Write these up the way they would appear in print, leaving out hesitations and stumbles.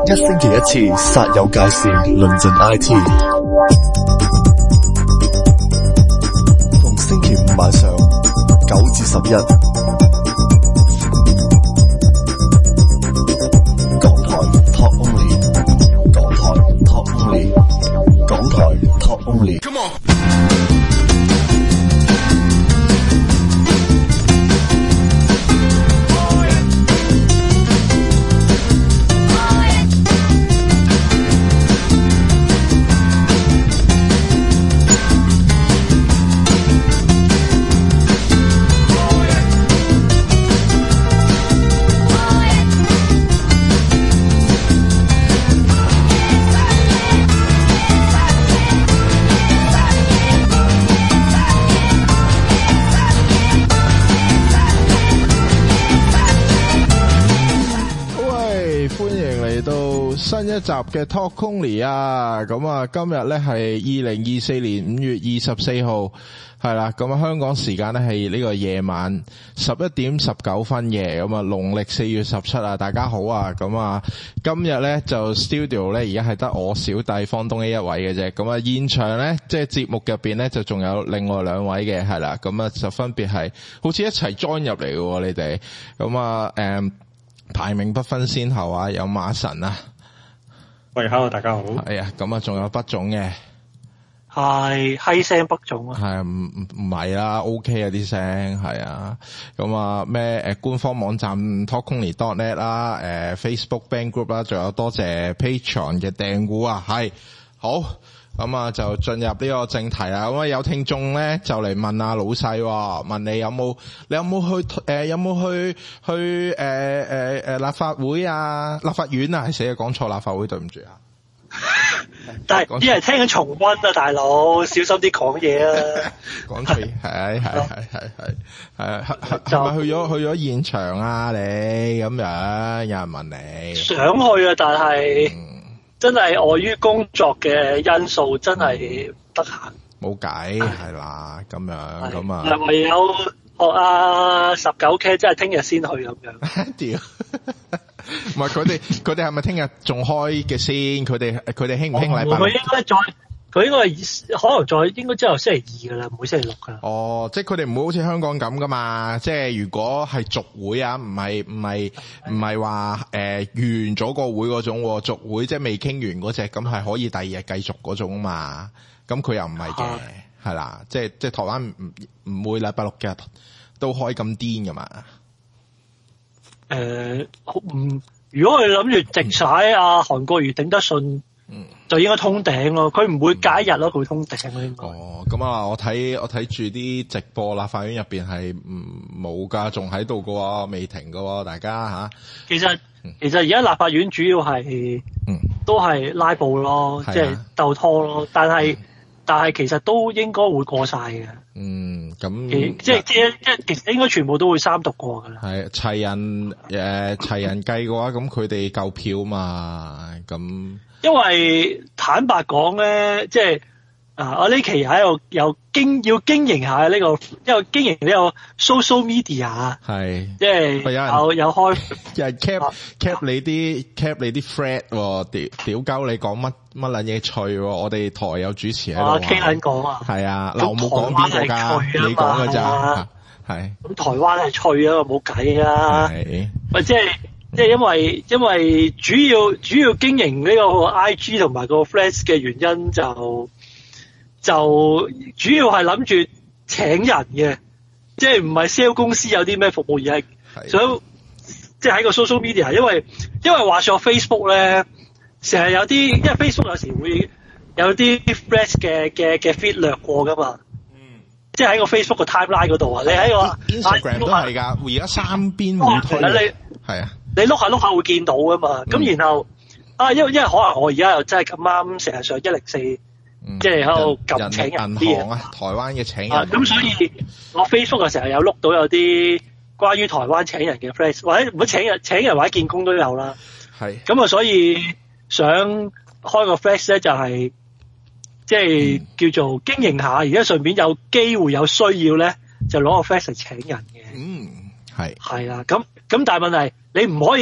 一星期一次，煞有介事，論盡 IT。逢星期五晚上9至11，港台 Talk Only， 港台 Talk Only， 港台 Talk Only。Come on。 新一集嘅 Talk Only 啊，咁啊今日咧係2024年5月24號，係啦，咁啊香港時間咧係呢個夜晚11點19分嘅，咁啊農曆4月17啊，大家好啊，咁啊今日咧就 studio 咧而家係得我小弟方東呢一位嘅啫，咁啊現場咧即係節目入邊咧就仲有另外兩位嘅，係啦，咁啊就分別係好似一齊 join 入嚟嘅你哋，咁啊排名不分先後啊，有馬神啊。 喂 ，hello， 大家好。 係啊，咁啊，仲有北總嘅， 係閪聲北總啊。 係唔係啦 ？OK 啊啲聲係啊，咁啊咩官方網站 talkonly.net 啦，Facebook Band Group 啦，仲有多謝 Patreon 嘅訂戶啊，係好。咁啊，就進入呢個正題啦。咁啊，有聽眾咧就嚟問阿老細，問你有冇去立法會啊、立法院啊？係寫講錯立法會，對唔住啊。 但係啲人聽緊重溫啊，大佬小心啲講嘢啊。講錯係咪去咗現場啊？你咁樣有人問你想去啊，但係。真係礙於工作嘅因素，真係得閒。 冇計係啦，咁樣咁啊。 唯有學啊19K， 真係聽日先去咁樣。 屌，唔係佢哋係咪聽日仲開嘅先？佢哋興唔興禮拜六？ 佢應該可能再應該之後星期2㗎啦，唔會星期6㗎啦。 哦，即係佢哋唔會好似香港咁㗎嘛？即係如果係續會啊，唔係話完咗個會嗰種續會，即係未傾完嗰隻，咁係可以第二日繼續嗰種嘛？咁佢又唔係嘅，係啦，即係台灣唔會禮拜六日都開咁癲㗎嘛？ 如果佢諗住直晒阿韓國瑜頂得順。就應該通頂咯，佢唔會隔一日咯，佢通頂咯應該。 哦，咁啊，我睇住啲直播立法院入邊係冇㗎，仲喺度㗎喎，未停㗎喎，大家吓。其實而家立法院主要係都係拉布咯，即係鬥拖咯，但係其實都應該會過晒嘅。 咁即係其實應該全部都會三讀過㗎啦。 係齊人計嘅話，咁佢哋夠票嘛，咁。 因為坦白講咧，即係我呢期喺度要經營下呢個，因為經營呢個 social media 係， 即係有開有人 cap 你啲 thread 屌鳩你講乜撚嘢趣喎，我哋台有主持喺度傾緊講啊， 係啊，嗱我冇講邊個㗎，你講㗎咋，係咁台灣係脆啊，冇計啊，喂即係因為主要經營呢個 IG 同埋個 Flash 嘅原因就主要係諗住請人嘅，即係唔係 sell 公司有啲咩服務，而係想即係喺個 social media， 因為話說 Facebook 咧成日有啲，因為 Facebook 有時會有啲 Flash 嘅 feed 掠過噶嘛，即係喺個 Facebook 嘅 timeline 嗰度啊，你喺個 Instagram 都係㗎，而家三邊互推係啊。 你碌下會見到噶嘛？咁然後因為可能我而家又真係咁啱成日上104，即係喺度撳請人啲嘢啊，台灣嘅請人。 咁所以我 Facebook 成日有碌到有啲關於台灣請人嘅 flash， 或者唔好請人或者見工都有啦。係。咁啊，所以想開個 flash 咧，就係即係叫做經營下，而家順便有機會有需要咧，就攞個 flash 嚟請人嘅。係啦，咁但係問題你唔可以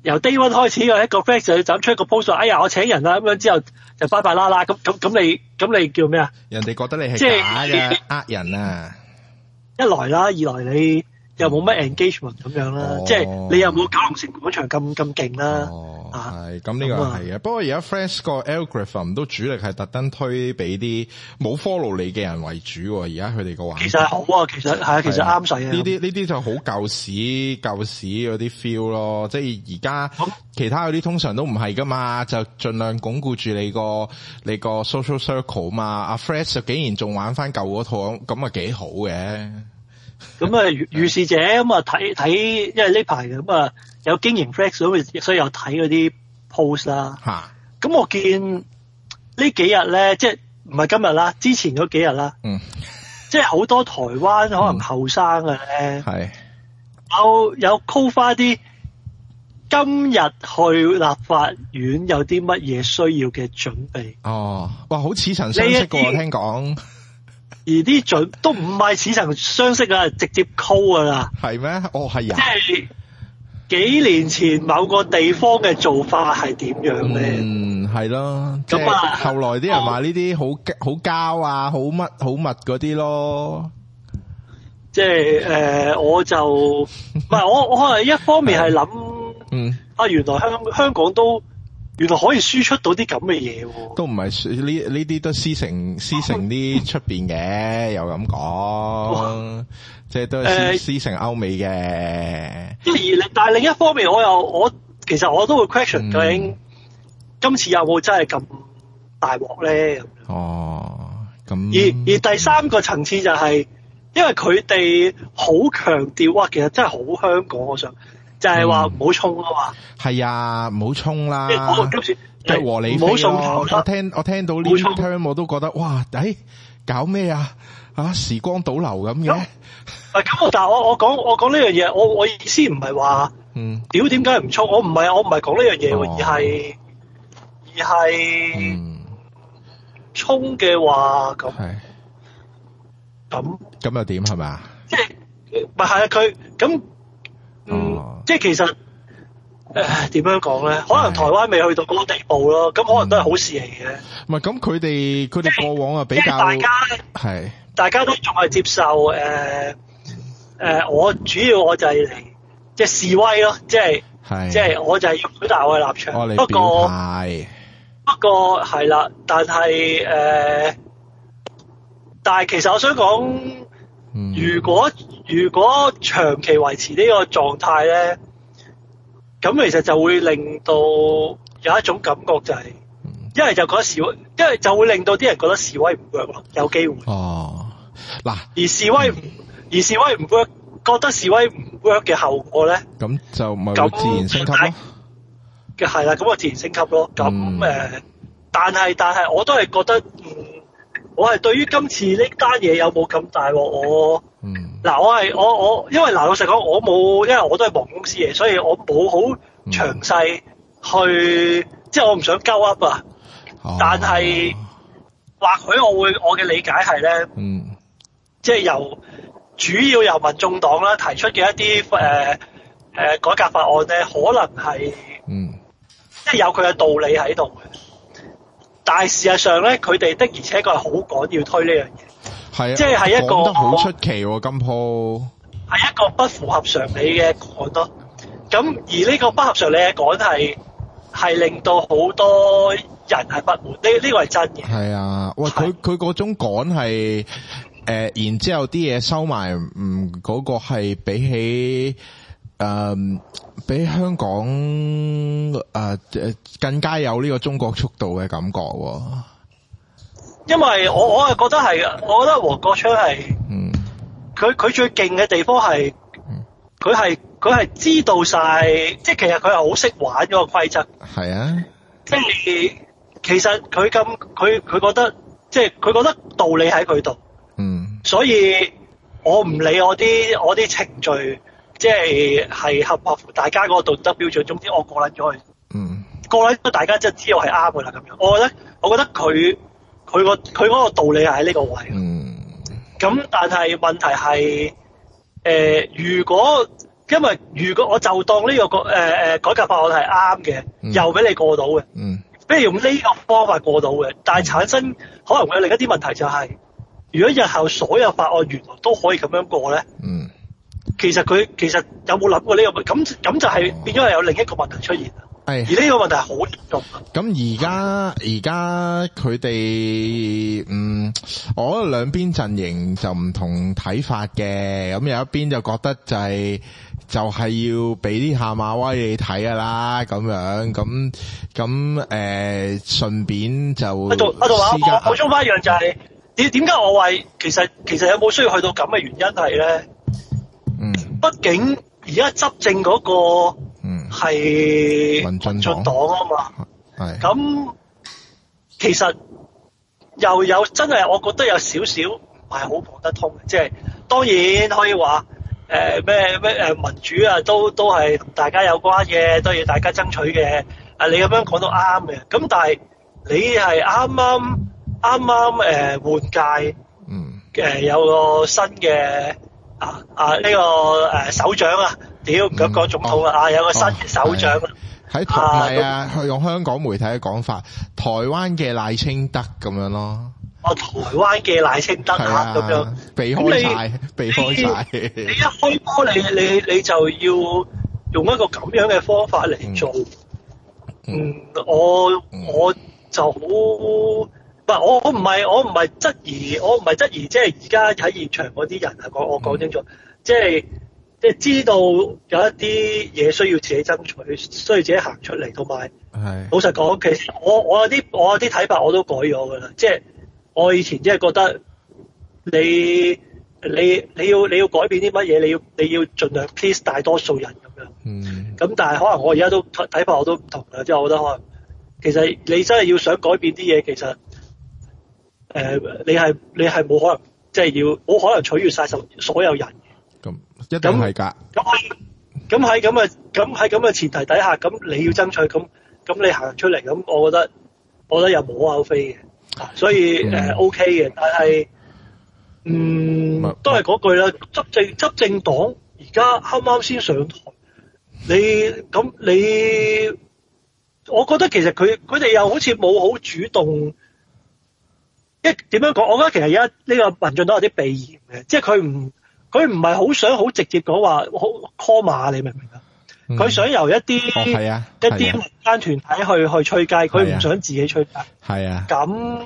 由 day one 開始嘅一個 flex 就要走出一個 post 話，哎呀我請人啦，咁樣之後就拜拜啦啦，咁你叫咩啊？ 人哋覺得你係假嘅，呃人啊！ 一來啦，二來你又冇乜 engagement 咁樣啦，即係你又冇九龍城廣場咁勁啦。 係咁呢個係嘅，不過而家 Threads 個 algorithm 都主力係特登推俾啲冇 follow 你嘅人為主，而家佢哋個玩法。 其實好啊，其實啱使啊。 呢啲就好舊時嗰啲 feel 咯，即係而家其他嗰啲通常都唔係噶嘛，就盡量鞏固住你個 social circle 嘛。阿 Threads 就竟然仲玩翻舊嗰套，咁啊幾好嘅。 咁啊，如是者咁啊睇，因為呢排咁啊有經營 Threads 咁，所以有睇嗰啲 post 啦。咁我見呢幾日咧，即係唔係今日啦，之前嗰幾日啦。即係好多台灣可能後生嘅咧，有 call 翻啲今日去立法院有啲乜嘢需要嘅準備。 哇，好似曾相識喎，聽講。 而啲都唔係似曾相識啊，直接 call 噶啦。係咩？ 係啊。 即係幾年前某個地方嘅做法係點樣咧？ 係咯。咁啊，後來啲人話呢啲好膠啊，好密嗰啲咯。 即係我就唔係我可能一方面係諗，原來香港都。原來可以輸出到啲咁嘅嘢喎，都唔係呢啲都師承啲出邊嘅，又咁講，即係都係師承歐美嘅。 但係另一方面，其實我都會 question 究竟今次有冇真係咁大鑊咧？ 咁而第三個層次就係，因為佢哋好強調，哇，其實真係好香港，我想。就係話唔好衝啊嘛， 係啊，唔好衝啦， 今次和你飛咯。我聽到呢啲 term 我都覺得哇，搞咩啊？時光倒流咁嘅。 咁但係我講呢樣嘢，我意思唔係話，屌點解唔衝？我唔係講呢樣嘢喎，而係衝嘅話咁又點係咪啊？ 即係咪係啊？佢咁。即係其實點樣講咧？可能台灣未去到嗰個地步咯，咁可能都係好事嚟嘅。 唔係咁，佢哋過往啊比較大家都仲係接受我主要我就係嚟即係示威咯，即係我就係要表達我嘅立場。不過係啦，但係其實我想講，如果長期維持呢個狀態咧，咁其實就會令到有一種感覺就係，一係就覺得示威，一係就會令到啲人覺得示威唔 work 咯，有機會。而示威唔 work，覺得示威唔 work 嘅後果咧， 咁就咪會自然升級咯。 係啦，咁我自然升級咯。咁但係我都係覺得，我係對於今次呢單嘢有冇咁大鑊我因為老實講我冇，因為我都係忙公司嘅，所以我冇好詳細去，即係我唔想鳩噏啊。但係或許我嘅理解係咧，即係主要由民眾黨啦提出嘅一啲改革法案咧，可能係即係有佢嘅道理喺度嘅。但係事實上咧，佢哋的而且確係好趕要推呢樣嘢。 係啊， 即係一個講得好出奇喎，今鋪係一個不符合常理嘅趕咯。咁而呢個不合常理嘅趕係令到好多人係不滿，呢個係真嘅。係啊，喂，佢嗰種趕係然之後啲嘢收埋，嗰個係比起香港更加有呢個中國速度嘅感覺喎。 因為我係覺得係嘅，我覺得黃國昌係，佢最勁嘅地方係，佢係知道晒，即係其實佢係好識玩嗰個規則。係啊，即係其實佢覺得，即係佢覺得道理喺佢度。所以我唔理我啲程序，即係合乎大家嗰個道德標準。總之我過撚咗佢。過撚咗大家真係知道係啱㗎啦咁樣。我覺得佢嗰個道理係喺呢個位。咁但係問題係，如果因為如果我就當呢個改革法案係啱嘅，又俾你過到嘅，俾你用呢個方法過到嘅，但係產生可能會有另一啲問題就係，如果日後所有法案原來都可以咁樣過咧，其實有冇諗過呢個？咁就係變咗係有另一個問題出現。而呢個問題係好嚴重。 咁而家佢哋我覺得兩邊陣營就唔同睇法嘅。咁有一邊就覺得就係要俾啲下馬威你睇㗎啦，咁樣咁順便就我補充翻一樣就係點解我話其實有冇需要去到咁嘅原因係咧？畢竟而家執政嗰個係民進黨啊嘛，咁其實又有真係我覺得有少少唔係好講得通嘅，即係當然可以話咩民主啊都係同大家有關嘅，都要大家爭取嘅。你咁樣講都啱嘅，咁但係你係啱啱換屆，有個新嘅呢個首長啊，屌咁講總統啊，有個新嘅首長啊， 喺台係啊，用香港媒體嘅講法，台灣嘅賴清德咁樣咯。 台灣嘅賴清德咁樣避開晒。你一開波你就要用一個咁樣嘅方法嚟做，我就好。我唔係質疑，即係而家喺現場嗰啲人啊，我講清楚，即係知道有一啲嘢需要自己爭取，需要自己行出嚟，同埋老實講，其實我有啲睇法我都改咗噶啦，即係我以前即係覺得你要改變啲乜嘢，你要盡量 please 大多數人咁樣，咁但係可能我而家都睇法我都唔同啦，即係我覺得可能其實你真係要想改變啲嘢，其實你係冇可能，即係冇可能取悅晒所有人。 咁一定係㗎。 咁喺咁嘅前提底下，咁你要爭取，咁你行出嚟，咁我覺得又無可厚非嘅，所以OK 嘅。但係都係嗰句啦，執政黨而家啱啱先上台，我覺得其實佢哋又好似冇好主動。點樣講？我覺得其實而家呢個民進黨有啲避嫌嘅，即係佢唔係好想好直接講話 call 馬，你明唔明啊？佢想由一啲民間團體去吹雞，佢唔想自己吹雞。係啊。咁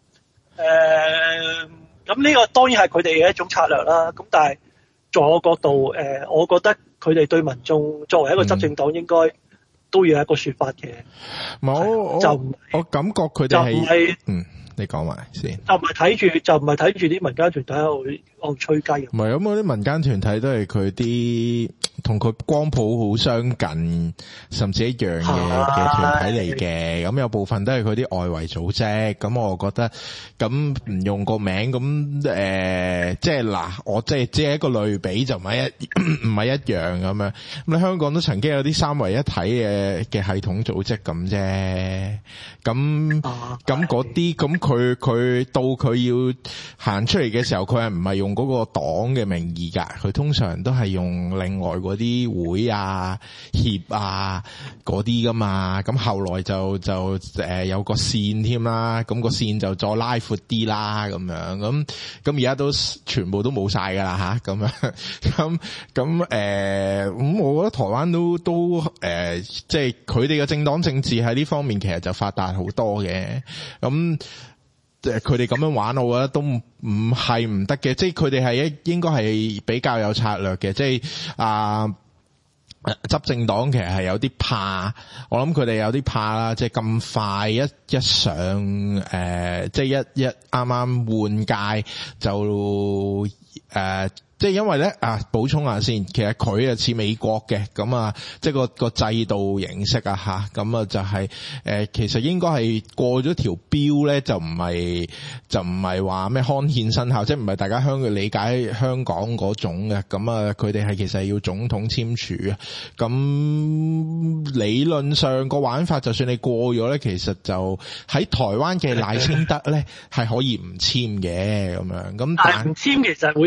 呢個當然係佢哋嘅一種策略啦。咁但係在我角度，我覺得佢哋對民眾作為一個執政黨應該都要有一個說法嘅。 我感覺佢哋係你講埋先，就唔係睇住啲民間團體喺度吹雞。唔係咁，嗰啲民間團體都係佢啲同佢光譜好相近，甚至一樣嘅團體嚟嘅。咁有部分都係佢啲外圍組織。咁我覺得咁唔用個名咁即係嗱，我即係只係一個類比，就唔係一樣咁樣。咁你香港都曾經有啲三位一體嘅系統組織咁啫。咁嗰啲咁。佢到佢要行出嚟嘅時候，佢係唔係用嗰個黨嘅名義㗎？佢通常都係用另外嗰啲會啊、協啊嗰啲㗎嘛。咁後來就有個線添啦，咁個線就再拉闊啲啦，咁樣咁而家都全部都冇晒㗎啦吓，咁樣咁我覺得台灣都即係佢哋嘅政黨政治喺呢方面其實就發達好多嘅。咁佢哋咁樣玩，我覺得都唔係唔得嘅，即係佢哋係應該係比較有策略嘅，即係執政黨其實係有啲怕，我諗佢哋有啲怕啦，即係咁快一上即係一啱啱換屆就即係因為咧補充下先，其實佢似美國嘅，咁即係個制度形式吓，咁就係其實應該係過咗條標咧，就唔係話咩刊憲生效，即係唔係大家理解香港嗰種嘅，咁佢哋係其實係要總統簽署嘅，咁理論上個玩法，就算你過咗咧，其實就喺台灣嘅賴清德咧係可以唔簽嘅咁樣，咁但係唔簽其實會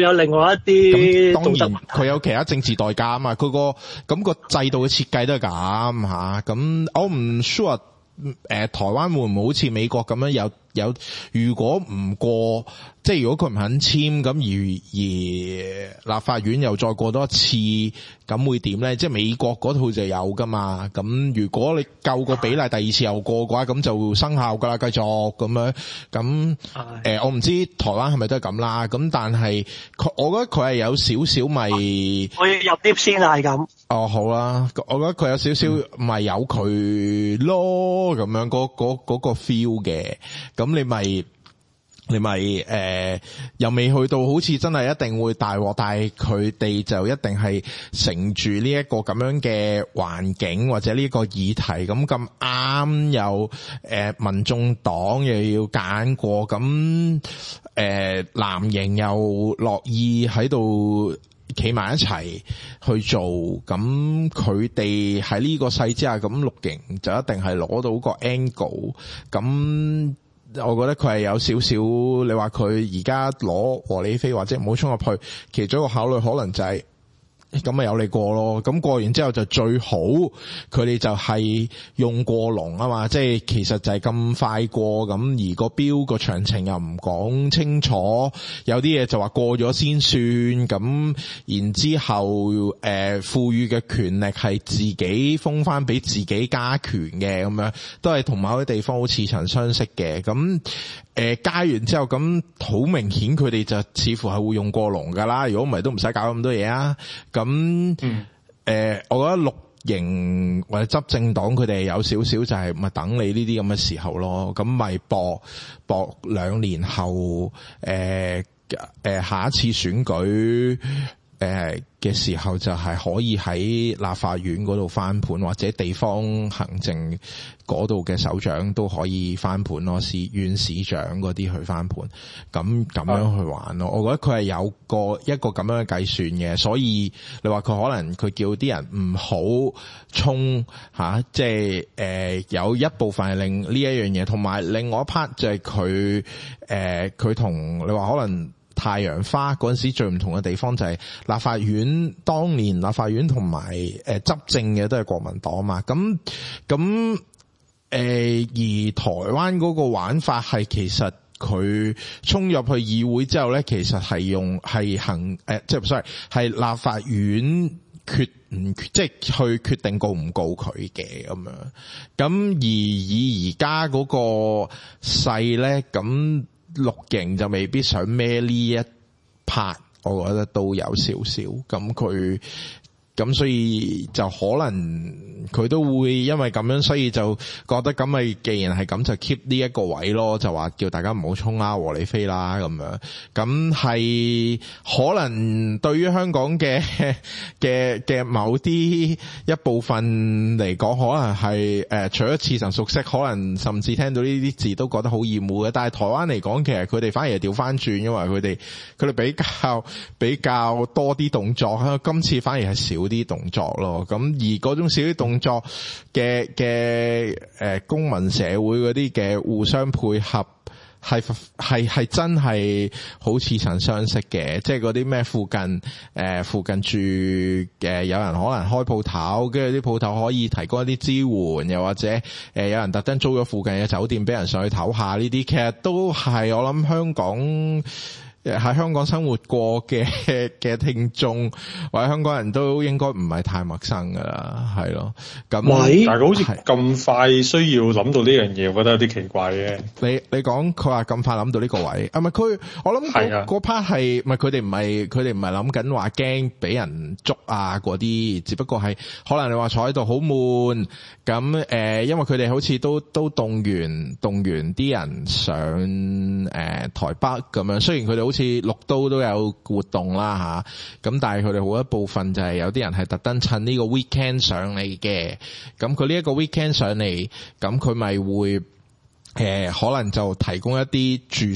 有另外一啲當然佢有其他政治代價啊嘛，佢個制度嘅設計都係咁吓，咁我唔 sure 台灣會唔會好似美國咁樣有如果唔過，即係如果佢唔肯簽，咁而立法院又再過多一次，咁會點咧？即係美國嗰套就有噶嘛，咁如果你夠個比例第二次又過嘅話，咁就生效噶啦，繼續咁樣。咁我唔知台灣係咪都係咁啦，咁但係我覺得佢係有少少咪我要入碟先係咁。 哦，好啦，我覺得佢有少少咪有佢咯，咁樣嗰個 feel 嘅。咁你咪又未去到好似真係一定會大鑊，但係佢哋就一定係乘住呢一個咁樣嘅環境或者呢個議題咁啱有民眾黨又要揀過，咁藍營又樂意喺度企埋一齊去做，咁佢哋喺呢個勢之下，咁綠營就一定係攞到個 angle， 咁我覺得佢係有少少，你話佢而家攞和理非或者唔好衝入去，其中一個考慮可能就係咁咪有你過咯，咁過完之後就最好佢哋就係用過龍啊嘛，即係其實就係咁快過，咁而個標個詳情又唔講清楚，有啲嘢就話過咗先算，咁然之後賦予嘅權力係自己封翻俾自己加權嘅，咁樣都係同某啲地方好似曾相識嘅，咁加完之後咁好明顯佢哋就似乎係會用過龍噶啦，如果唔係都唔使搞咁多嘢啊。咁我覺得綠營或者執政黨佢哋有少少就係咪等你呢啲咁嘅時候咯，咁咪搏2年後下一次選舉嘅時候就係可以喺立法院嗰度翻盤，或者地方行政嗰度嘅首長都可以翻盤咯，縣市長嗰啲去翻盤，咁樣去玩咯。我覺得佢係有一個咁樣嘅計算嘅，所以你話佢可能佢叫啲人唔好衝吓，即係有一部分係令呢一樣嘢，同埋另外一 part 就係佢同你話可能太陽花嗰陣時最唔同嘅地方就係立法院，當年立法院同埋執政嘅都係國民黨嘛，咁而台灣嗰個玩法係其實佢衝入去議會之後咧，其實係立法院即係去決定告唔告佢嘅咁樣，咁而以而家嗰個勢咧，咁綠營就未必想孭呢一 part， 我覺得都有少少，咁所以就可能佢都會因為咁樣，所以就覺得咁咪既然係咁就 keep 呢一個位咯，就話叫大家唔好衝啦，和理非啦咁樣。咁係可能對於香港嘅某啲一部分嚟講，可能係除咗似曾熟悉，可能甚至聽到呢啲字都覺得好厭惡嘅。但係台灣嚟講，其實佢哋反而係調翻轉，因為佢哋比較多啲動作，今次反而係少啲動作咯，咁而嗰種少啲動作嘅公民社會嗰啲嘅互相配合係真係好似曾相識嘅，即係嗰啲咩附近住嘅有人可能開鋪頭，跟住啲鋪頭可以提供一啲支援，又或者有人特登租咗附近嘅酒店俾人上去唞下，呢啲其實都係我諗香港喺香港生活過嘅聽眾或者香港人都應該唔係太陌生噶啦，係咯。咁但係佢好似咁快需要諗到呢樣嘢，我覺得有啲奇怪嘅。 你講佢話咁快諗到呢個位，係咪佢？我諗嗰 part 係咪佢哋唔係諗緊話驚俾人捉啊嗰啲，只不過係可能你話坐喺度好悶，咁因為佢哋好似都動員啲人上台北咁樣，雖然佢哋好似綠都有活動啦吓，咁但係佢哋好一部分就係有啲人係特登趁呢個 weekend 上嚟嘅，咁佢呢一個 weekend 上嚟，咁佢咪會可能就提供一啲住宿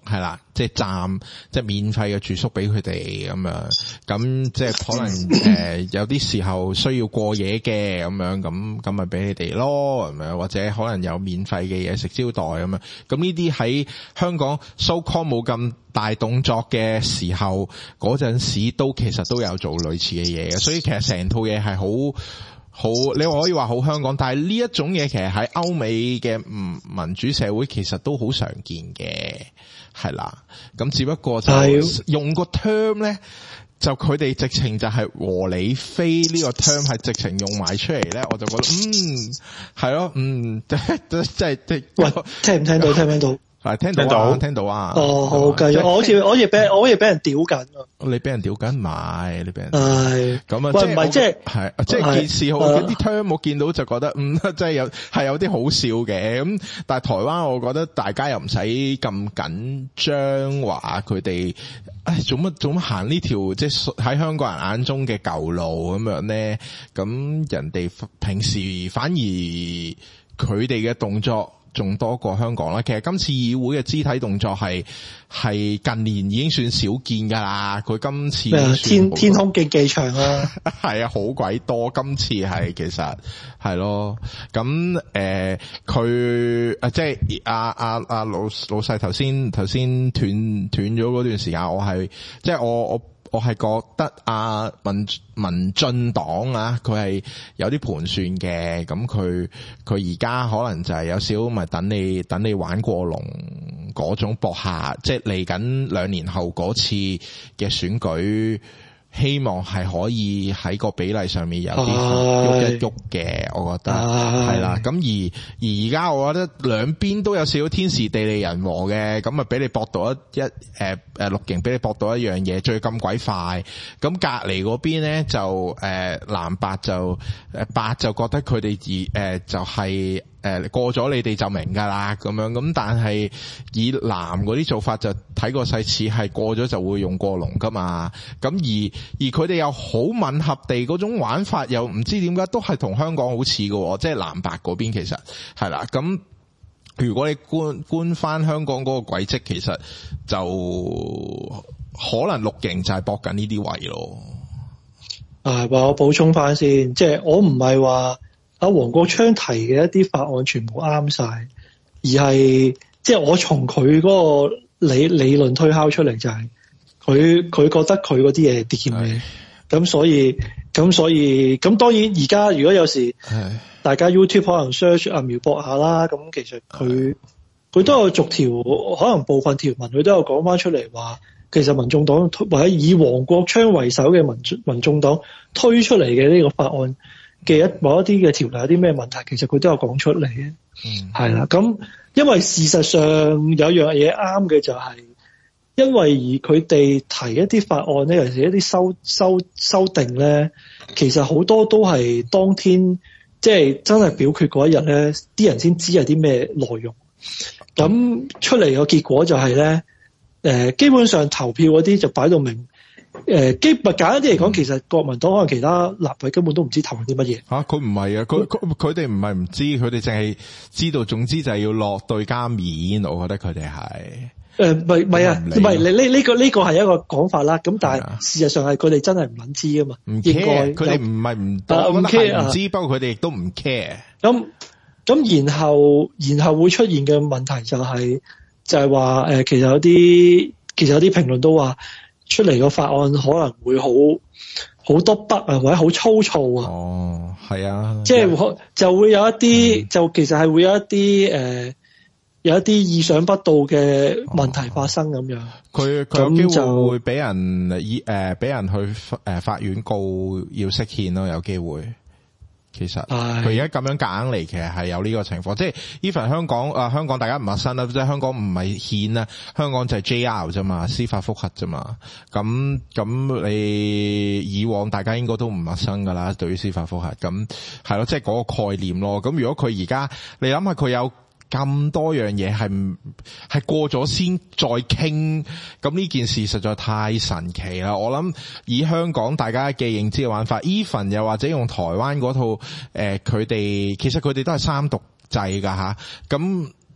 係啦，即係暫即係免費嘅住宿俾佢哋咁樣，咁即係可能有啲時候需要過夜嘅咁樣，咁咪俾你哋咯，咁樣或者可能有免費嘅嘢食招待咁樣，咁呢啲喺香港 so call 冇咁大動作嘅時候，嗰陣時都其實都有做類似嘅嘢嘅，所以其實成套嘢係好，你可以話好香港，但係呢一種嘢其實喺歐美嘅民主社會其實都好常見嘅，係啦。咁只不過就用個 term 咧，就佢哋直情就係和理非呢個 term 係直情用埋出嚟咧，我就覺得係咯，即係喂，聽唔聽到？聽唔聽到？ 係聽到啊！ 哦，好繼續，我好似俾人屌緊啊！ 你俾人屌緊唔係？你俾人係咁啊？ 喂，唔係即係件事好啲 term 我見到就覺得即係有啲好笑嘅咁，但係台灣我覺得大家又唔使咁緊張話佢哋做乜行呢條即係喺香港人眼中嘅舊路咁樣咧？咁人哋平時反而佢哋嘅動作仲多過香港啦。其實今次議會嘅肢體動作係近年已經算少見噶啦。佢今次天空競技場啊， 係啊，好鬼多。今次係其實係咯。咁佢即係阿老細頭先斷咗嗰段時間，我係即係我係覺得民進黨啊，佢係有啲盤算嘅，咁佢而家可能就係有少咪等你玩過龍嗰種博下，即係嚟緊2年後嗰次嘅選舉，希望係可以喺個比例上面有啲喐一喐嘅，我覺得係啦。咁而家我覺得兩邊都有少少天時地利人和嘅，咁啊俾你搏到綠營俾你搏到一樣嘢，最咁鬼快。咁隔離嗰邊咧就藍白就白就覺得佢哋就係過咗你哋就明㗎啦咁樣，咁但係以藍嗰啲做法就睇個勢似係過咗就會用過龍㗎嘛。咁而佢哋又好吻合地嗰種玩法，又唔知點解都係同香港好似嘅，即係藍白嗰邊其實係啦。咁如果你觀翻香港嗰個軌跡，其實就可能綠營就係搏緊呢啲位咯。 話我補充翻先，即係我唔係話阿黃國昌提嘅一啲法案全部啱晒，而係即係我從佢嗰個理論推敲出嚟就係佢覺得佢嗰啲嘢係掂嘅，咁所以咁當然而家如果有時大家 YouTube 可能 search 描博下啦，咁其實佢都有逐條可能部分條文佢都有講翻出嚟話，其實民眾黨或者以黃國昌為首嘅民眾黨推出嚟嘅呢個法案嘅某一啲嘅條例有啲咩問題，其實佢都有講出嚟嘅。係啦，咁因為事實上有樣嘢啱嘅就係，因為而佢哋提一啲法案咧，尤其是一啲修訂咧，其實好多都係當天即係真係表決嗰一日咧，啲人先知係啲咩內容。咁出嚟個結果就係咧，基本上投票嗰啲就擺到明。簡單啲嚟講，其實國民黨可能其他立委根本都唔知投啲乜嘢。佢唔係啊， 佢哋唔係唔知，佢哋淨係知道，總之就係要落對加面。我覺得佢哋係唔係啊，唔係你呢個係一個講法啦。咁但係事實上係佢哋真係唔撚知噶嘛。唔 care，佢哋唔係唔我覺得係唔知，不過佢哋亦都唔 care。 咁然後會出現嘅問題就係話其實有啲評論都話。出嚟個法案可能會好多 bug 啊，或者好粗糙啊。 哦，係啊， 即係就會有一啲，就其實係會有一啲有一啲意想不到嘅問題發生咁樣。 佢有機會會俾人俾人去法院告要釋憲咯，有機會。其實佢而家咁樣夾硬嚟，其實係有呢個情況。即係 even 香港大家唔陌生啦，即係香港唔係憲啦，香港就係 JR 啫嘛，司法覆核啫嘛。咁你以往大家應該都唔陌生噶啦，對於司法覆核咁係咯，即係嗰個概念咯。咁如果佢而家你諗下佢有咁多樣嘢係過咗先再傾，咁呢件事實在太神奇啦！我諗以香港大家嘅認知嘅玩法 ，even 又或者用台灣嗰套佢哋其實佢哋都係三讀制噶吓，咁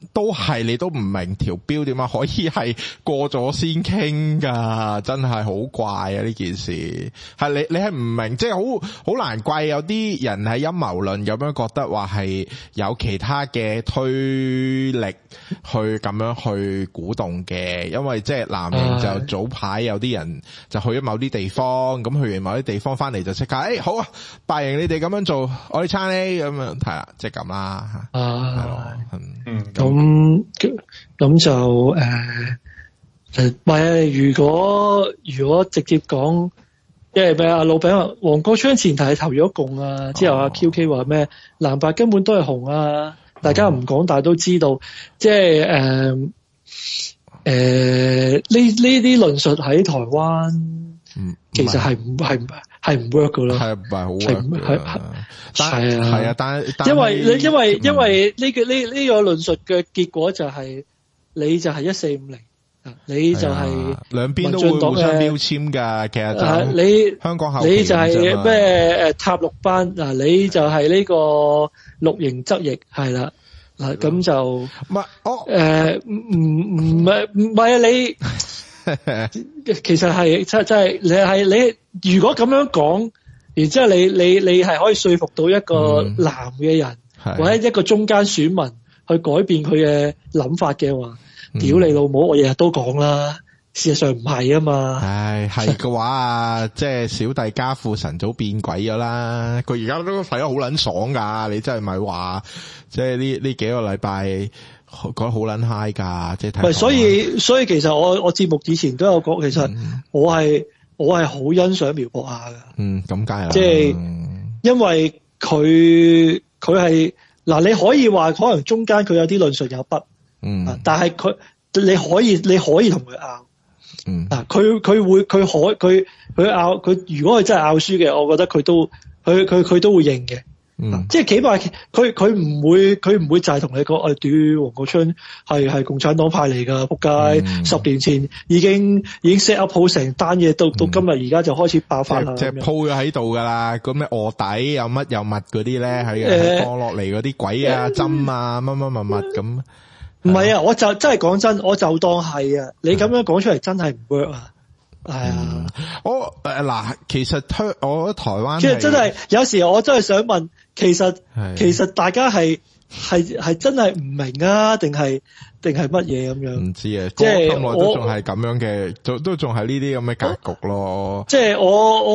都係你都唔明條標點解可以係過咗先傾噶，真係好怪啊！呢件事係你係唔明，即係好難怪有啲人係陰謀論咁樣覺得話係有其他嘅推力去咁樣去鼓動嘅，因為即係藍營就早排有啲人就去咗某啲地方，咁去完某啲地方翻嚟就即刻好啊，白營你哋咁樣做，我哋撐你咁樣係啦，即係咁啦咁就如果直接講，因為咩啊？老餅話黃國昌前提係投咗共啊，之後阿 QK 話咩藍白根本都係紅啊，大家唔講但係都知道，即係呢啲論述喺台灣，其實係唔 work 噶咯，係唔係好 work？ 係啊，但因為呢個論述嘅結果就係你就係1450，你就係兩邊都會互相標籤㗎。其實你香港後你就係咩塔綠班嗱，你就係呢個綠營側翼係啦嗱，咁就唔係啊你。其實係真係你如果咁樣講，然之後你係可以說服到一個藍嘅人，或者一個中間選民去改變佢嘅諗法嘅話，屌你老母，我日日都講啦。事實上唔係啊嘛。唉， 係嘅話啊，即係小弟家父晨早變鬼咗啦。佢而家都睇得好撚爽噶，你真係咪話即係呢幾個禮拜覺得好撚 high 噶，即係睇。 所以其實我節目以前都有講，其實我係好欣賞苗博雅噶。咁梗係啦。即係因為佢係嗱，你可以話可能中間佢有啲論述有筆，但係你可以同佢拗。佢拗佢，如果佢真係拗輸嘅，我覺得佢都會認嘅。即係起碼佢唔會就係同你講，屌黃國昌係共產黨派嚟噶，仆街！10年前已經 set up 好成單嘢，到今日而家就開始爆發啦。 即係鋪咗喺度噶啦，咁咩臥底有乜有物嗰啲咧，喺放落嚟嗰啲鬼啊針啊乜乜咁。 唔係啊，我就真係講真，我就當係啊。你咁樣講出嚟真係唔 work 啊。係啊， 嗱，其實我覺得台灣其實真係有時我真係想問，其實大家係真係唔明啊，定係乜嘢咁樣？唔知啊，即係我都仲係咁樣嘅，都仲係呢啲咁嘅格局咯。即係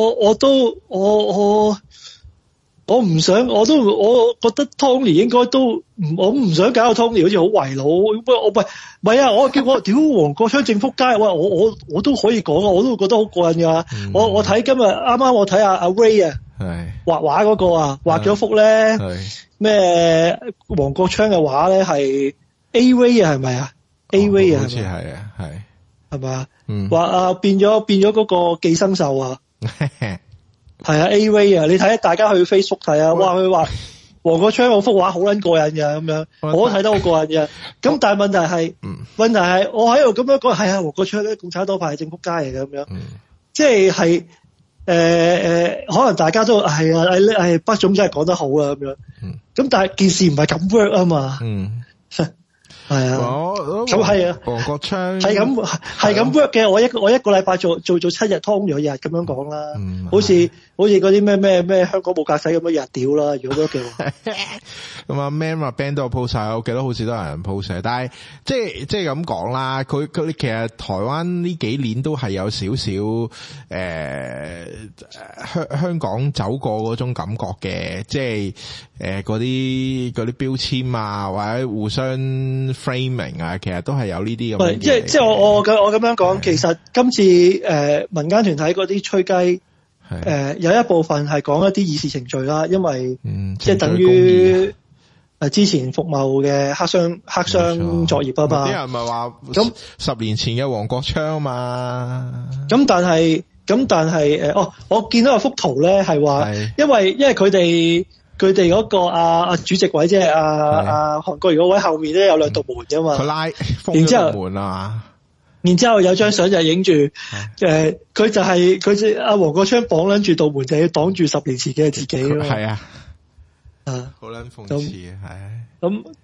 我唔想，我覺得 Tony 應該都我唔想搞到 Tony 好似好圍佬。唔係啊！我叫我屌黃國昌正仆街，我都可以講啊，我都覺得好過癮噶。我睇今日啱啱我睇阿 Ray 啊，畫畫嗰個啊，畫咗幅咧咩黃國昌嘅畫咧係 A Ray 啊，係咪啊？A Ray 啊， 好似係啊， 係咪？畫啊變咗嗰個寄生獸啊！係啊 ，A Ray 啊，你睇大家去 Facebook 睇啊，哇佢話黃國昌嗰幅畫好撚過癮嘅咁樣，我都睇得好過癮嘅。咁但係問題係我喺度咁樣講，係啊，黃國昌咧共產黨派係正仆街嚟嘅咁樣，即係可能大家都係啊，畢總真係講得好啊咁樣。咁但係件事唔係咁 work 啊嘛。係啊，咁係啊，黃國昌係咁 work 嘅。我一個禮拜做7日湯咗日咁樣講啦，好似嗰啲咩香港冇格仔咁樣日屌啦，如果 work 嘅話。 咁啊 Man 話 band 都有 post 晒，我記得好似都有人 post 晒，但係即係咁講啦，佢其實台灣呢幾年都係有少少香港走過嗰種感覺嘅，即係嗰啲標籤啊，或者互相 framing 啊，其實都係有呢啲咁嘅嘢。 即係我咁樣講，其實今次民間團體嗰啲吹雞，有一部分係講一啲議事程序啦，因為即係等於之前服貿嘅黑箱作業啊嘛。啲人咪話咁10年前嘅黃國昌嘛。咁但係我見到有幅圖咧係話，因為佢哋嗰個主席位即係韓國瑜嗰位後面咧有兩道門噶嘛。佢封咗道門啊。然之後有張相就影住，佢就係阿黃國昌綁撚住道門，就要擋住10年前嘅自己咯。係啊，好撚諷刺係。咁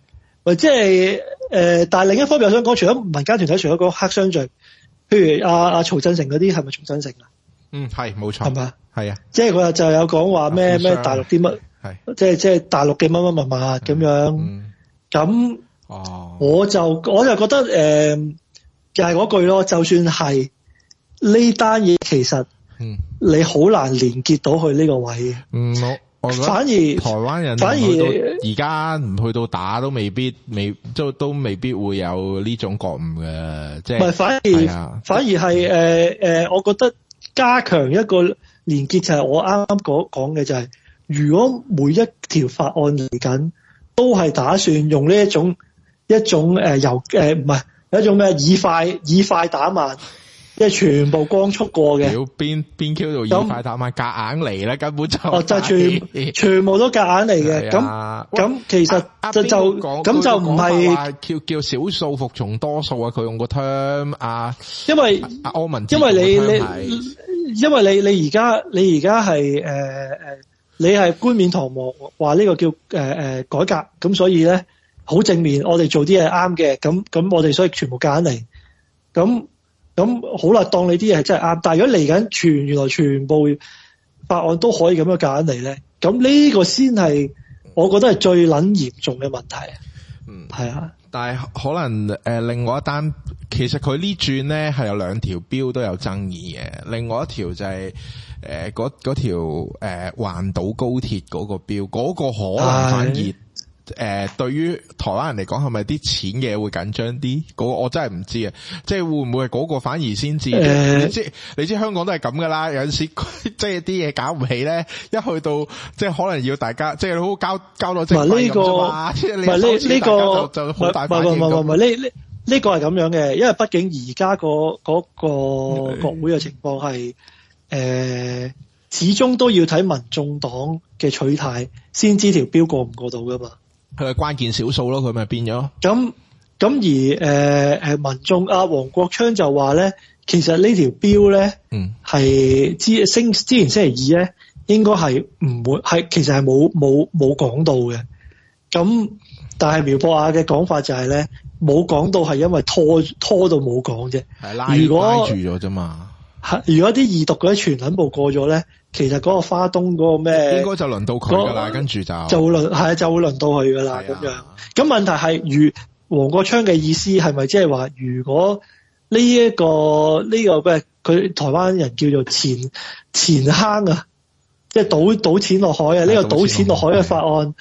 即係但係另一方面，我想講，除咗民間團體，除咗嗰黑箱罪，譬如阿曹振成嗰啲，係咪曹振成啊？ 係冇錯， 係嘛？ 係啊， 即係佢就有講話咩大陸啲乜，即係大陸嘅乜乜物物咁樣。咁我就覺得又係嗰句咯，就算係呢單嘢，其實你好難連結到去呢個位。 我反而台灣人而家唔去到打都未必會有呢種覺悟嘅，即係唔係反而係我覺得加強一個連結就係我啱啱講嘅，就係如果每一條法案嚟緊都係打算用呢一種唔係有一種咩以快打慢。即係全部光速過嘅， 邊 Q 度以快打慢，夾硬嚟咧，根本就就全部都夾硬嚟嘅。咁其實就唔係叫少數服從多數啊。佢用個 term 因為柯文哲， 因為你而家係你係冠冕堂皇話呢個叫改革，咁所以咧好正面，我哋做啲嘢啱嘅，咁我哋所以全部夾硬嚟，咁好啦，當你啲嘢係真係啱，但係如果嚟緊原來全部法案都可以咁樣夾硬嚟咧，咁呢個先係我覺得係最撚嚴重嘅問題。係啊。 但係可能另外一單，其實佢呢轉咧係有兩條標都有爭議嘅。另外一條就係嗰條環島高鐵嗰個標，嗰個可能反而。對於台灣人嚟講，係咪啲錢嘅會緊張啲？嗰個我真係唔知啊！即係會唔會係嗰個反而先知？你知香港都係咁噶啦，有陣時即係啲嘢搞唔起咧，一去到即係可能要大家即係好交到職費咁啫嘛。即係呢個就好大反應。唔係呢個係咁樣嘅，因為畢竟而家嗰個國會嘅情況係始終都要睇民眾黨嘅取態，先知條標過唔過到噶嘛。佢係關鍵少數咯，佢咪變咗。咁而民眾黃國昌就話咧，其實呢條標咧，係之前星期二咧，應該係唔會係，其實係冇講到嘅。咁但係苗博雅嘅講法就係咧，冇講到係因為拖到冇講啫。係拉住咗啫嘛。如果啲二讀嗰啲全撚部過咗咧，其實嗰個花東嗰個咩，應該就輪到佢噶啦，跟住就會輪到佢噶啦咁樣。咁問題係，黃國昌嘅意思係咪即係話，如果呢個咩，佢台灣人叫做錢坑啊，即係賭錢落海啊，呢個賭錢落海嘅法案，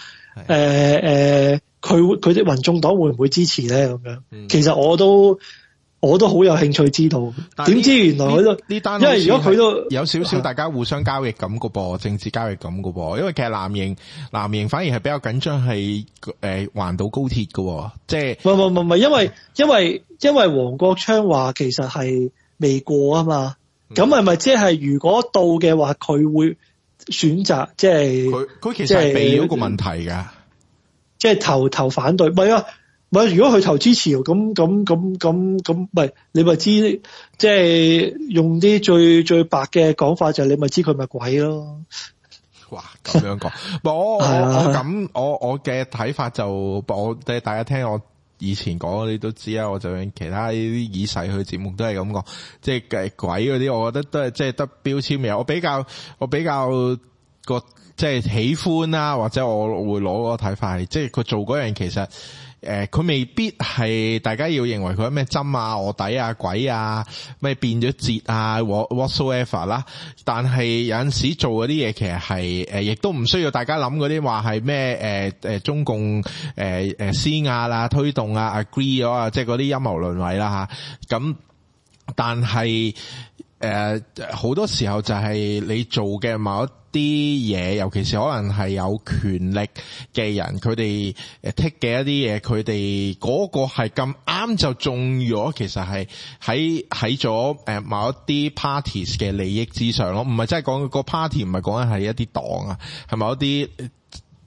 佢啲民眾黨會唔會支持咧？咁樣，其實我都好有興趣知道，點知原來佢都呢單，因為如果佢都有少少大家互相交易咁個噃，政治交易咁個噃，因為其實藍營反而係比較緊張係環島高鐵嘅，即係唔係，因為黃國昌話其實係未過啊嘛，咁係咪即係如果到嘅話，佢會選擇即係佢其實係避咗個問題㗎，即係投反對，唔係啊。唔係，如果佢投支持咁，唔係你咪知，即係用啲最白嘅講法就係你咪知佢咪鬼咯。哇，咁樣講，我嘅睇法就我俾大家聽，我以前講你都知啊，我就用其他呢啲以勢去節目都係咁講，即係鬼嗰啲，我覺得都係即係得標籤嘅。我比較個即係喜歡啦，或者我會攞個睇法係，即係佢做嗰樣其實。佢未必係大家要認為佢係咩針啊、臥底啊、鬼啊、咩變咗節啊 whatsoever 啦，但係有陣時做嗰啲嘢其實係亦都唔需要大家諗嗰啲話係咩中共施壓啦、推動啊、agree 咗啊，即係嗰啲陰謀論位啦吓。咁但係好多時候就係你做嘅某一啲嘢，尤其是可能係有權力嘅人，佢哋剔嘅一啲嘢，佢哋嗰個係咁啱就中咗，其實係喺咗某一啲 parties 嘅利益之上咯，唔係真係講個 party，唔係講緊係一啲黨啊，係某一啲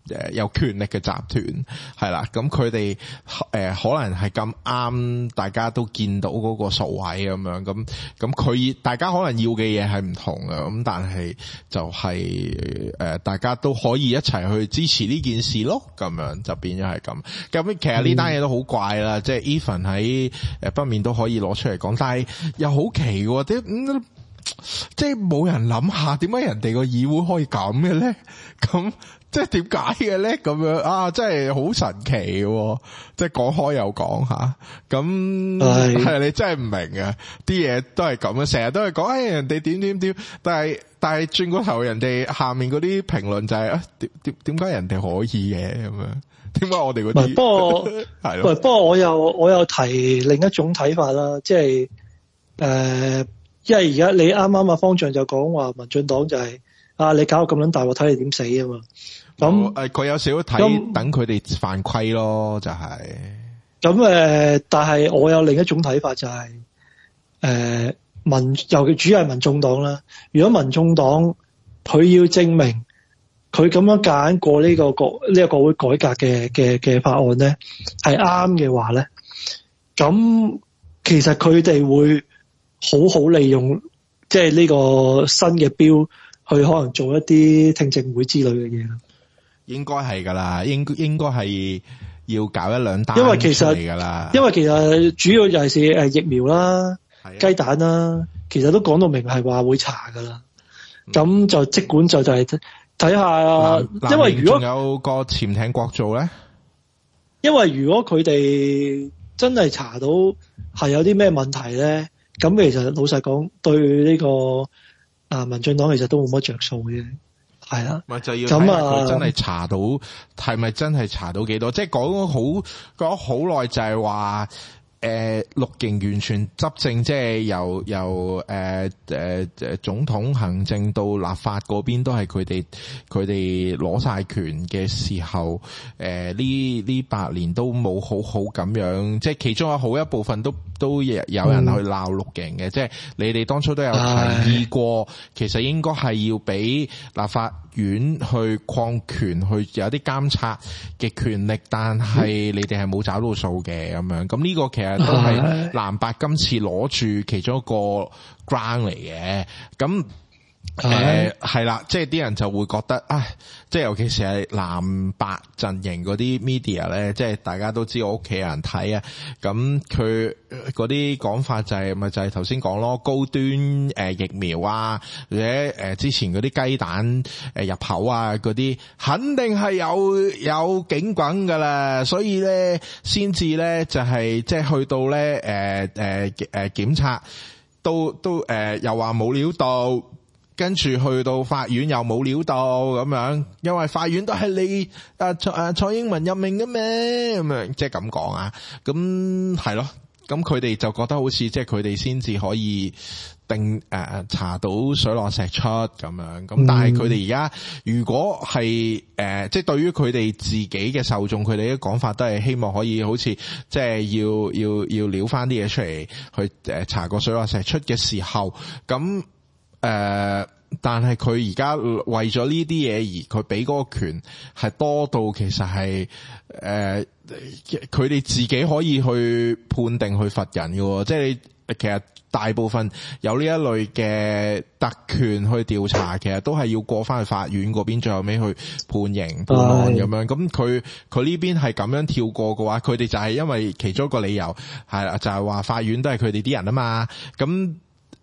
有權力嘅集團係啦，咁佢哋可能係咁啱，大家都見到嗰個數位咁樣，咁佢大家可能要嘅嘢係唔同嘅，咁但係就係大家都可以一齊去支持呢件事咯，咁樣就變咗係咁。咁其實呢單嘢都好怪啦，即係 even 喺北面都可以攞出嚟講，但係又好奇喎，啲即係冇人諗下點解人哋個議會可以咁嘅咧？咁即係點解嘅咧？咁樣啊，真係好神奇喎！即係講開又講下，咁係你真係唔明啊！啲嘢都係咁啊，成日都係講人哋點，但係轉過頭人哋下面嗰啲評論就係點解人哋可以嘅咁樣？點解我哋嗰啲？不過係咯， 不過我又提另一種睇法啦，即係因為而家你啱啱方丈就講話民進黨就係你搞到咁撚大鑊，睇你點死啊嘛！咁佢有少少睇等佢哋犯規咯，就係咁但係我有另一種睇法就係尤其主要係民眾黨啦。如果民眾黨佢要證明佢咁樣揀過呢個國會改革嘅法案咧係啱嘅話咧，咁其實佢哋會好好利用即係呢個新嘅標去可能做一啲聽證會之類嘅嘢咯。 應該係噶啦，應該係要搞一兩單出嚟噶啦。 因為其實主要就係疫苗啦、雞蛋啦，其實都講到明係話會查噶啦。咁就即管就係睇下，因為如果仲有個潛艇國造咧， 因為如果佢哋真係查到係有啲咩問題咧，咁其實老實講對呢個民進黨其實都冇乜着數嘅。係啦， 咪就要睇下佢真係查到係咪真係查到幾多？即係講咗好耐，就係話綠營完全執政，即係由總統行政到立法嗰邊都係佢哋攞晒權嘅時候，呢8年都冇好好咁樣，即係其中有好一部分都有人去鬧綠營嘅，即係你哋當初都有提議過，其實應該係要俾立法院去擴權，去有啲監察嘅權力，但係你哋係冇找到數嘅咁樣。咁呢個其實都係藍白今次攞住其中一個 ground 嚟嘅。咁係啦，即係啲人就會覺得，即係尤其是係藍白陣營嗰啲 media 咧，即係大家都知我屋企人睇啊，咁佢嗰啲講法就係頭先講咯，高端疫苗啊，或者之前嗰啲雞蛋入口啊嗰啲，肯定係有警棍噶啦，所以咧先至咧就係即係去到咧檢測都又話冇料到。跟住去到法院又冇料到咁樣，因為法院都係你蔡英文任命嘅咩咁樣，即係咁講啊。咁係咯，咁佢哋就覺得好似即係佢哋先至可以查到水落石出咁樣。咁但係佢哋而家如果係即係對於佢哋自己嘅受眾，佢哋嘅講法都係希望可以好似即係要撩翻啲嘢出嚟去查個水落石出嘅時候咁。但係佢而家為咗呢啲嘢而佢俾嗰個權係多到其實係佢哋自己可以去判定去罰人嘅，即係你其實大部分有呢一類嘅特權去調查，其實都係要過翻去法院嗰邊，最後尾去判刑判案咁樣。咁佢呢邊係咁樣跳過嘅話，佢哋就係因為其中一個理由係啦，就係話法院都係佢哋啲人啊嘛。咁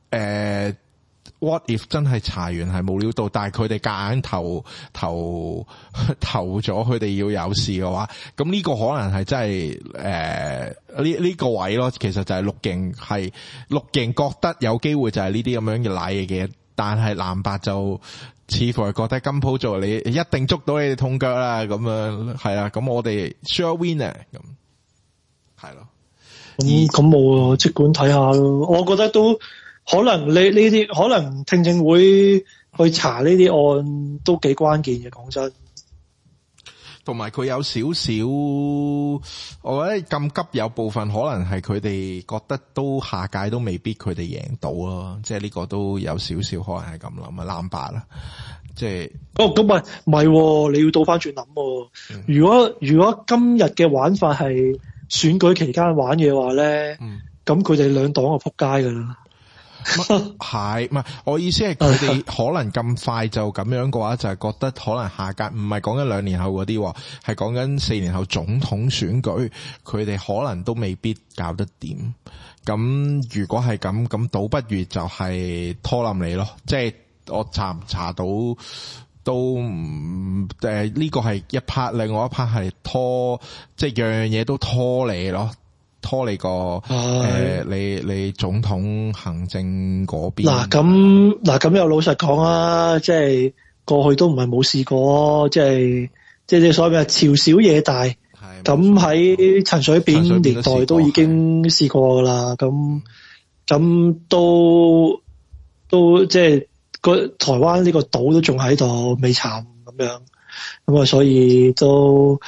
What if 真係查完係冇料到，但係佢哋夾硬投咗佢哋要有事嘅話，咁呢個可能係真係呢個位咯。其實就係綠營覺得有機會就係呢啲咁樣嘅賴嘢，但係藍白就似乎係覺得金鋪做你一定捉到你哋痛腳啦，咁樣係啦。咁我哋 sure winner 咁係咯。 咁我即管睇下咯。我覺得都。可能呢啲可能聽證會去查呢啲案都幾關鍵嘅，講真。 同埋佢有少少，我覺得咁急有部分可能係佢哋覺得都下屆都未必佢哋贏到咯，即係呢個都有少少可能係咁諗啊，藍白啦，即係咁唔係，你要倒翻轉諗，如果今日嘅玩法係選舉期間玩嘅話咧，咁佢哋兩黨就撲街噶啦。 係，唔係我意思係佢哋可能咁快就咁樣嘅話，就係覺得可能下屆唔係講緊2年後嗰啲，係講緊4年後總統選舉，佢哋可能都未必搞得掂。咁如果係咁倒不如就係拖冧你咯。即係我查唔查到都唔呢個係一 part， 另外一 part 係拖，即係樣樣嘢都拖你咯。拖你個你總統行政嗰邊。咁又老實講啊，即係過去都唔係冇試過，即係所謂嘅朝小野大。咁喺陳水扁年代都已經試過噶啦。咁都即係台灣呢個島都仲喺度未慘咁樣。咁啊，所以都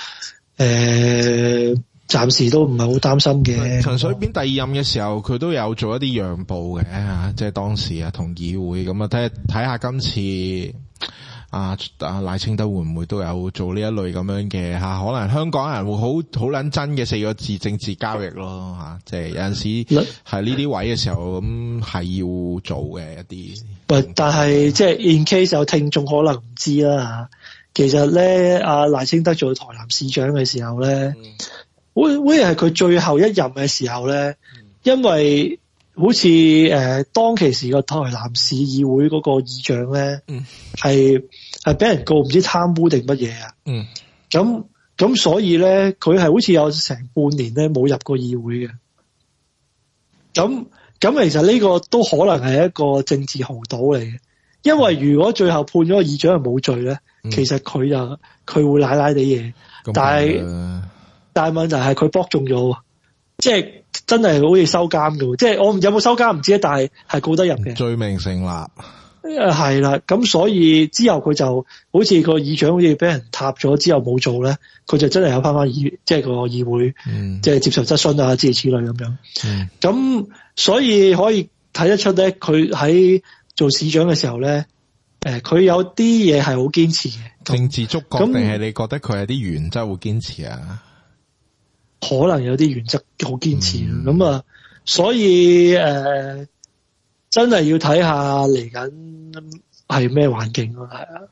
暫時都唔係好擔心嘅。 陳水扁第2任嘅時候，佢都有做一啲讓步嘅吓，即係當時啊同議會咁啊，睇下今次賴清德會唔會都有做呢一類咁樣嘅吓？可能香港人會好撚真嘅4個字政治交易咯吓，即係有陣時係呢啲位嘅時候咁係要做嘅一啲。 喂，但係即係 in case 有聽眾可能唔知啦，其實咧賴清德做台南市長嘅時候咧。會係佢最後一任嘅時候咧，因為好似當其時個台南市議會嗰個議長咧，係俾人告唔知貪污定乜嘢啊，咁所以咧佢係好似有成半年咧冇入過議會嘅，咁其實呢個都可能係一個政治豪賭嚟嘅，因為如果最後判咗個議長係冇罪咧，其實佢會奶奶地嘢，但係問題係佢搏中咗，即係真係好似收監㗎，即係我有冇收監唔知，但係告得入嘅，罪名成立。係啦，咁所以之後佢就好似個議長好似俾人撻咗之後冇做咧，佢就真係有翻即係個議會，即係接受質詢啊，諸如此類咁樣。咁所以可以睇得出咧，佢喺做市長嘅時候咧，佢有啲嘢係好堅持嘅。政治觸覺定係你覺得佢係啲原則會堅持啊？可能有啲原則好堅持，咁所以真係要睇下嚟緊係咩環境咯，係啊，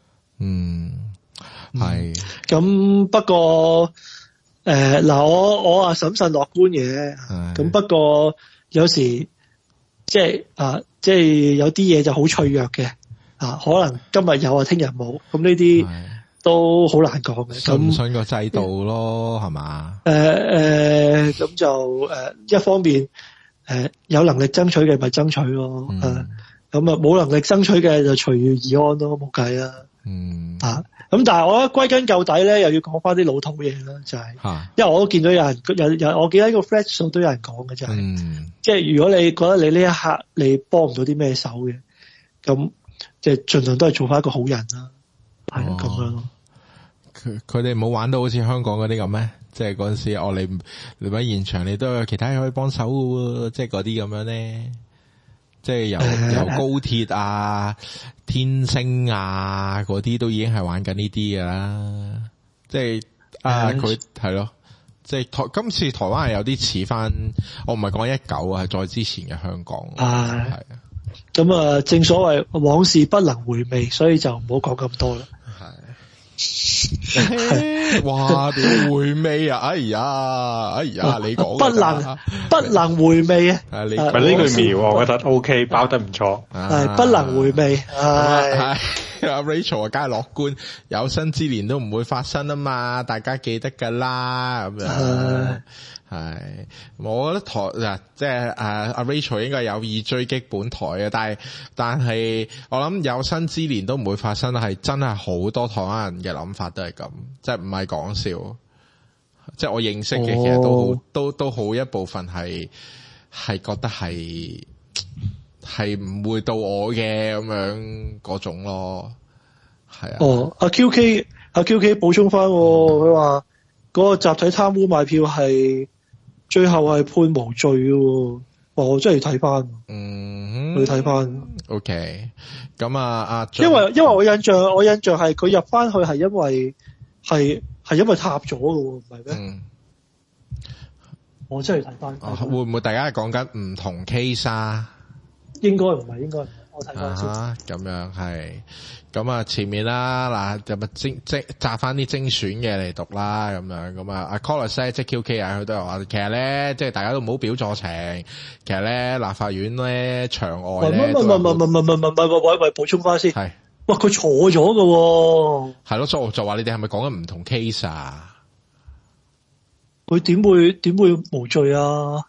係。咁不過我審慎樂觀嘅，咁不過有時即係有啲嘢就好脆弱嘅，可能今日有啊，聽日冇，咁呢啲。都好難講嘅，信唔信個制度咯，係嘛？咁就一方面有能力爭取嘅咪爭取咯，咁冇能力爭取嘅就隨遇而安咯，冇計啦。咁但係我覺得歸根究底咧，又要講翻啲老土嘢啦，就係，因為我都見到有人我記得呢個 Flash 數都有人講嘅，就係，即係如果你覺得你呢一刻你幫唔到啲咩手嘅，咁即係盡量都係做翻一個好人啦。係咁樣咯。佢哋冇玩到好似香港嗰啲咁咩？即係嗰陣時，你喺現場，你都有其他嘢可以幫手嘅，即係嗰啲咁樣咧。即係由高鐵啊、天星啊嗰啲都已經係玩緊呢啲噶啦。即係佢係咯，即係今次台灣係有啲似翻，我唔係講19啊，係再之前嘅香港。係啊。咁正所謂往事不能回味，所以就唔好講咁多啦。哇！點回味啊？哎呀，你講不能回味啊！呢句苗我覺得 OK， 包得唔錯。係不能回味。係阿 Rachel 梗係樂觀，有生之年都唔會發生啊嘛，大家記得噶啦咁樣。係，我覺得即係阿 Rachel 應該有意追擊本台嘅，但係我諗有生之年都唔會發生，係真係好多台灣人嘅諗法都係咁，即係唔係講笑，即係我認識嘅其實都好一部分係覺得係唔會到我嘅咁樣嗰種咯，係啊。阿阿 QK 補充翻，佢話嗰個集體貪污買票係最後係判無罪嘅，我真係要睇翻。我要睇翻。 OK， 咁啊， 因為我印象係佢入翻去係因為塌咗嘅，唔係咩？我真係睇翻。 會唔會大家係講緊唔同 case 啊？ 應該唔係，我睇翻先。 咁樣係，咁啊前面啦，嗱就咪摘翻啲精選嘅嚟讀啦，咁啊阿 Collis 即係 QK 啊，佢都有話，其實咧即係大家都唔好表錯情，其實咧立法院咧場外咧，喂， 補充翻先， 係， 哇佢錯咗嘅， 係咯，所以我就話你哋係咪講緊唔同 case 啊？ 佢點會無罪啊？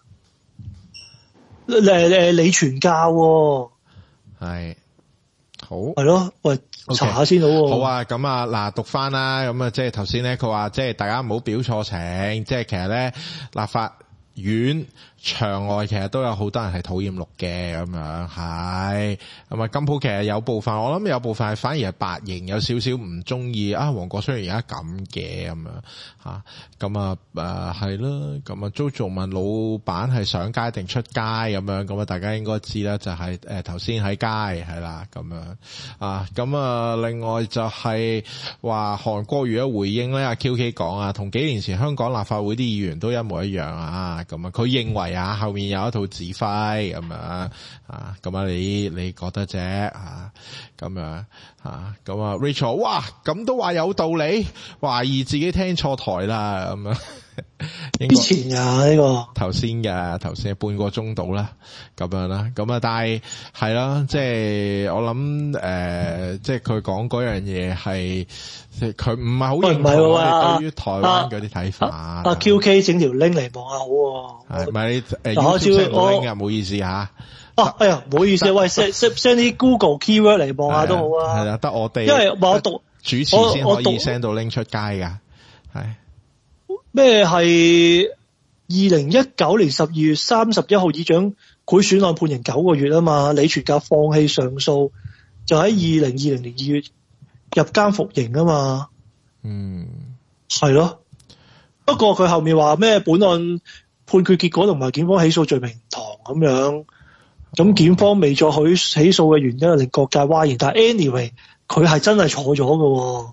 你傳教係好係咯，喂查下先好。 好啊，咁啊嗱讀翻啦，咁啊即係頭先咧佢話即係大家唔好表錯情，即係其實咧立法院場外其實都有好多人係討厭綠嘅，咁樣係，咁啊金鋪其實有部分我諗有部分係反而係白營有少少唔中意啊黃國昌而家咁嘅咁樣吓，咁啊係啦，咁啊 JoJo 問老闆係上街定出街咁樣，咁啊大家應該知啦，就係頭先喺街係啦咁樣啊，咁啊另外就係話韓國瑜嘅回應咧，阿 QK 講啊，同幾年前香港立法會啲議員都一模一樣啊，咁啊佢認為啊後面有一套指揮咁樣啊，咁啊你覺得啫啊，咁樣啊，咁啊 Rachel 哇咁都話有道理，懷疑自己聽錯台啦咁樣。 之前啊呢個頭先半個鐘到啦，咁樣啦，咁啊但係係啦，即係我諗即係佢講嗰樣嘢係，佢唔係好認同我哋對於台灣嗰啲睇法。 阿 QK 整條 link 嚟望下好。 係咪你YouTube link 啊？唔好意思吓。 哎呀，唔好意思，喂 send 啲 Google keyword 嚟望下都好啊。 係啦，得我哋因為我讀主持先可以 send 到 link 出街噶，係。 咩係2019年12月31號議長賄選案判刑9個月啊嘛？李全教放棄上訴，就喺2020年2月入監服刑啊嘛。係咯。不過佢後面話咩本案判決結果同埋檢方起訴罪名唔同咁樣，咁檢方未作許起訴嘅原因令各界譁然。但係 anyway 佢係真係錯咗㗎。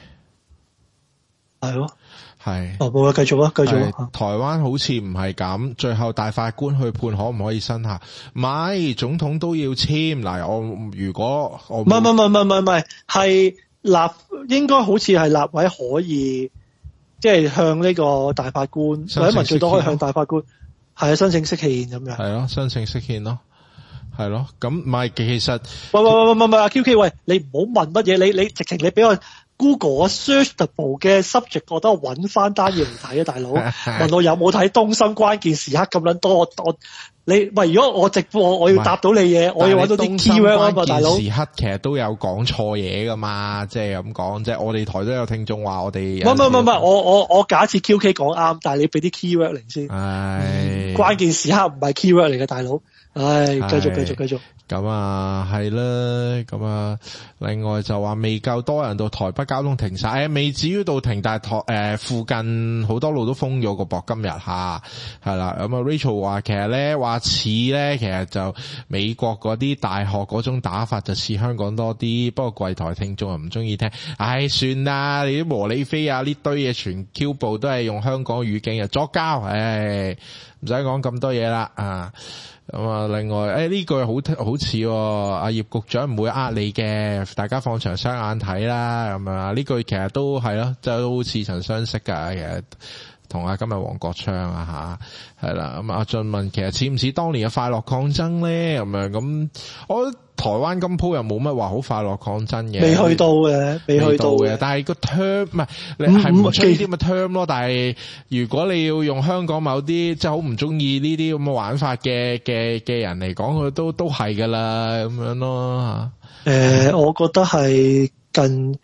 係咯。係冇啦，繼續啊！ 台灣好似唔係咁，最後大法官去判可唔可以生效？唔係，總統都要簽。嗱，如果我唔係， 係應該好似係立委可以，即係向呢個大法官，或者民最多可以向大法官係申請釋憲咁樣。係咯，申請釋憲咯，係咯。咁唔係，其實喂阿 QK 喂，你唔好問乜嘢，你直情你俾我。Google searchable 嘅 subject， 我都揾翻單嘢嚟睇啊，大佬。問我有冇睇東森關鍵時刻咁撚多，你喂，如果我直播，我要答到你嘢，我要揾到啲 keyword 啊嘛，大佬。 時刻其實都有講錯嘢噶嘛，即係咁講，即係我哋台都有聽眾話我哋。 唔係，我假設 QK 講啱，但係你俾啲 keyword 嚟先。關鍵時刻唔係 keyword 嚟嘅，大佬。繼續。 咁啊，係啦，咁啊，另外就話未夠多人到台北交通停晒，未至於到停，但係附近好多路都封咗個噃，今日吓，係啦，咁啊 Rachel 話其實咧話似咧，其實就美國嗰啲大學嗰種打法就似香港多啲，不過櫃台聽眾又唔中意聽，算啦，你啲和理非啊呢堆嘢全 Q 部都係用香港語境啊作交，唔使講咁多嘢啦啊！咁啊，另外，呢句好似阿葉局長唔會呃你嘅，大家放長雙眼睇啦，咁啊，呢句其實都係咯，就都似曾相識噶，其實同今日黃國昌啊吓，係啦，咁阿俊問其實似唔似當年嘅快樂抗爭咧？咁樣咁，我台灣今鋪又冇乜話好快樂抗爭嘅， 未去到嘅， 但係個 term 唔係你係唔出啲咁嘅 term 咯。但係如果你要用香港某啲即係好唔中意呢啲咁嘅玩法嘅人嚟講，佢都係噶啦咁樣咯。 我覺得係近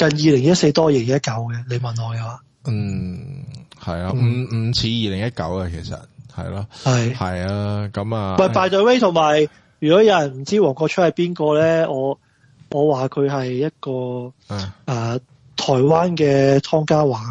2014多2019嘅，你問我嘅話， 係啊，唔似2019嘅，其實係咯，係啊，咁啊， 喂，by the way，同埋如果有人唔知黃國昌係邊個咧，我話佢係一個台台灣嘅湯家驊。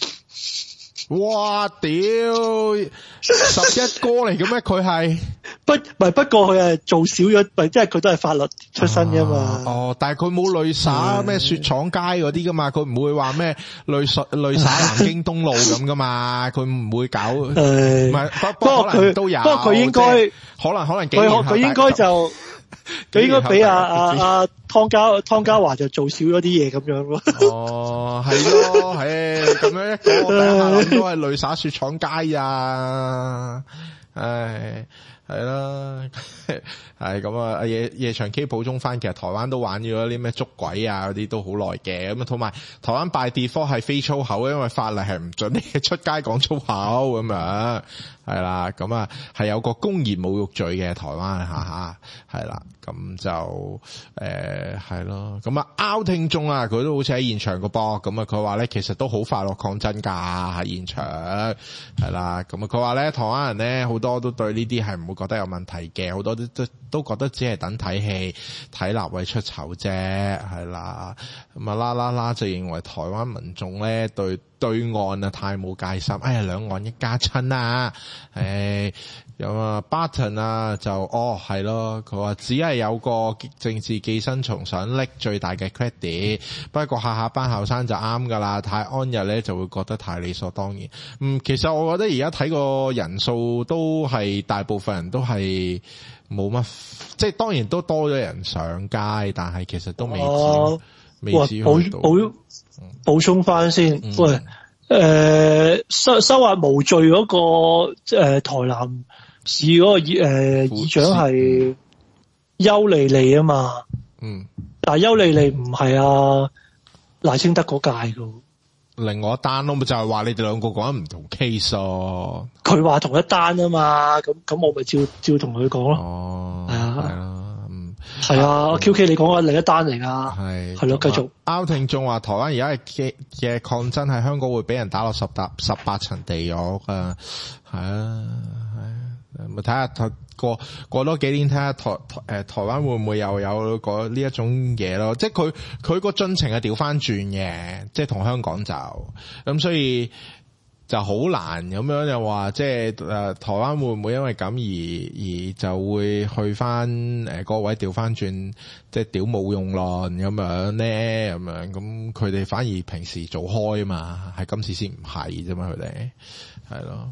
哇！屌，11哥嚟嘅咩？佢係不過佢係做少咗，即係佢都係法律出身㗎嘛。 哦，但係佢冇淚灑咩雪廠街嗰啲噶嘛，佢唔會話咩淚灑南京東路咁噶嘛，佢唔會搞。唔係，不過佢都有。不過佢應該可能佢應該就。佢應該俾阿湯家驊就做少咗啲嘢咁樣咯。 哦，係咯，咁樣一個諗都係淚灑雪廠街啊！唉，係啦，係咁啊！夜場 K 補充翻，其實台灣都玩咗啲咩捉鬼啊嗰啲都好耐嘅，咁啊同埋台灣by default係非粗口，因為法例係唔准你出街講粗口咁樣，係啦，咁啊係有個公然侮辱罪嘅台灣吓，係啦，咁就係咯，咁啊 out 聽眾啊，佢都好似喺現場個噃，咁啊佢話咧其實都好快樂抗爭㗎喺現場，係啦，咁啊佢話咧台灣人咧好多都對呢啲係唔會覺得有問題嘅，好多都覺得只係等睇戲睇立委出醜啫，係啦，咁啊啦就認為台灣民眾咧對岸啊太冇戒心，哎呀兩岸一家親啊，有啊 Barton 啊就係咯，佢話只係有個政治寄生蟲想拎最大嘅 credit， 不過下班後生就啱噶啦，太安逸咧就會覺得太理所當然。其實我覺得而家睇個人數都係大部分人都係冇乜，即係當然都多咗人上街，但係其實都未至補充翻先，喂，收押無罪嗰個台南市嗰個議長係邱莉莉啊嘛，但係邱莉莉唔係賴清德嗰屆噶， 另外一單咯，咪就係話你哋兩個講緊唔同 case 咯， 佢話同一單啊嘛，咁我咪照同佢講咯，係啊。係啊 ，QK 你講嘅另一單嚟噶，係咯，繼續。 拗聽眾話台灣而家嘅抗爭喺香港會俾人打落18層地獄啊，係啊，咪睇下過多幾年睇下台灣會唔會又有呢一種嘢咯？即係佢個進程係調翻轉嘅，即係同香港就咁，所以。就好難咁樣又話，即係台灣會唔會因為咁而就會去翻嗰位調翻轉，即係屌冇用論咁樣咧，咁樣咁佢哋反而平時做開啊嘛，係今次先唔係啫嘛，佢哋係咯，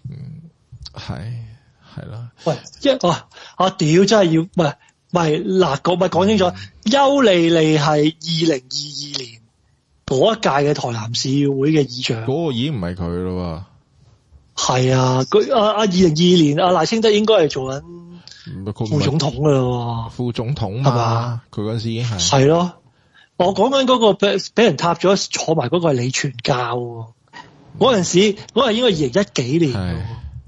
係咯。喂， 屌真係要講清楚，邱莉莉係2022年。嗰一屆嘅台南市議會嘅議長， 嗰個已經唔係佢咯喎。 係啊，佢2022年賴清德應該係做緊副總統噶啦。 副總統嘛，佢嗰陣時已經係。係咯，我講緊嗰個俾人撻咗坐埋嗰個係李全教喎。嗰陣時嗰個應該2010幾年。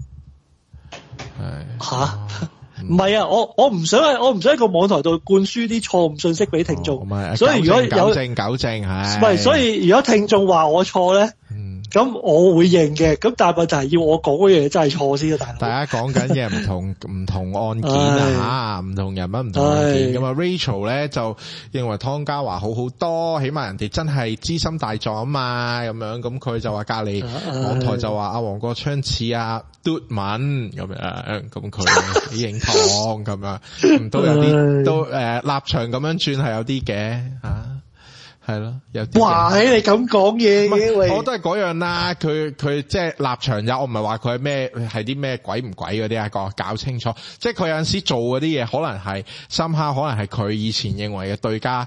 係。嚇？唔係啊！我唔想喺個網台度灌輸啲錯誤信息俾聽眾，所以如果有糾正係， 唔係，所以如果聽眾話我錯咧，咁我會認嘅。咁但係問題係要我講嗰嘢真係錯先啊，大佬。 大家講緊嘅唔同案件啊，唔同人物唔同案件咁啊。Rachel 咧就認為湯家驊好好多，起碼人哋真係資深大狀啊嘛，咁樣咁佢就話隔離網台就話阿黃國昌似嘟文咁樣，咁佢幾認同咁樣，都有啲都立場咁樣轉係有啲嘅嚇，係咯，有啲。 哇！你咁講嘢， 我都係嗰樣啦。佢即係立場有，我唔係話佢係啲咩鬼唔鬼嗰啲啊，搞清楚。即係佢有陣時做嗰啲嘢，可能係深刻，可能係佢以前認為嘅對家，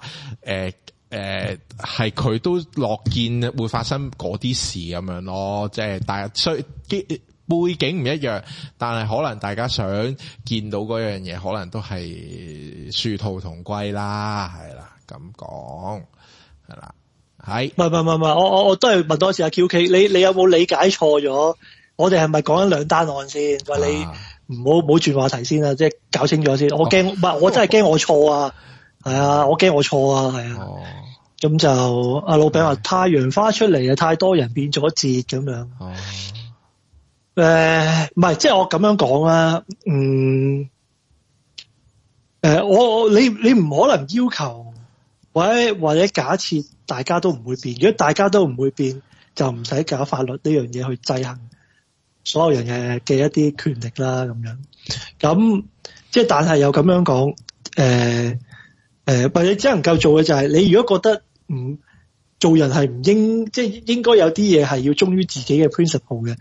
係佢都樂見會發生嗰啲事咁樣咯。即係大家背景唔一樣，但係可能大家想見到嗰樣嘢，可能都係殊途同歸啦，係啦，咁講係啦，係。 唔係，我都係問多次阿 QK， 你有冇理解錯咗？我哋係咪講緊兩單案先？喂，你唔好轉話題先啊，即係搞清楚先。我驚，唔係我真係驚我錯啊，係啊，我驚我錯啊，係啊。咁就阿老餅話太陽花出嚟啊，太多人變咗節咁樣。唔係，即係我咁樣講啦。你唔可能要求或者假設大家都唔會變，如果大家都唔會變，就唔使搞法律呢樣嘢去制衡所有人嘅一啲權力啦，咁樣。咁即係但係又咁樣講，或者只能夠做嘅就係，你如果覺得做人係唔應，即係應該有啲嘢係要忠於自己嘅 principle 嘅，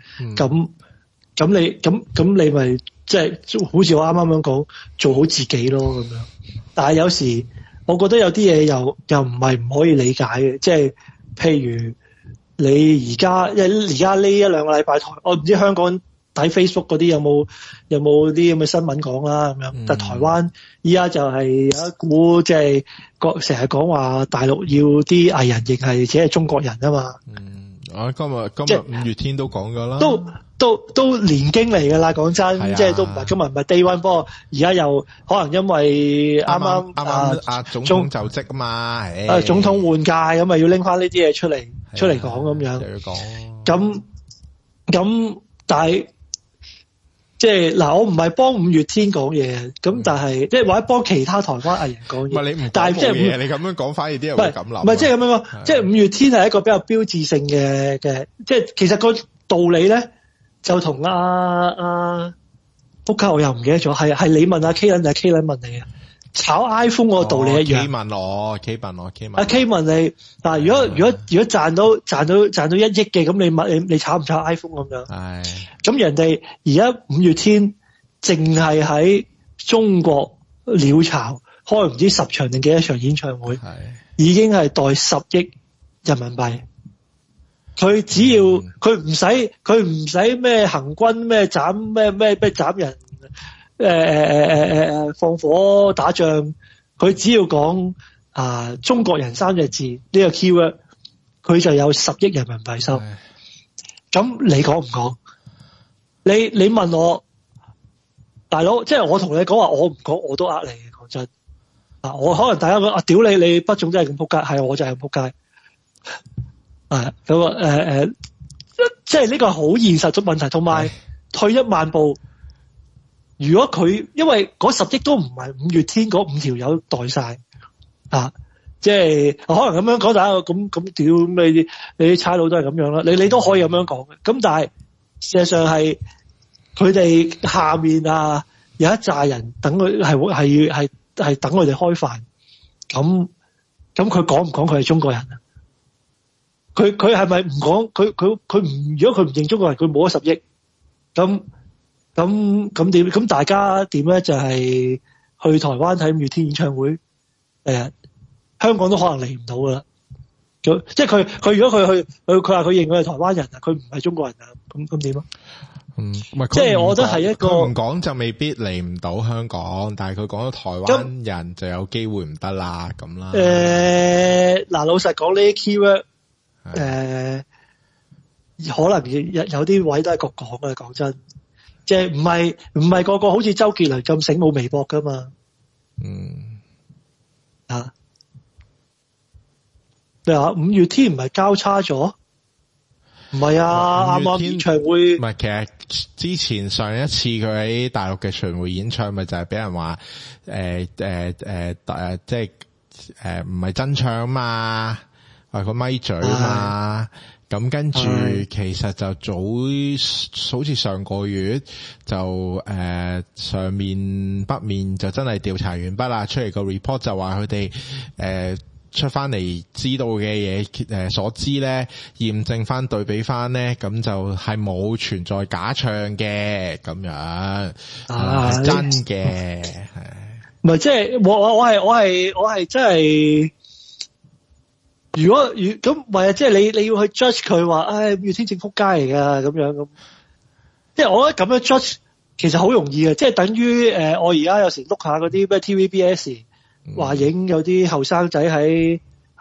咁你咪即係好似我啱啱咁講，做好自己咯咁樣。但係有時我覺得有啲嘢又唔係唔可以理解嘅，即係譬如你而家呢一兩個禮拜我唔知香港睇 Facebook 嗰啲有冇啲咁嘅新聞講啦咁樣，但台灣依家就係有一股即係成日講話大陸要啲藝人亦係只係中國人啊嘛。 今日5月天都講咗啦， 都年經嚟噶啦，講真，即係都唔係今日唔係 day one，不過而家又可能因為啱啱總統就職啊嘛， 總統換屆咁咪要拎翻呢啲嘢出嚟講咁樣， 又要講咁，但係即係嗱，我唔係幫5月天講嘢，咁但係即係或者幫其他台灣藝人講嘢。 唔係你唔， 但係即係你咁樣講，反而啲人會咁諗。 唔係即係咁樣講，即係5月天係一個比較標誌性嘅，即係其實個道理咧就同仆街我又唔記得咗，係你問阿 K 倫定係 K 倫問你啊？炒 iPhone 個道理一樣。K 問我。K 問你，但係如果賺到1億嘅，咁你炒唔炒 iPhone 咁樣？係。咁人哋而家5月天淨係喺中國鳥巢開唔知10場定幾多場演唱會，已經係袋10億人民幣。佢只要佢唔使咩行軍咩斬咩斬人，放火打仗，佢只要講中國人3隻字呢個 keyword， 佢就有10億人民幣收。咁你講唔講？你問我大佬，即係我同你講話，我唔講我都呃你嘅，講真。我可能大家講屌你不總真係咁仆街，係我就係咁仆街。咁即係呢個係好現實嘅問題，同埋退一萬步，如果佢因為嗰10億都唔係5月天嗰5條友袋晒即係可能咁樣講，大家咁屌你啲差佬都係咁樣啦，你都可以咁樣講嘅。咁但係事實上係佢哋下面有一紮人等佢係等佢哋開飯，咁佢講唔講佢係中國人啊？佢係咪唔講？佢唔，如果佢唔認中國人，佢冇咗10億，咁點？咁大家點咧？就係去台灣睇5月天演唱會，香港都可能嚟唔到噶啦。即係佢如果佢去佢話佢認佢係台灣人啊，佢唔係中國人啊，咁點啊？即係我覺得係一個佢唔講就未必嚟唔到香港，但係佢講到台灣人就有機會唔得啦咁啦。 嗱，老實講呢啲 keyword。可能有啲位都係各講嘅，講真，即係唔係個個好似周杰倫咁醒冇微博噶嘛。你話5月天唔係交叉咗？唔係啱啱演唱會。唔係， 其實之前上一次佢喺大陸嘅巡迴演唱，咪就係俾人話即係唔係真唱嘛。個咪嘴嘛，咁跟住其實就好似上個月就上面北面就真係調查完畢啦，出嚟個 report 就話佢哋出翻嚟知道嘅嘢所知咧，驗證翻對比翻咧，咁就係冇存在假唱嘅咁樣，係真嘅，係唔係即係我係真係。如果咁，唔係即係你要去 judge 佢話，5月天正仆街嚟噶咁樣咁，即係我覺得咁樣 judge 其實好容易嘅，即係等於我而家有時碌下嗰啲咩 TVBS 話影有啲後生仔喺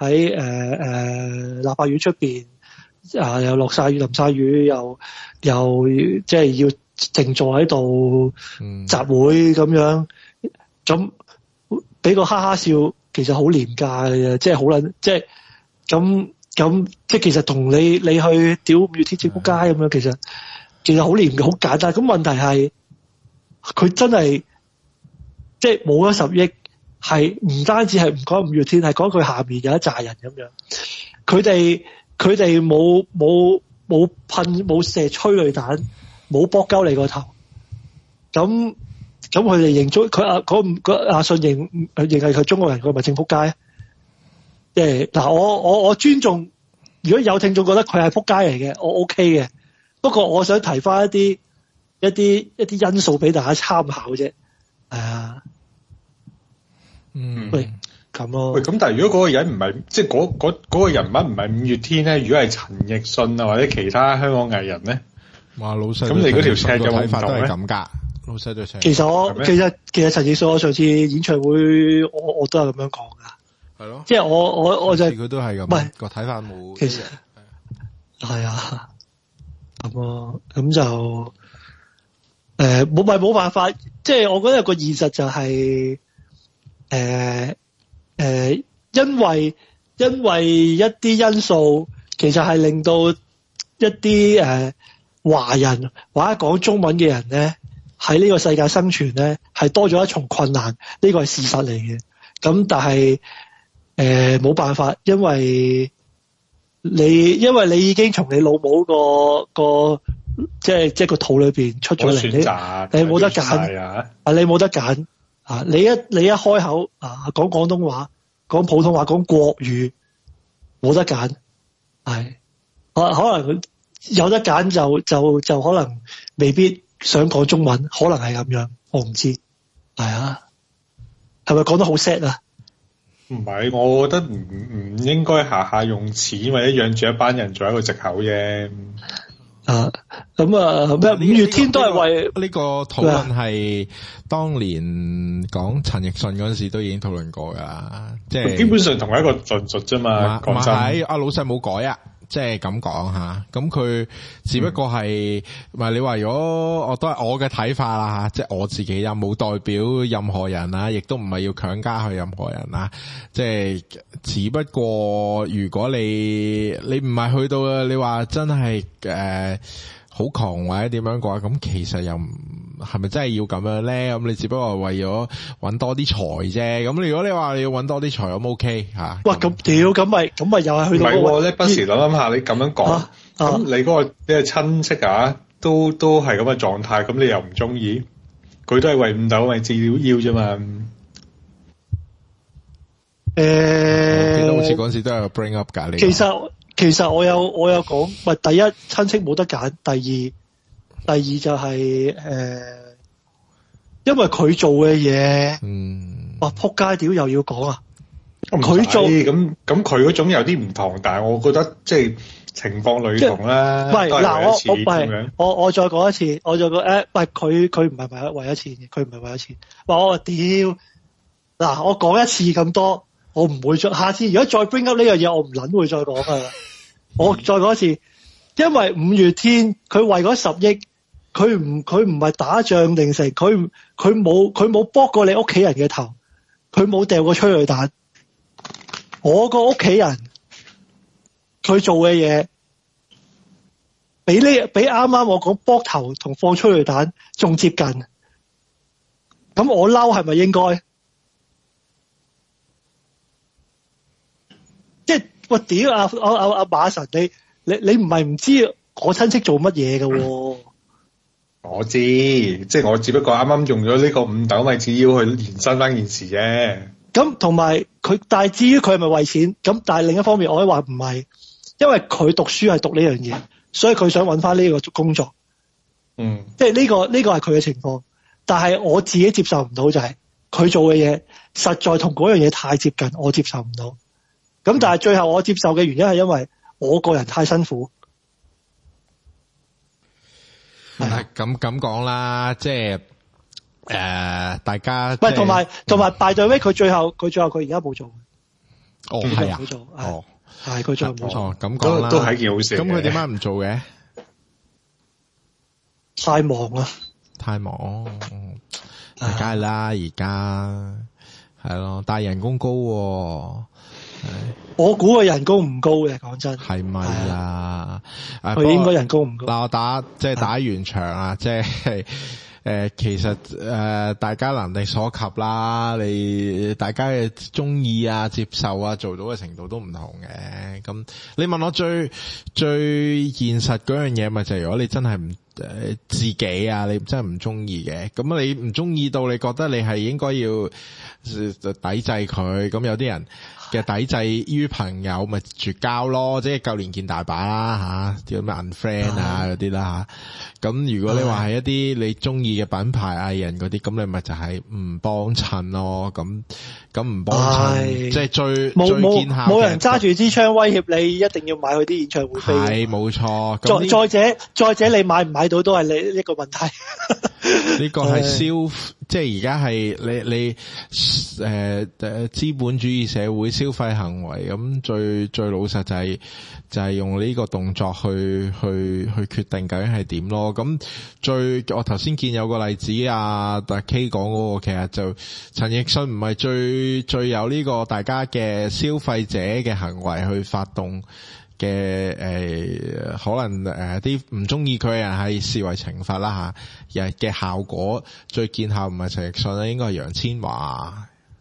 立法院出邊又落晒雨淋晒雨，又即係要靜坐喺度集會咁樣，咁俾個哈哈笑，其實好廉價嘅，即係好撚即係。咁即係其實同你去屌5月天正仆街咁樣，其實好廉嘅，好簡單。咁問題係佢真係即係冇咗10億， 係唔單止係唔講五月天，係講佢下面有一紮人咁樣。佢哋冇噴冇射催淚彈，冇搏鳩你個頭。咁佢哋認咗佢阿信認係佢中國人，佢咪正仆街？即係嗱，我尊重，如果有聽眾覺得佢係仆街嚟嘅，我 OK 嘅。不過我想提翻一啲因素俾大家參考啫。係啊，喂咁咯。 喂，咁但係如果嗰個人唔係，即係嗰個人物唔係五月天咧，如果係陳奕迅啊或者其他香港藝人咧， 哇老細， 咁你嗰條尺有冇唔同咧？ 咁噶，老細對尺。 其實陳奕迅我上次演唱會我都係咁樣講噶。係咯，即係我就佢都係咁，唔係個睇法冇。 其實係啊，咁就冇辦法，即係我覺得個現實就係因為一啲因素，其實係令到一啲華人或者講中文嘅人咧，喺呢個世界生存咧，係多咗一重困難，呢個係事實嚟嘅。咁但係冇辦法，因為你已經從你老母個即係個肚裏邊出咗嚟，你冇得揀，你冇得揀啊！你一開口啊，講廣東話、講普通話、講國語，冇得揀，係可能有得揀就可能未必想講中文，可能係咁樣，我唔知，係啊，係咪講得好 sad 啊？ 唔係，我覺得唔應該下下用錢或者養住一班人做一個藉口啫。 咩？五月天都係為呢個討論係當年講陳奕迅嗰陣時都已經討論過噶，即係基本上同一個論述啫嘛。講真， 阿老細冇改啊。即係咁講吓，咁佢只不過係唔係你話如果我都係我嘅睇法啦吓，即係我自己又冇代表任何人啊，亦都唔係要強加去任何人啊，即係只不過如果你唔係去到你話真係好窮或者點樣嘅話，咁其實又係咪真係要咁樣咧？咁你只不過為咗搵多啲財啫。咁如果你話你要搵多啲財，咁 OK 吓。 哇！咁屌，咁咪又係去到唔係咧？不時諗下，你咁樣講，咁你嗰個你係親戚啊，都係咁嘅狀態，咁你又唔中意？佢都係為五斗米折腰啫嘛。 記得好似嗰陣時都有 bring up 㗎。 其實我有講，咪第一親戚冇得揀，第二就係因為佢做嘅嘢，哇撲街屌又要講啊！佢做咁佢嗰種有啲唔同，但係我覺得即係情況類同啦。 唔係嗱，我再講一次，我再講唔係佢唔係為咗錢嘅，佢唔係為咗錢。話我屌嗱，我講一次咁多。我唔會再，下次如果再 bring up 呢樣嘢，我唔撚會再講噶啦。我再講一次，因為五月天佢為嗰10億，佢唔係打仗定成，佢冇搏過你屋企人嘅頭，佢冇掉過催淚彈。我個屋企人佢做嘅嘢，比啱啱我講搏頭同放催淚彈仲接近。咁我嬲係咪應該？即係我屌阿馬神，你唔係唔知我親戚做乜嘢㗎喎？ 我知，即係我只不過啱啱用咗呢個五斗米折腰去延伸翻件事啫。咁同埋佢，但係至於佢係咪為錢？咁但係另一方面，我可以話唔係，因為佢讀書係讀呢樣嘢，所以佢想揾翻呢個工作。即係呢個係佢嘅情況。但係我自己接受唔到就係佢做嘅嘢實在同嗰樣嘢太接近，我接受唔到。咁但係最後我接受嘅原因係因為我個人太辛苦。 係咁講啦，即係大家喂，同埋 by the way，佢最後佢而家冇做。 係啊， 係佢最後冇做。 咁講啦， 都係件好事。 咁佢點解唔做嘅？ 太忙啦。 太忙，梗係啦，而家係咯，但係人工高喎。 我估佢人工唔高嘅，講真。係咪啊？ 佢應該人工唔高。 嗱，我打完場啊，即係其實大家能力所及啦，大家嘅中意啊、接受啊、做到嘅程度都唔同嘅。咁你問我最現實嗰樣嘢，咪就係如果你真係唔自己啊，你真係唔中意嘅，咁你唔中意到你覺得你係應該要抵制佢，咁有啲人嘅抵制於朋友咪絕交咯，即係舊年見大把啦吓，叫咩 unfriend 啊嗰啲啦吓。咁如果你話係一啲你中意嘅品牌藝人嗰啲，咁你咪就係唔幫襯咯。咁唔幫襯，即係最見效。 冇人揸住支槍威脅你，一定要買佢啲演唱會飛。 係冇錯。 再者，你買唔買到都係你一個問題。 呢個係即係而家係你資本主義社會消費行為，咁最老實就係用呢個動作去決定究竟係點咯。咁我頭先見有個例子大 K 講嗰個，其實就陳奕迅唔係最有呢個大家嘅消費者嘅行為去發動嘅可能啲唔中意佢嘅人係視為懲罰啦吓，嘅效果最見效唔係陳奕迅啦，應該係楊千嬅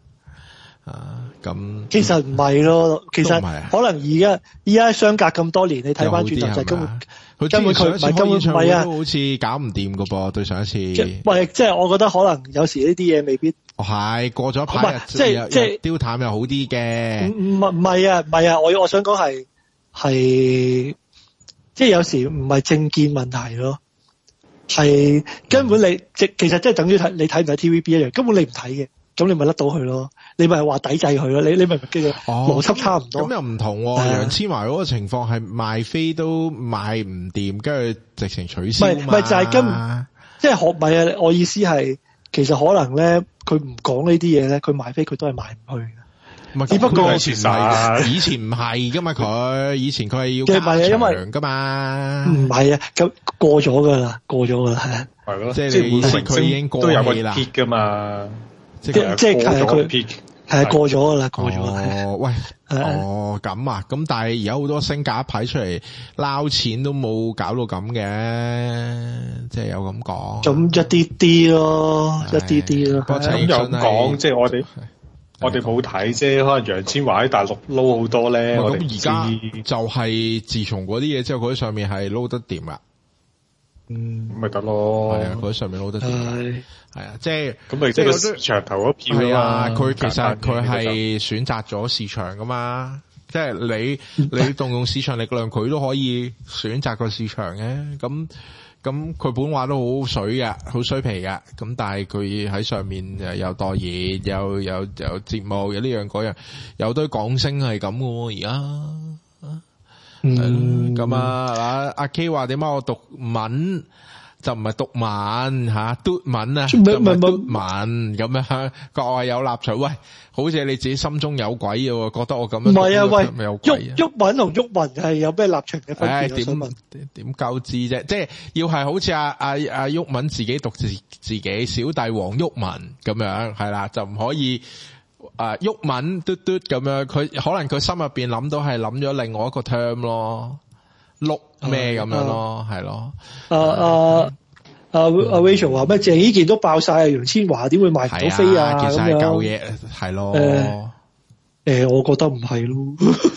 咁。其實唔係咯，其實可能而家相隔咁多年，你睇翻轉頭就根本佢唔係啊， 都好似搞唔掂噶噃，對上一次。 喂，即係我覺得可能有時呢啲嘢未必。 係過咗排，即係丟淡又好啲嘅。 唔係啊，我想講係即係有時唔係政見問題咯，係根本其實即係等於你睇唔睇 TVB 一樣，根本你唔睇嘅，咁你咪甩到佢咯，你咪話抵制佢咯，你咪跟住邏輯差唔多。 咁又唔同楊千嬅嗰個情況係賣飛都賣唔掂，跟住直情取消嘛。咪就係即係學咪啊！我意思係其實可能咧，佢唔講呢啲嘢咧，佢賣飛佢都係賣唔去嘅。只不過以前唔係噶嘛，佢以前佢係要加場噶嘛。唔係啊，咁過咗噶啦， 係咯，即係意思佢已經過氣啦。 都有個 peak 噶嘛， 即係佢 peak 係過咗噶啦，過咗。 喂，咁啊，咁但係而家好多星價牌出嚟撈錢都冇搞到咁嘅，即係有咁講。 咁一啲啲咯， 不過咁又講，即係我哋冇睇啫，可能楊千嬅喺大陸撈好多咧。 咁而家就係自從嗰啲嘢之後，佢喺上面係撈得掂啦。 咪得咯。 係啊，佢喺上面撈得掂。係啊，即係咁咪即係市場投咗票。 係啊，佢其實佢係選擇咗市場噶嘛。即係你動用市場力量，佢都可以選擇個市場嘅。咁佢本話都好水嘅，好水皮嘅。咁但係佢喺上面有代言，有節目，有呢樣嗰樣，有堆港星係咁嘅喎。而家咁阿 K 話點解我讀文就唔係讀文吓，嘟文啊，就唔係嘟文咁樣。各位有立場，喂，好似你自己心中有鬼嘅，覺得我咁樣唔係啊？喂， 郁文同郁文係有咩立場嘅分別？ 點夠知啫？即係要係好似阿郁文自己讀自己小弟黃郁文咁樣，係啦，就唔可以郁文嘟嘟咁樣。佢可能佢心入邊諗到係諗咗另外一個 term 咯。碌咩咁樣咯，係咯。 阿 Rachel 話咩？鄭伊健都爆晒啊，楊千嬅點會賣唔到飛啊？ 其實係舊嘢，係咯。 我覺得唔係咯。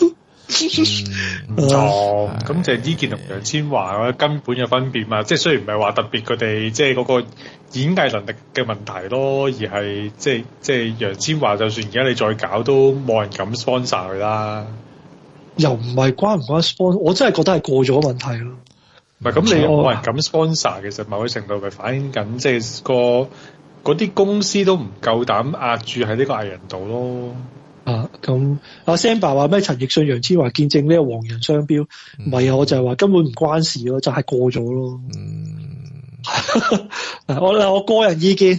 咁鄭伊健同楊千嬅根本有分別嘛？即係雖然唔係話特別佢哋即係嗰個演藝能力嘅問題咯，而係即係楊千嬅就算而家你再搞都冇人敢 sponsor 佢啦。 又唔係關唔關 sponsor， 我真係覺得係過咗問題咯。 唔係咁，你冇人敢 sponsor，其實某個程度咪反映緊，即係嗰啲公司都唔夠膽壓住喺呢個藝人度咯。 咁阿 Samba 話咩？陳奕迅、楊千嬅見證呢個黃人雙標，唔係啊，我就係話根本唔關事咯，就係過咗咯。我個人意見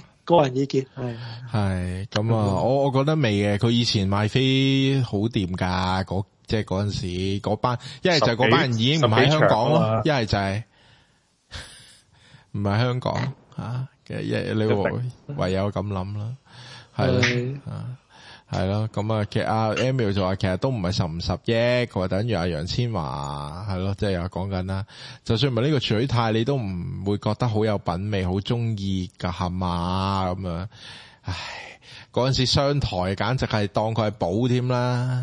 係咁啊！我覺得未嘅，佢以前賣飛好掂噶，即係嗰陣時嗰班，一係就係嗰班人已經唔喺香港咯，一係就係唔喺香港吓，你唯有咁諗啦，係啦， 係咯，咁啊，其實阿 Emil 就話其實都唔係10唔10億，佢話等於阿楊千嬅係咯，即係又講緊啦。就算唔係呢個取態，你都唔會覺得好有品味，好中意噶係嘛咁樣。唉，嗰陣時商台簡直係當佢係寶添啦。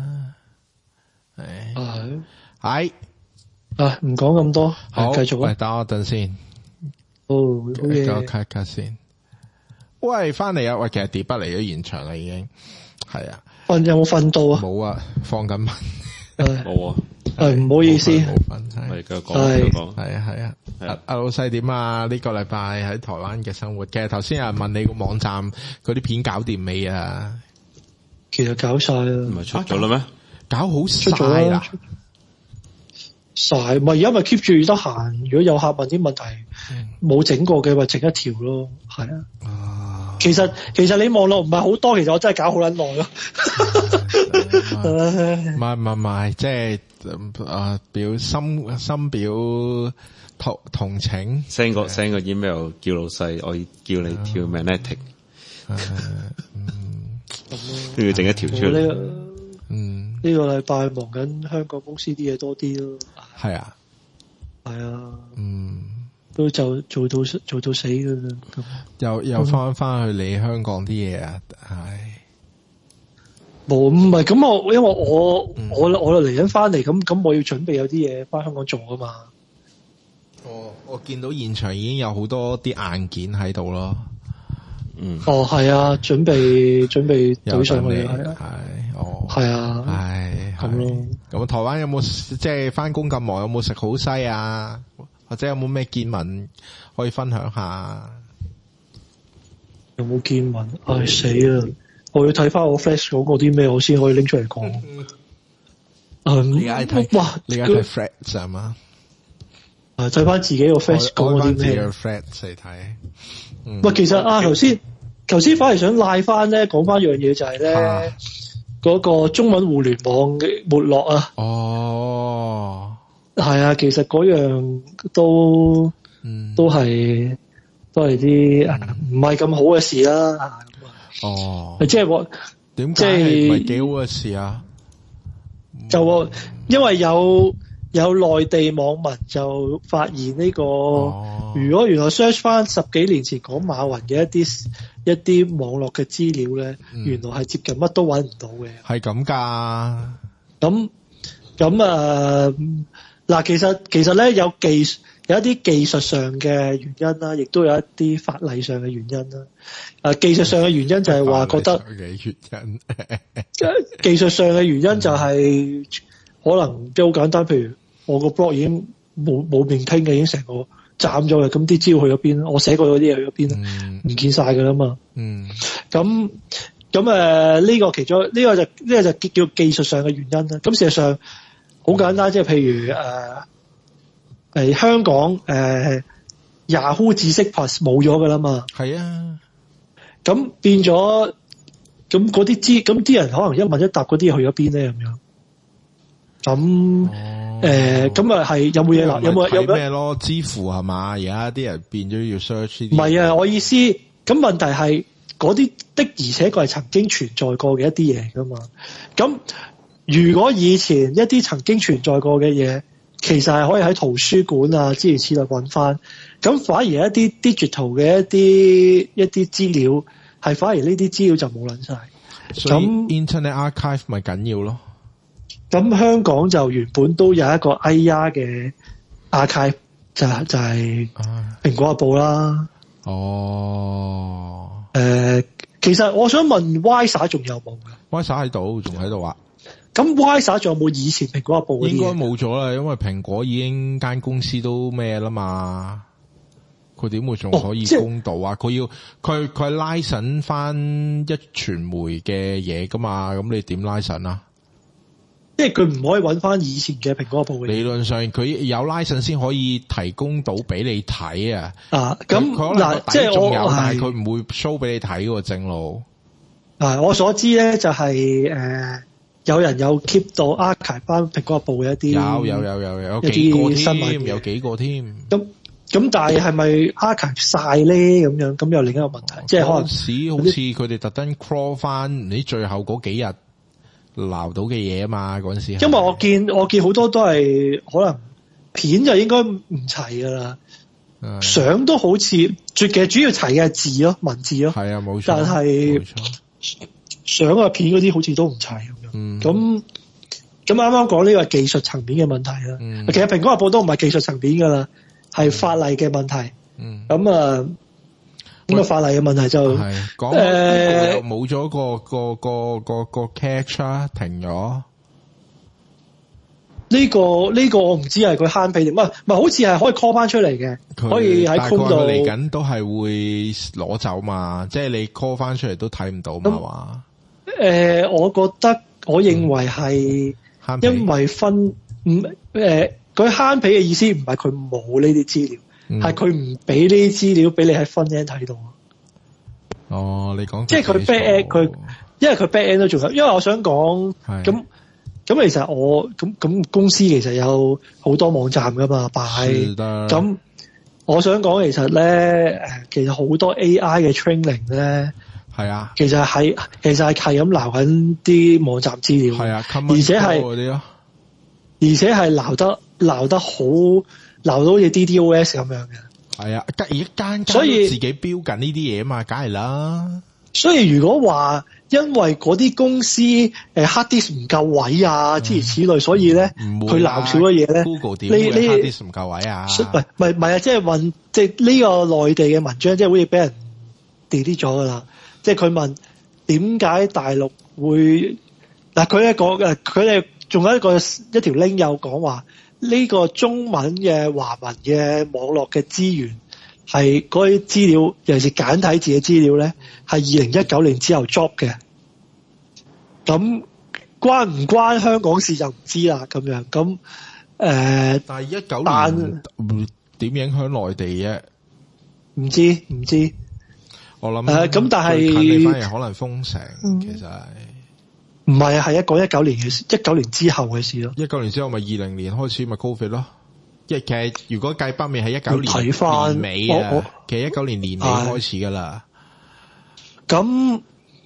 係， 唔講咁多， 好， 繼續啊。 喂，等我陣先。 好嘢。 我 cut 先。喂，翻嚟啊！喂，其實碟筆嚟咗現場啦，已經。係啊， 有冇瞓到啊？ 冇啊，放緊文。 冇啊， 唔好意思。 冇瞓， 係繼續講。 係啊。阿老細點啊？呢個禮拜喺台灣嘅生活，其實頭先有人問你個網站嗰啲片搞掂未啊？ 其實搞晒啦， 唔係出咗啦咩？ 搞好晒啦， 晒咪而家咪 keep 住得閒。如果有客問啲問題，冇整過嘅話整一條咯，係啊。其實你望落唔係好多，其實我真係搞好撚耐咯。 唔係，即係表深表同情。 send 個 email 叫老細，我要叫你跳 Magnetic， 都要整一條出嚟。 呢個禮拜忙緊香港公司啲嘢多啲咯。 係啊， 都就做到死噶啦。 又翻去你香港啲嘢啊， 冇唔係咁因為我嚟緊翻嚟，咁我要準備有啲嘢翻香港做啊嘛。 我見到現場已經有好多啲硬件喺度咯。 係啊，準備懟上去係啊，咁咯。 咁台灣有冇即係翻工咁忙，有冇食好西啊？或者有冇咩見聞可以分享下？ 有冇見聞？死啦！我要睇翻我 Flash 講過啲咩，我先可以拎出嚟講。 你而家睇，哇！你而家睇 Flash 係嘛？ 睇翻自己個 Flash 講過啲咩 ？Flash 嚟睇。 喂，其實頭先反而想賴翻咧，講翻樣嘢就係咧，嗰個中文互聯網嘅沒落啊。係啊，其實嗰樣都係啲唔係咁好嘅事啦。即係我點解係唔係幾好嘅事啊？ 就因為有內地網民就發現呢個，如果原來 search 翻10幾年前講馬雲嘅一啲網絡嘅資料咧，原來係接近乜都揾唔到嘅。係咁㗎。嗱，其實咧有一啲技術上嘅原因啦，亦都有一啲法例上嘅原因啦。技術上嘅原因就係話覺得技術上嘅原因就係可能即係好簡單，譬如我個 blog 已經冇面聽嘅，已經成個斬咗啦，咁啲資料去咗邊？我寫過嗰啲嘢去咗邊？唔見晒㗎啦嘛。咁呢個其中呢個就叫技術上嘅原因啦。咁事實上好簡單，即係譬如香港Yahoo 知識 Plus 冇咗㗎啦嘛。係啊。咁變咗，咁嗰啲咁啲人可能一問一答嗰啲去咗邊咧咁樣。咁係有冇嘢啦？有冇咩咯？支付係嘛？而家啲人變咗要 search 唔係啊，我意思咁問題係嗰啲的而且確係曾經存在過嘅一啲嘢㗎嘛。咁如果以前一啲曾經存在過嘅嘢，其實係可以喺圖書館啊諸如此類揾翻，咁反而一啲 digital 嘅一啲資料，係反而呢啲資料就冇撚晒。 咁 Internet Archive 咪緊要咯。 咁香港就原本都有一個 IR 嘅 archive， 就係蘋果日報啦。其實我想問 Wiser 仲有冇㗎 ？Wiser 喺度，仲喺度啊。 咁 Wiser 仲有冇以前蘋果日報嗰啲？ 應該冇咗啦，因為蘋果已經間公司都咩啦嘛，佢點會仲可以公道啊？佢係license翻一傳媒嘅嘢噶嘛，咁你點 license啊？ 即係佢唔可以揾翻以前嘅蘋果日報嘅。 理論上佢有 license 先可以提供到俾你睇啊。 咁嗱，即係我但係佢唔會 show 俾你睇喎，正路。 我所知咧就係有人有 keep 到 archive 翻蘋果日報嘅一啲有幾個添， 新聞， 有幾個添。 咁咁但係咪 archive 晒咧？咁樣咁又另一個問題，即係可能好似佢哋特登 crawl 翻你最後嗰幾日撈到嘅嘢啊嘛，嗰陣時。 因為我見好多都係可能片就應該唔齊噶啦，相都好似其實主要齊嘅係字咯，文字咯。係啊，冇錯。但係相啊片嗰啲好似都唔齊咁樣。咁啱啱講呢個係技術層面嘅問題啦。其實蘋果日報都唔係技術層面噶啦。係法例嘅問題，咁啊法例嘅問題就講冇咗個 catch 啊，停咗。呢個我唔知係佢慳皮定唔係好似係可以 call 翻出嚟嘅，可以喺 Chrome 度嚟緊都係會攞走嘛，即係你 call 翻出嚟都睇唔到嘛話。 我認為係因為佢慳皮嘅意思唔係佢冇呢啲資料，係佢唔俾呢啲資料俾你喺 front end 睇到。 哦，你講即係佢 back end 佢，因為佢 back end 都仲有。因為我想講咁其實我咁公司其實有好多網站噶嘛擺。咁我想講其實咧其實好多 AI 嘅 training 咧係啊， 其實係咁撈緊啲網站資料。係啊，而且係撈得好，撈到好似 DDoS 咁樣嘅。係啊，而家間所以自己標緊呢啲嘢嘛，梗係啦。所以如果話因為嗰啲公司hard disk 唔夠位啊，諸如此類，所以咧佢撈少咗嘢咧。Google 點會 hard disk 唔夠位啊？唔係啊，即係呢個內地嘅文章，即係好似俾人 delete 咗噶啦。即係佢問點解大陸會嗱？佢哋仲有一條 link 有講話呢個中文嘅華文嘅網絡嘅資源係嗰啲資料，尤其是簡體字嘅資料咧，係2019年之後 drop 嘅。咁關唔關香港事就唔知啦。咁樣咁但係19年點影響內地啫？唔知。我諗咁，但係近你反而可能封城，其實係。唔係啊，係19年嘅事，19年之後嘅事咯。19年之後咪20年開始咪 Covid 咯。其實如果計北面係19年年尾啊，其實19年年尾開始噶啦。咁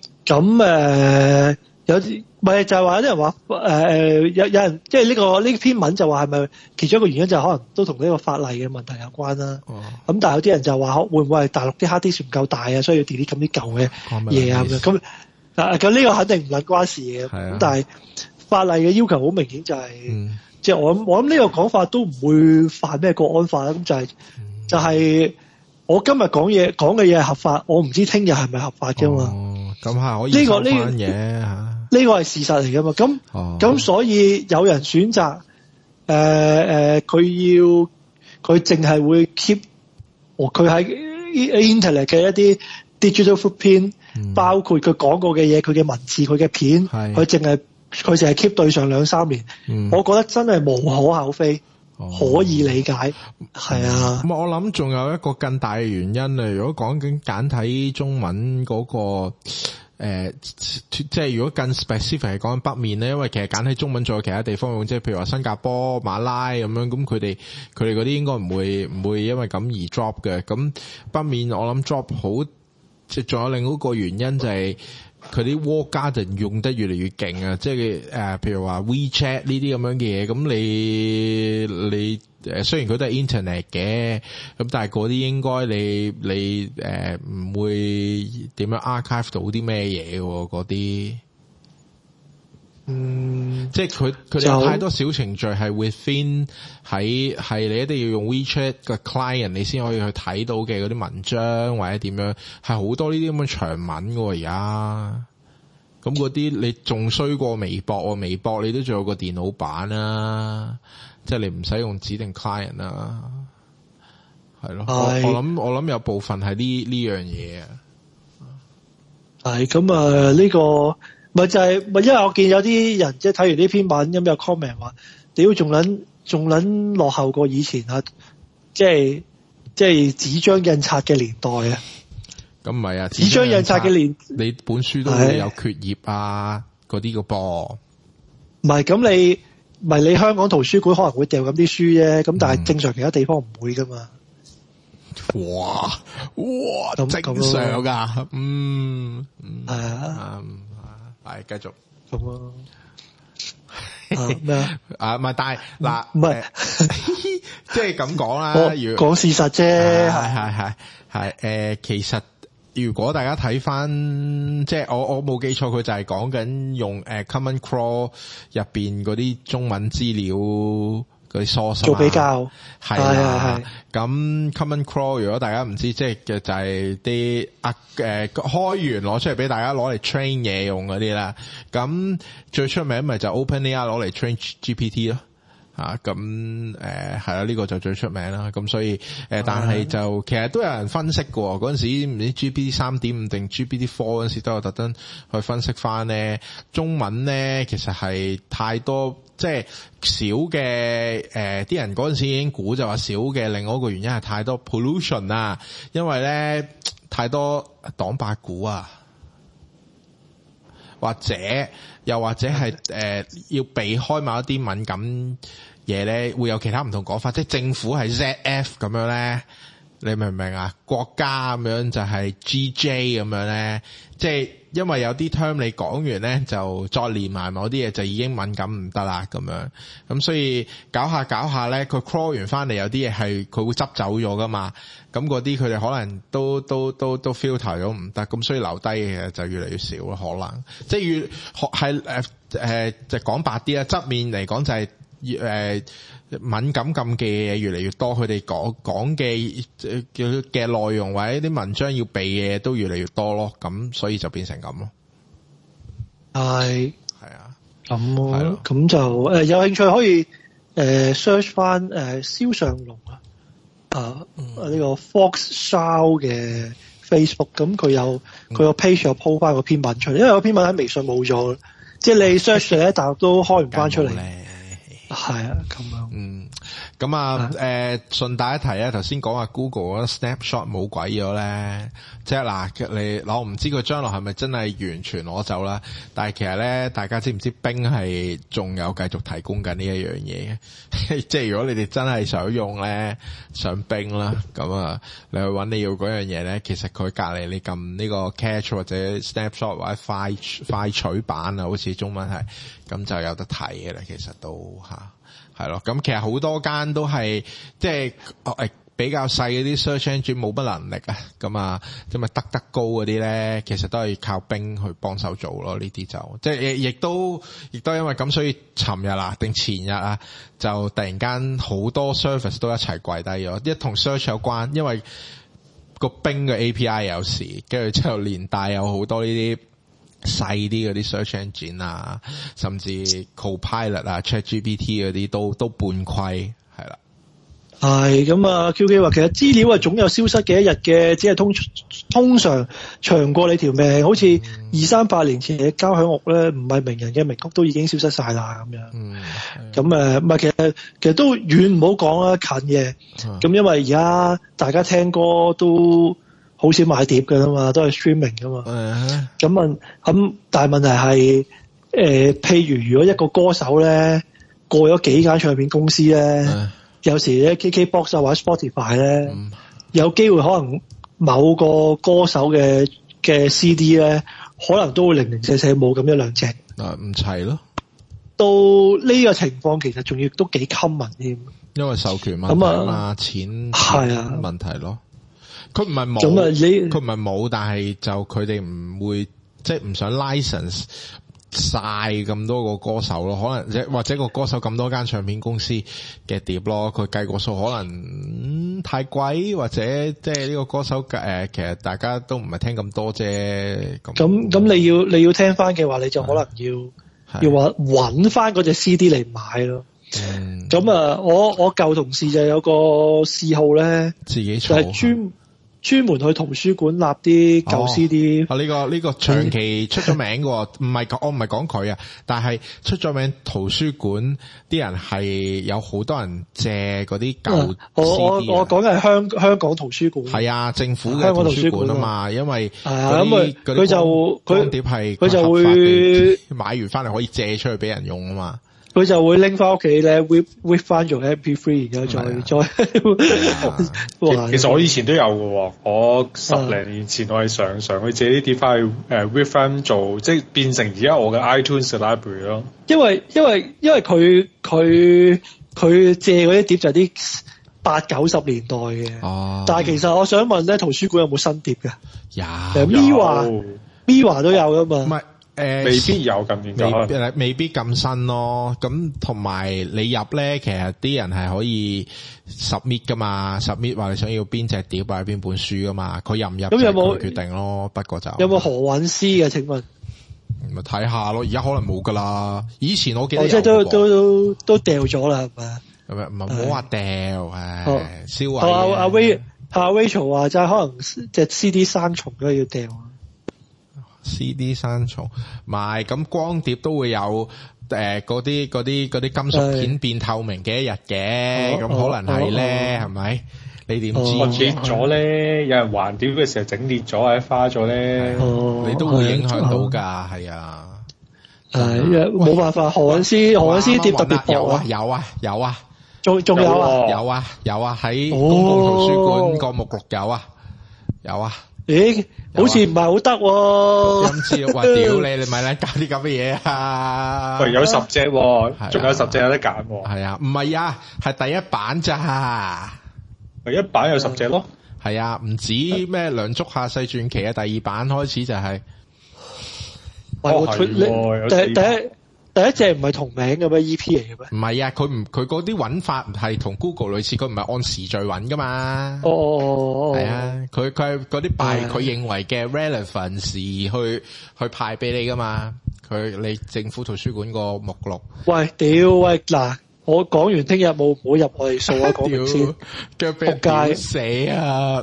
有啲咪就係話有啲人話有人即係呢篇文就話係咪其中一個原因就可能都同呢個法例嘅問題有關啦。咁但係有啲人就話會唔會係大陸啲 hard disk 唔夠大啊，所以要 delete 咁啲舊嘅嘢啊咁。咁呢個肯定唔撚關事嘅，咁但係法例嘅要求好明顯就係，即係我諗呢個講法都唔會犯咩國安法啦。咁就係我今日講嘅嘢係合法，我唔知聽日係咪合法㗎嘛。咁係可以收翻嘅嚇。呢個係事實嚟㗎嘛。咁所以有人選擇佢淨係會 keep 佢喺 internet 嘅一啲 digital footprint。包括佢講過嘅嘢，佢嘅文字，佢嘅片，佢淨係 keep 對上2-3年。我覺得真係無可厚非，可以理解。係啊。咁我諗仲有一個更大嘅原因啊！如果講緊簡體中文嗰個即係如果更 specific 係講緊北面咧，因為其實簡體中文仲有其他地方用，即係譬如話新加坡、馬拉咁樣，咁佢哋嗰啲應該唔會因為咁而 drop 嘅。咁北面我諗 drop 好。即係仲有另一個原因就係佢啲 walled garden 用得越嚟越勁啊！即係譬如話 WeChat 呢啲咁樣嘅嘢，咁你雖然佢都係 internet 嘅，咁但係嗰啲應該你唔會點樣 archive 到啲咩嘢喎？嗰啲。即係佢哋有太多小程序係 within 係你一定要用 WeChat 嘅 client 你先可以去睇到嘅嗰啲文章或者點樣，係好多呢啲咁嘅長文㗎而家。咁嗰啲你仲衰過微博喎，微博你都仲有個電腦版啊，即係你唔使用指定 client 啊，係咯。我諗有部分係呢樣嘢啊。係咁啊，呢個。咪就係咪？因為我見有啲人即係睇完呢篇文咁有 comment 話，屌仲撚落後過以前啊！即係紙張印刷嘅年代啊！咁唔係啊，紙張印刷嘅你本書都會有缺頁啊嗰啲嘅噃。唔係咁你香港圖書館可能會掉咁啲書啫，咁但係正常其他地方唔會噶嘛。 哇，正常噶， 係啊， 係繼續咁咯。咩啊？ 唔係，但係嗱， 唔係， 即係咁講啦。 講事實啫。 係其實如果大家睇翻，即係我冇記錯，佢就係講緊用Common Crawl 入邊嗰啲中文資料嗰啲 source 做比較。 係。咁 Common Crawl 如果大家唔知，即係嘅就係啲開完攞出嚟俾大家攞嚟 train 嘢用嗰啲啦。咁最出名咪就 OpenAI 攞嚟 train GPT 咯。咁係啦，呢個就最出名啦。咁所以但係就其實都有人分析過嗰陣時，唔知 GPT 3.5定 GPT 4嗰陣時都有特登去分析翻咧，中文咧其實係太多。即係少嘅啲人嗰陣時已經估就話少嘅，另外一個原因係太多 pollution 啊，因為咧太多黨八股啊，或者係要避開某一啲敏感嘢咧，會有其他唔同講法，即係政府係 ZF 咁樣咧，你明唔明啊？國家咁樣就係 GJ 咁樣咧，即係。因為有啲 term 你講完咧，就再連埋某啲嘢就已經敏感唔得啦咁樣，咁所以搞下咧，佢 crawl 完翻嚟有啲嘢係佢會執走咗噶嘛，咁嗰啲佢哋可能都 filter 咗唔得，咁所以留低嘅嘢就越嚟越少咯，可能即係越係就講白啲啦，側面嚟講就係敏感禁忌嘅嘢越嚟越多，佢哋講嘅內容或者啲文章要避嘅嘢都越嚟越多咯，咁所以就變成咁咯。 係啊，咁就有興趣可以search 翻蕭尚龍呢個 Fox Show 嘅 Facebook， 咁佢個 page 有 po 翻個篇文出嚟，因為個篇文喺微信冇咗，即係你 search 咧，大陸都開唔翻出嚟。係啊，咁樣。 咁啊，順帶一提咧，頭先講話 Google 嗰 snapshot 冇鬼咗咧，即係嗱，我唔知佢將來係咪真係完全攞走啦，但係其實咧，大家知唔知冰係仲有繼續提供緊呢一樣嘢嘅？即係如果你哋真係想用咧，上冰啦，咁啊，你去揾你要嗰樣嘢咧，其實佢隔離你撳呢個 cache 或者 snapshot 或者快取版啊，好似中文係，咁就有得睇嘅啦，其實都係咯，咁其實好多間都係即係比較細嗰啲 search engine 冇乜能力啊，咁啊，咁啊得高嗰啲咧，其實都係靠冰去幫手做咯，呢啲就即係亦都因為咁，所以尋日定前日啊，就突然間好多 service 都一齊跪低咗，一同 search 有關，因為個冰嘅 API 有事，跟住之後連帶有好多呢啲細啲嗰啲 search engine 啊，甚至 Copilot 啊 ChatGPT 嗰啲都半虧，係啦。 係咁啊 ，QK 話其實資料總有消失嘅一日嘅，只係通常長過你條命，好似2-300年前嘅交響樂咧，唔係名人嘅名曲都已經消失晒啦咁樣。咁唔係其實都遠唔好講啦，近嘅。咁因為而家大家聽歌都好少買碟噶啦嘛，都係 streaming 噶嘛。咁但係問題係譬如如果一個歌手咧過咗幾間唱片公司咧。有時咧 KKBox 啊或者 Spotify 咧，有機會可能某個歌手嘅 CD 咧，可能都會零零舍舍冇咁一兩隻。 唔齊咯。 到呢個情況其實仲要都幾 common 添。因為授權問題啊嘛，錢係啊問題咯。佢唔係冇，佢唔係冇，但係就佢哋唔會即係唔想 license。晒咁多個歌手咯，可能或者個歌手咁多間唱片公司嘅碟咯，佢計個數可能太貴，或者即係呢個歌手其實大家都唔係聽咁多啫。 咁你要聽翻嘅話，你就可能要話搵翻嗰隻 CD 嚟買咯。咁我舊同事就有個嗜好咧，自己就係專門去圖書館立啲舊 CD。 呢個長期出咗名嘅，我唔係講佢啊，但係出咗名圖書館啲人係有好多人借嗰啲舊 CD。 我講嘅係香港圖書館。係啊，政府嘅圖書館啊嘛，因為佢就光碟係佢就會買完翻嚟可以借出去俾人用啊嘛。 佢就會拎翻屋企咧 whip 翻做 MP3，然後再其實我以前都有嘅，我10零年前我係常去借啲碟翻去whip 翻做，即係變成而家我嘅 iTunes library 咯。 因為佢借嗰啲碟就係啲80-90年代嘅，但係其實我想問咧，圖書館有冇新碟嘅？ 有 Miwa 都有噶嘛？ 唔係未必有咁未必咁新咯。咁同埋你入咧，其實啲人係可以 submit 噶嘛，submit 話你想要邊隻碟或者邊本書噶嘛，佢入唔入咁有冇決定咯。不過就有冇何韻詩嘅？請問咪睇下咯，而家可能冇噶啦。以前我記得即係都掉咗啦，係咪？ 唔好話掉，燒毀。 阿 Rachel 話就係可能隻 CD 生蟲都要掉。 CD 生蟲，咪咁光碟都會有嗰啲金屬片變透明嘅一日嘅，咁可能係咧，係咪？你點知？ 裂咗咧，有人還碟嘅時候整裂咗或者花咗咧， 你都會影響到㗎，係啊。 冇辦法，何韻詩碟特別薄有啊， 仲有啊，喺公共圖書館個目錄有啊。 咦，好似唔係好得喎。 今次話屌你咪咧搞啲咁嘅嘢啊！ 喂，有10隻，仲有10隻有得揀。 係啊，唔係啊，係第一版咋？ 第一版有10隻咯。 係啊，唔止咩梁祝下世傳奇啊，第二版開始就係。 第一隻唔係同名嘅咩 EP 嚟嘅咩？ 唔係啊，佢嗰啲揾法係同 Google 類似，佢唔係按時序揾噶嘛。係啊，佢係嗰啲拜佢認為嘅 relevance 去派俾你噶嘛。你政府圖書館個目錄。喂， 嗱，我講完聽日唔好入我哋數啊，講明先。仆街死啊！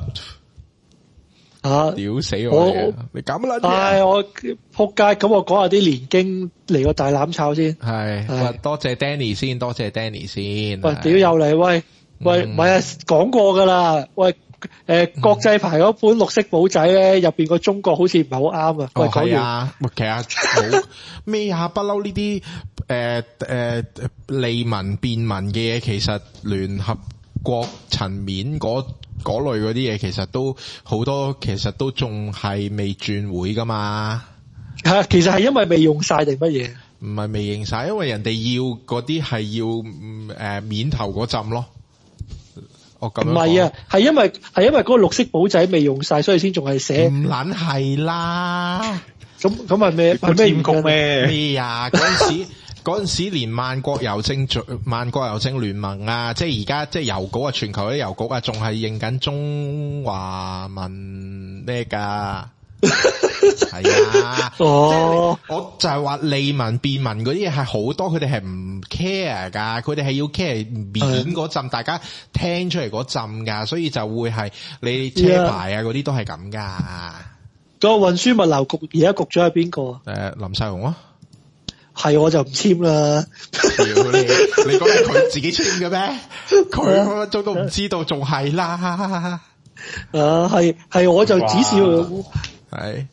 屌死我！你咁撚嘢！我仆街，咁我講下啲年經嚟個大攬炒先。 係，多謝 Danny 先。 喂，屌又嚟，喂，唔係啊，講過噶啦。喂，國際牌嗰本綠色簿仔咧，入邊個中國好似唔係好啱啊。喂，講完。 其實冇咩啊，不嬲呢啲利民便民嘅嘢，其實聯合國層面嗰類嗰啲嘢，其實都好多，其實都仲係未轉會噶嘛。 其實係因為未用晒定乜嘢？ 唔係未用晒，因為人哋要嗰啲係要面頭嗰陣咯。我咁樣講。唔係啊，係因為嗰個綠色簿仔未用晒，所以先仲係寫。唔撚係啦。咁係咩？係咩原因咩啊？嗰陣時連萬國郵政聯盟啊，即係而家即係郵局啊，全球啲郵局啊，仲係認緊中華文咩㗎？係啊，即係我就係話利民便民嗰啲嘢係好多，佢哋係唔 care 㗎，佢哋係要 care 面嗰陣，大家聽出嚟嗰陣㗎，所以就會係你車牌啊嗰啲都係咁㗎。 個運輸物流局而家局長係邊個？ 林世雄啊。 係我就唔簽啦。 你覺得佢自己簽嘅咩？佢都唔知道，仲係啦。 係我就指示佢。係。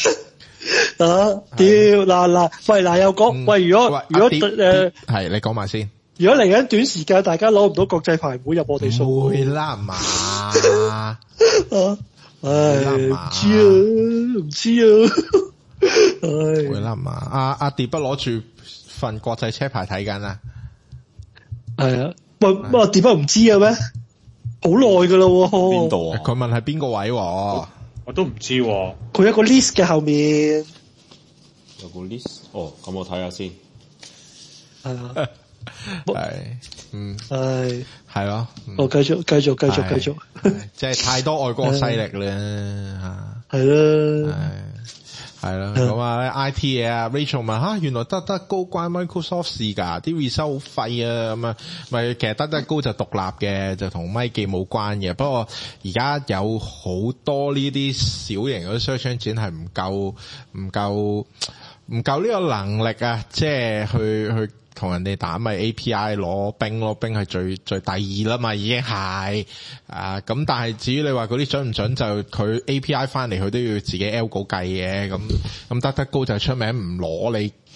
屌嗱，喂嗱又講，喂如果係你講埋先。 如果嚟緊短時間大家攞唔到國際牌，唔會入我哋數。 會啦嘛。 唔知啊。 會啦嘛，阿迪不攞住份國際車牌睇緊啊？ 係啊，喂，阿迪不唔知嘅咩？好耐噶啦， 邊度啊？ 佢問係邊個位？ 我都唔知。 佢有個 list 嘅後面有個 list。哦，咁我睇下先。 係啊， 係咯。 我繼續。 即係太多外國勢力啦， 係啦。 係啦，咁啊 IT 嘢啊 ，Rachel 問原來得高關 Microsoft 事㗎，啲 research 好廢啊，咁啊，咪其實得高就獨立嘅，就同咪記冇關嘅。不過而家有好多呢啲小型嗰啲 search engine 係唔夠呢個能力啊，即係去同人哋打咪 API 攞兵係最第二啦嘛，已經係咁。但係至於你話嗰啲準唔準，就佢 API 翻嚟佢都要自己 algo 計嘅。咁得高就出名唔攞你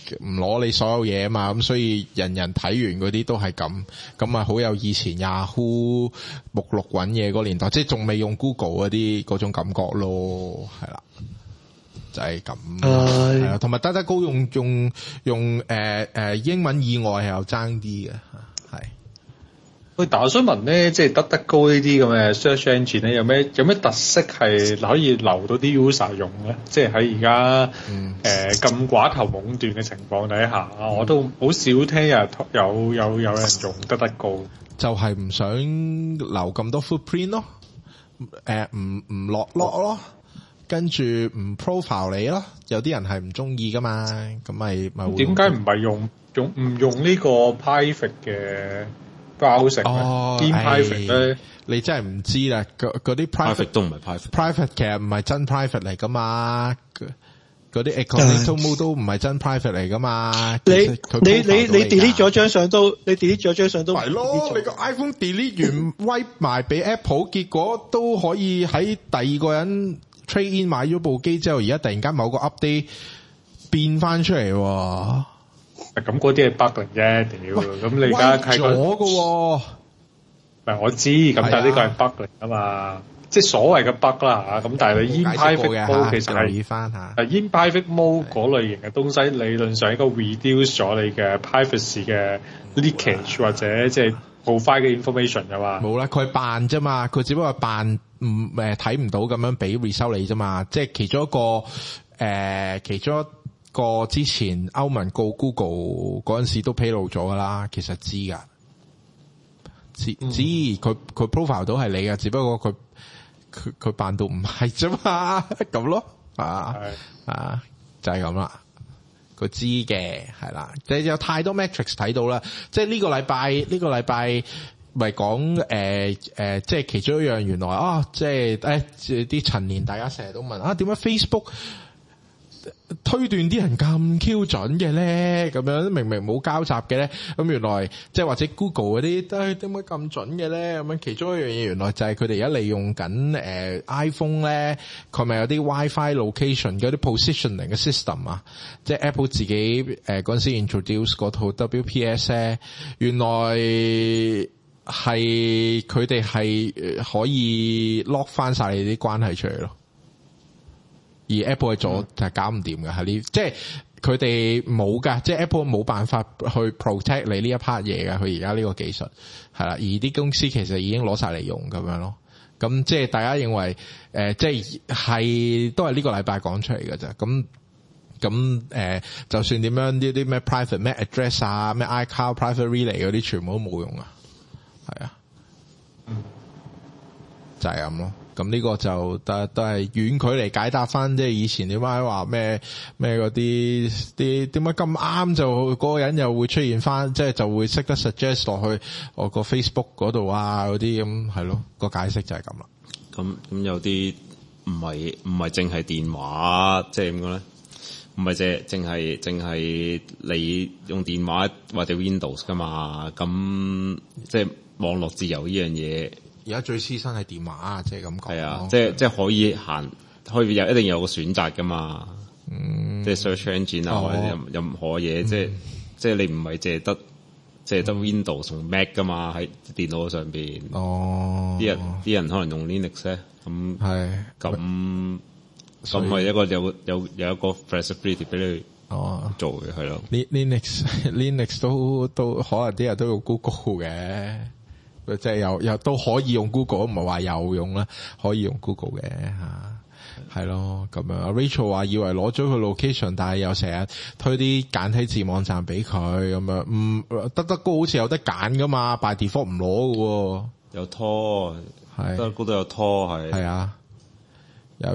唔攞你所有嘢啊嘛，咁所以人人睇完嗰啲都係咁啊，好有以前 Yahoo 目錄揾嘢嗰年代，即係仲未用 Google 嗰種感覺咯，係啦，就係咁，係啊，同埋DuckDuckGo用英文以外係有爭啲嘅，係。 喂，但我想問咧，即係DuckDuckGo呢啲咁嘅 search engine 咧，有咩特色係可以留到啲 user 用咧？即係喺而家咁寡頭壟斷嘅情況底下，我都好少聽有人用DuckDuckGo， 就係唔想留咁多 footprint 咯，唔落 log 咯，跟住唔 profile 你咯，有啲人係唔中意噶嘛，咁咪會點解唔係用呢個 private 嘅？包成兼 private 咧， 你真係唔知啦。嗰啲 private 都唔係 private 其實唔係真 private 嚟噶嘛。嗰啲 incognito mode 都唔係真 private 嚟噶嘛。你 delete 咗張相都， 係咯。你個 iPhone delete 完 wipe 埋俾 Apple， 結果都可以喺第二個人 trade in 買咗部機之後，而家突然間某個 update 變翻出嚟。 咁嗰啲係 bug 嚟啫，屌！咁你而家睇咗嘅， 唔係我知，咁但係呢個係 bug 嚟啊嘛，即係所謂嘅 bug 啦嚇。咁但係你 in private mode 其實係in private mode 嗰類型嘅東西，理論上應該 reduce 咗你嘅 privacy 嘅 leakage 或者即係 profile 嘅 information 㗎嘛。 冇啦，佢扮啫嘛，佢只不過扮睇唔到咁樣俾 result 你啫嘛，即係其中一個之前歐盟告 Google 嗰陣時都披露咗噶啦，其實知噶，知佢 profile 到係你噶，只不過佢扮到唔係啫嘛，咁咯，就係咁啦，佢知嘅係啦，即係有太多 metrics 睇到啦，即係呢個禮拜咪講即係其中一樣，原來即係啲陳年大家成日都問點解 Facebook推斷啲人咁 Q 準嘅咧，咁樣明明冇交集嘅咧，咁原來即係或者 Google 嗰啲都點解咁準嘅咧？咁樣其中一樣嘢原來就係佢哋而家利用緊iPhone 咧，佢咪有啲 WiFi location 嗰啲 positioning 嘅 system 啊，即係 Apple 自己嗰陣時 introduce 嗰套 WPS 咧，原來係佢哋係可以 lock 翻晒你啲關係出嚟咯。而 Apple 係做就係搞唔掂嘅，係呢，即係佢哋冇噶，即係 Apple 冇辦法去 protect 你呢一 part 嘢嘅，佢而家呢個技術係啦，而啲公司其實已經攞晒嚟用咁樣咯。咁即係大家認為即係都係呢個禮拜講出嚟嘅啫。咁就算點樣呢啲咩 private 咩 address 啊，咩 iCloud private relay 嗰啲全部都冇用啊，係啊，就係咁咯。咁呢個就都係遠距離解答翻，即係以前點解話咩嗰啲點解咁啱就嗰個人又會出現翻，即係就會識得 suggest 落去我個 Facebook 嗰度啊嗰啲咁係咯，個解釋就係咁啦。 咁有啲唔係淨係電話，即係點講咧？唔係淨係你用電話或者 Windows 噶嘛？咁即係網絡自由呢樣嘢。 而家最黐身係電話，即係咁講。係啊，即係可以一定有個選擇噶嘛。即係 search engine 啊，或者任何嘢，即係你唔係淨係得 Windows 同 Mac 噶嘛，喺電腦上邊。啲人可能用 Linux 咧，咁係咁係一個有一個 flexibility 俾你做嘅，係咯。 Linux 都可能啲人都用 Google 嘅。即係又都可以用 Google， 唔係話有用啦，可以用 Google 嘅係咯咁樣。Rachel 話以為攞咗佢 location， 但係又成日推啲簡體字網站俾佢咁樣，DuckDuckGo好似有得揀噶嘛， by default 唔攞嘅， 有拖係DuckDuckGo都有拖係啊，有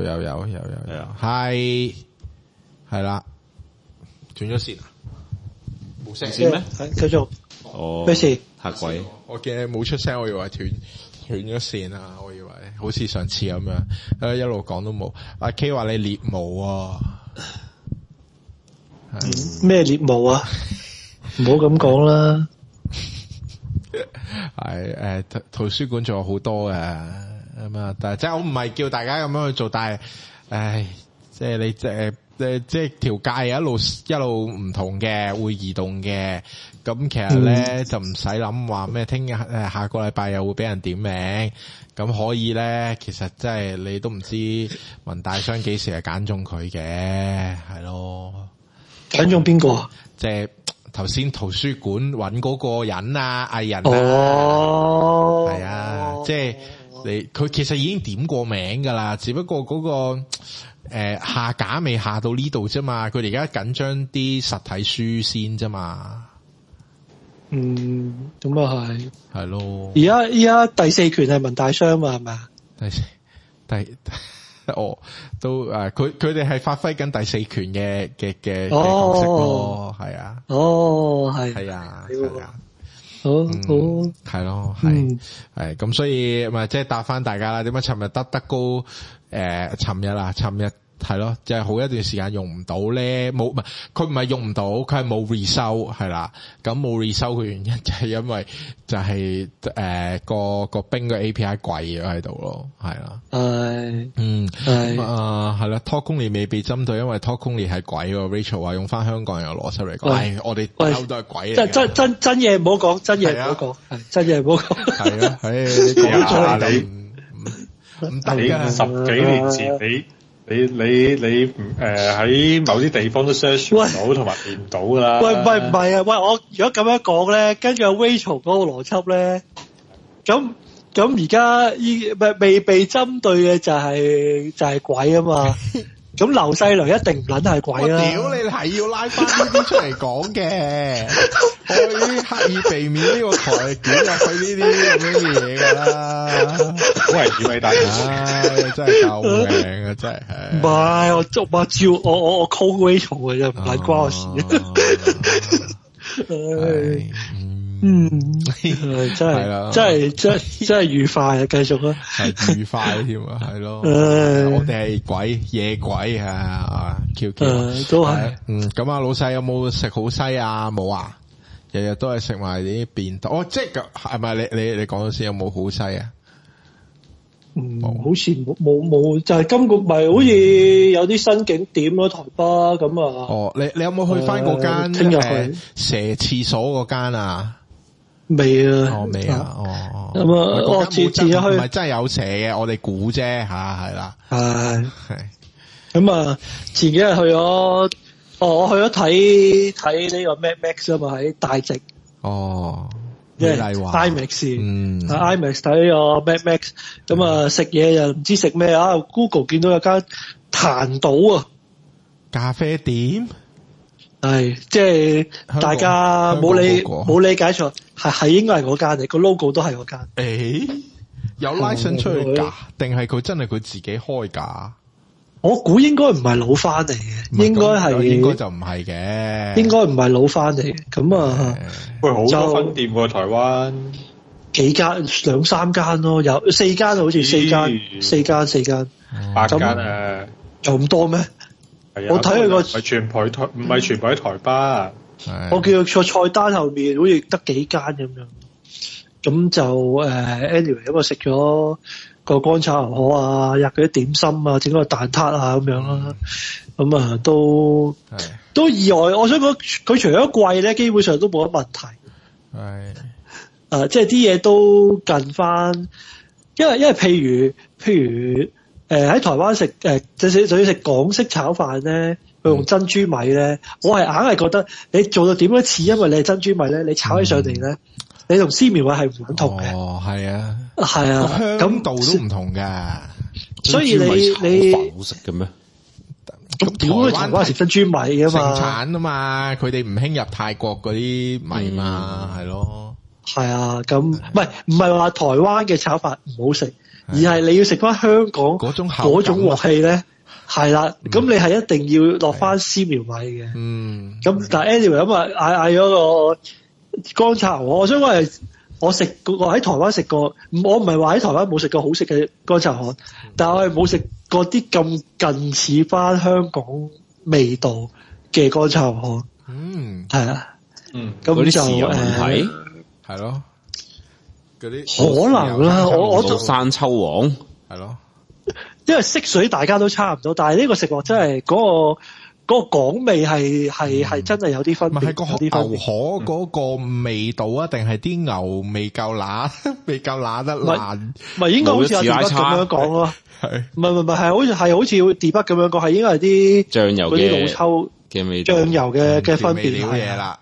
係啦，斷咗線啊，冇聲咩？繼續咩事？ 嚇鬼！ 我見你冇出聲，我以為斷咗線啊！我以為好似上次咁樣，一路講都冇。阿 K 話你獵毛啊， 咩獵毛啊？唔好咁講啦。 係圖書館仲有好多嘅咁啊，但係即係我唔係叫大家咁樣去做，但係即係即係條界一路唔同嘅，會移動嘅。咁其實咧就唔使諗話咩，聽日下個禮拜又會俾人點名，咁可以咧。其實真係你都唔知文大商幾時係揀中佢嘅，係咯。 揀中邊個？ 即係頭先圖書館揾嗰個人啊，藝人啊，係啊，即係佢其實已經點過名噶啦，只不過嗰個下架未下到呢度啫嘛，佢哋而家緊張啲實體書先啫嘛。 咁啊係咯。 而家第四權係文大商嘛，係咪啊？ 都佢哋係發揮緊第四權嘅角色咯，係啊。係啊。 好， 係咯，係咁，所以咪即係答翻大家啦。點解尋日得高？尋日係咯，即係好一段時間用唔到咧，佢唔係用唔到，佢係冇 resold 係啦。咁冇 resold 嘅原因就係因為就係個冰嘅 API 貴咗喺度咯，係啦。係啦 Talk Only 未被針對，因為 Talk Only 係鬼喎。Rachel 話用翻香港人嘅邏輯嚟講，我哋都係鬼嚟嘅。 真嘢唔好講，真嘢唔好講，真嘢唔好講。 係啊，你講咗唔得㗎。 10幾年前你喺某啲地方都 search 唔到同埋見唔到噶啦。 喂，唔係啊，我如果咁樣講咧，跟住 Rachel 嗰個邏輯咧，咁而家未被針對嘅就係鬼啊嘛。咁劉細良一定唔撚係鬼啦。 屌你係要拉翻呢啲出嚟講嘅，我已經刻意避免呢個台捲入去呢啲咁樣嘢噶啦， 好危險啊！大家真係救命啊！真係。 唔係我照我 call Rachel 嘅啫，唔係關我事。真係愉快啊！繼續啊， 係愉快添啊，係咯。我哋係鬼夜鬼啊，Q 都係。 咁啊，老細有冇食好西啊？冇啊，日日都係食埋啲便當。即係咪你講咗先？有冇好西啊？ 好似冇，就係今個咪好似有啲新景點咯，台北咁啊。 你有冇去翻嗰間聽日去蛇廁所嗰間啊？ 未啊， 未啊， 咁啊，我次去唔係真係有蛇嘅，我哋估啫吓，係啦，係咁啊，前幾日去咗，我去咗睇呢個 Mad Max 啊嘛，喺大直即係 IMAX，IMAX 睇呢個 Mad Max，咁啊食嘢又唔知食咩啊 ，Google 見到有間壇島啊， 咖啡店。 係，即係大家冇理解錯，係應該係嗰間嚟，個 logo 都係嗰間。 有 license 出去㗎，定係佢真係佢自己開㗎？ 我估應該唔係老翻嚟嘅，應該就唔係嘅， 應該唔係老翻嚟嘅。咁啊， 喂，好多分店喎，台灣幾間2-3間咯，有4間好似4間 8間啊， 有咁多咩？我睇佢個唔係全部喺台北，我叫佢個菜單後面好似得幾間咁樣，咁就anyway 咁啊食咗個乾炒牛河啊，入嗰啲點心啊，整個蛋撻啊咁樣啦，咁啊都意外。我想講佢除咗貴咧，基本上都冇乜問題。即係啲嘢都近翻，因為譬如。喺台灣食就要食港式炒飯咧，佢用珍珠米咧，我係硬係覺得你做到點樣似，因為你係珍珠米咧，你炒起上嚟咧，你同絲苗米係唔同嘅。 係啊， 咁度都唔同㗎。 所以你好食嘅咩？ 咁台灣食珍珠米㗎嘛？ 盛產啊嘛，佢哋唔興入泰國嗰啲米嘛，係咯。 係啊，咁唔係話台灣嘅炒飯唔好食。而係你要食翻香港嗰種鑊氣咧，係啦，咁你係一定要落翻絲苗米嘅。咁但係 anyway 咁啊嗌咗個乾炒牛河，我想講係我食過喺台灣食過，我唔係話喺台灣冇食過好食嘅乾炒牛河，但係我係冇食過啲咁近似翻香港味道嘅乾炒牛河。係啊，咁就係咯。 可能啦，我山秋王係咯， 因為色水大家都差唔多，但係呢個食落真係嗰個港味係真係有啲分別。 係個牛河嗰個味道啊，定係啲牛未夠辣，未夠辣得爛？ 唔係應該好似阿 Debug 咁樣講咯。係唔係係好似 Debug 咁樣講，係應該係啲醬油嗰啲老抽嘅味道， 醬油嘅分別料嘢啦。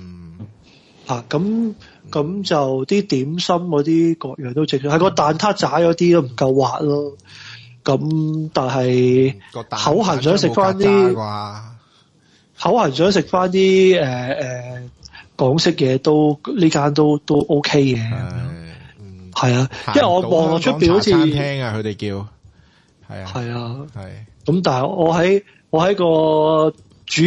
咁就啲點心嗰啲各樣都正常，係個蛋撻仔嗰啲都唔夠滑咯。咁但係口痕想食翻啲，口痕想食翻啲港式嘢都呢間都 OK 嘅。係啊，因為我望落出邊好似餐廳啊，佢哋叫係啊， 係啊，係。咁但係我喺個主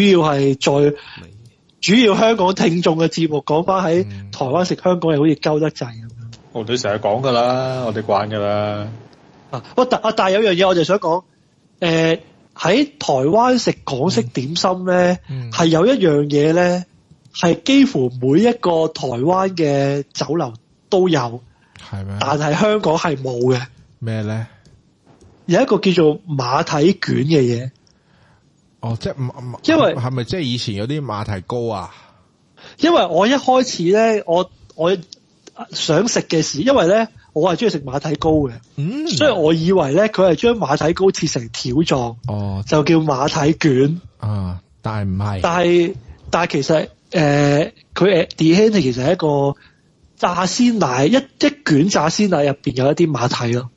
要香港聽眾嘅節目講翻喺台灣食香港嘢好似鳩得滯咁樣。 我哋成日講噶啦，我哋慣噶啦。 但係有樣嘢我就想講，喺台灣食港式點心咧，係有一樣嘢咧，係幾乎每一個台灣嘅酒樓都有， 係咩？ 但係香港係冇嘅。 咩咧？ 有一個叫做馬蹄卷嘅嘢。 哦，即係因為係咪即係以前有啲馬蹄糕啊？ 因為我一開始咧，我想食嘅時，因為咧我係中意食馬蹄糕嘅，所以我以為咧佢係將馬蹄糕切成條狀，就叫馬蹄卷。 但係唔係。 但係其實佢D'Honey其實係一個炸鮮奶，一卷炸鮮奶入邊有一啲馬蹄咯。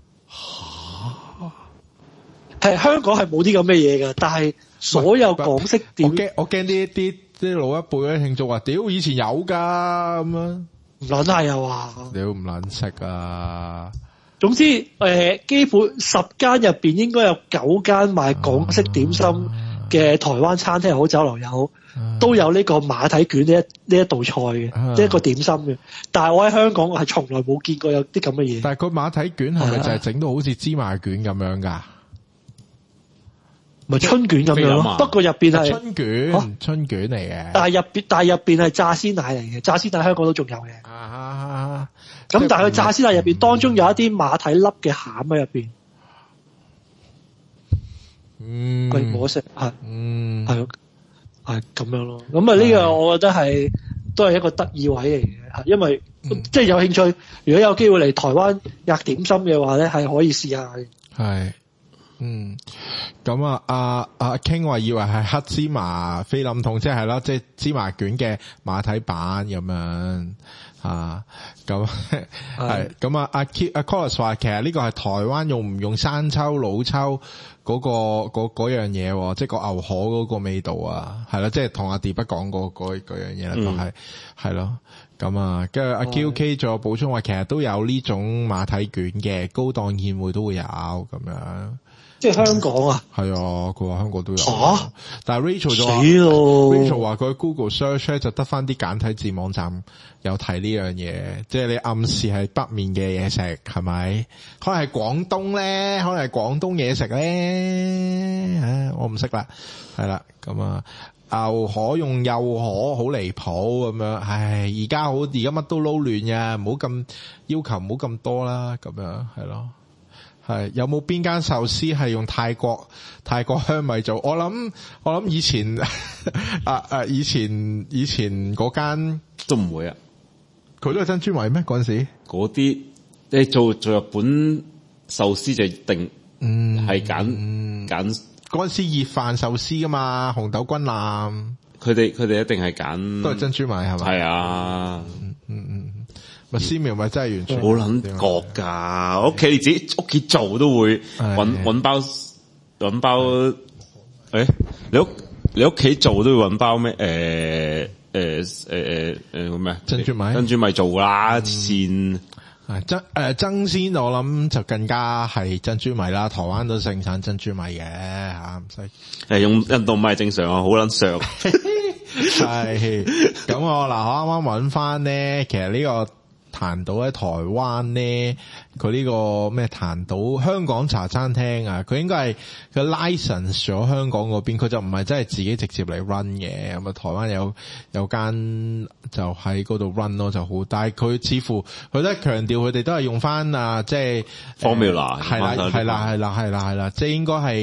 係香港係冇啲咁嘅嘢㗎，但係所有港式點， 我驚啲老一輩嗰啲聽眾話，屌以前有㗎咁樣， 唔撚係又話， 屌唔撚識啊！ 總之基本10間入邊應該有9間賣港式點心嘅台灣餐廳好酒樓有，都有呢個馬蹄卷呢一道菜嘅，即係一個點心嘅。但係我喺香港係從來冇見過有啲咁嘅嘢。 但係個馬蹄卷係咪就係整到好似芝麻卷咁樣㗎？ 咪春卷咁樣咯，不過入邊係春卷嚟嘅。 但係入邊係炸鮮奶嚟嘅，炸鮮奶香港都仲有嘅。咁但係佢炸鮮奶入邊當中有一啲馬蹄粒嘅餡喺入邊。佢冇食係咁樣咯。咁啊呢個我覺得都係一個得意位嚟嘅，因為即係有興趣，如果有機會嚟台灣吔點心嘅話咧，係可以試下嘅。係。 咁阿 King 話以為係黑芝麻菲林筒，即係咯，即係芝麻卷嘅馬蹄版咁樣咁係咁阿 Collis 話其實呢個係台灣用唔用生抽老抽嗰樣嘢，即係個牛河嗰個味道啊，係啦，即係同阿 Debug 講過嗰樣嘢啦，都係咯。咁跟住阿 QK 仲有補充話，其實都有呢種馬蹄卷嘅，高檔宴會都會有咁樣。 即係香港啊？ 係啊，佢話香港都有。但係 Rachel 就話死咯。 Rachel 話佢 Google search 咧就得翻啲簡體字網站有睇呢樣嘢，即係你暗示係北面嘅嘢食係咪？可能係廣東咧，可能係廣東嘢食咧。我唔識啦，係啦，咁牛河用幼河好離譜咁樣，而家乜都撈亂嘅，唔好咁要求，唔好咁多啦，咁樣係咯。係有冇邊間壽司係用泰國香米做？我諗以前以前嗰間都唔會啊， 佢都係珍珠米咩？嗰陣時嗰啲你做日本壽司就一定係揀嗰陣時熱飯壽司噶嘛，紅豆軍艦，佢哋一定係揀都係珍珠米係咪？係啊，咪絲苗咪真係完全好撚覺噶，屋企你自己屋企做都會搵包，你屋企做都會搵包咩？咩？珍珠米做啦，先爭鮮我諗就更加係珍珠米啦，台灣都盛產珍珠米嘅唔使用印度米正常啊，好撚削。 係咁我啱啱搵翻咧，其實呢個壇島喺台灣咧，佢呢個咩壇島香港茶餐廳啊，佢應該係佢 license 咗香港嗰邊，佢就唔係真係自己直接嚟 run 嘅。咁台灣有間就喺嗰度 run 咯，就好。但係佢似乎佢都係強調佢哋都係用翻即係 formula 係啦，即係應該係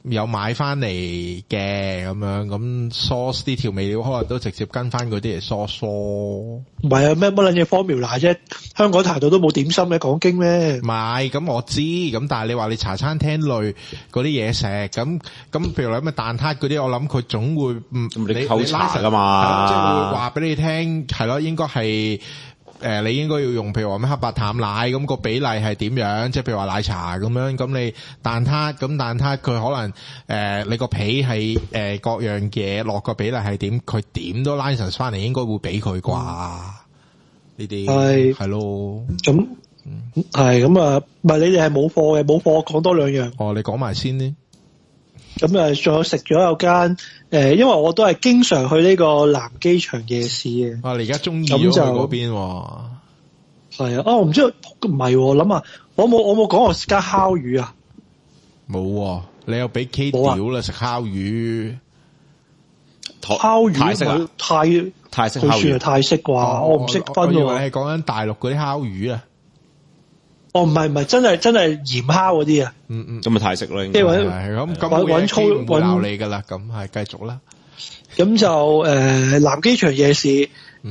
有買翻嚟嘅咁樣，咁 source 啲調味料可能都直接跟翻嗰啲嚟 source。唔係啊，咩乜撚嘢 formula 啫？香港台度都冇點心嘅講經咩？ 唔係，咁我知，咁但係你話你茶餐廳類嗰啲嘢食，咁譬如話咩蛋撻嗰啲，我諗佢總會你扣茶噶嘛， 即係會話俾你聽，係咯，應該係。你應該要用譬如話咩黑白淡奶咁個比例係點樣？即係譬如話奶茶咁樣，咁你蛋撻佢可能你個皮係各樣嘢落個比例係點？佢點都 license 翻嚟，應該會俾佢啩？呢啲係咯。咁係咁啊，唔係你哋係冇貨嘅，冇貨講多兩樣。 哦，你講埋先呢。 咁仲有食咗有間因為我都係經常去呢個南機場夜市嘅。 你而家中意咗去嗰邊？ 係啊，我唔知唔係，諗下我冇講我食間烤魚啊。 冇，你又俾 K 屌啦，食烤魚。 烤魚泰式啊？泰式烤魚， 佢算係泰式啩？我唔識分。 我以為你係講緊大陸嗰啲烤魚啊。 唔係，真係鹽烤嗰啲啊。 咁咪泰式咯，應該係咁搵粗唔會鬧你噶啦，咁係繼續啦。咁就南機場夜市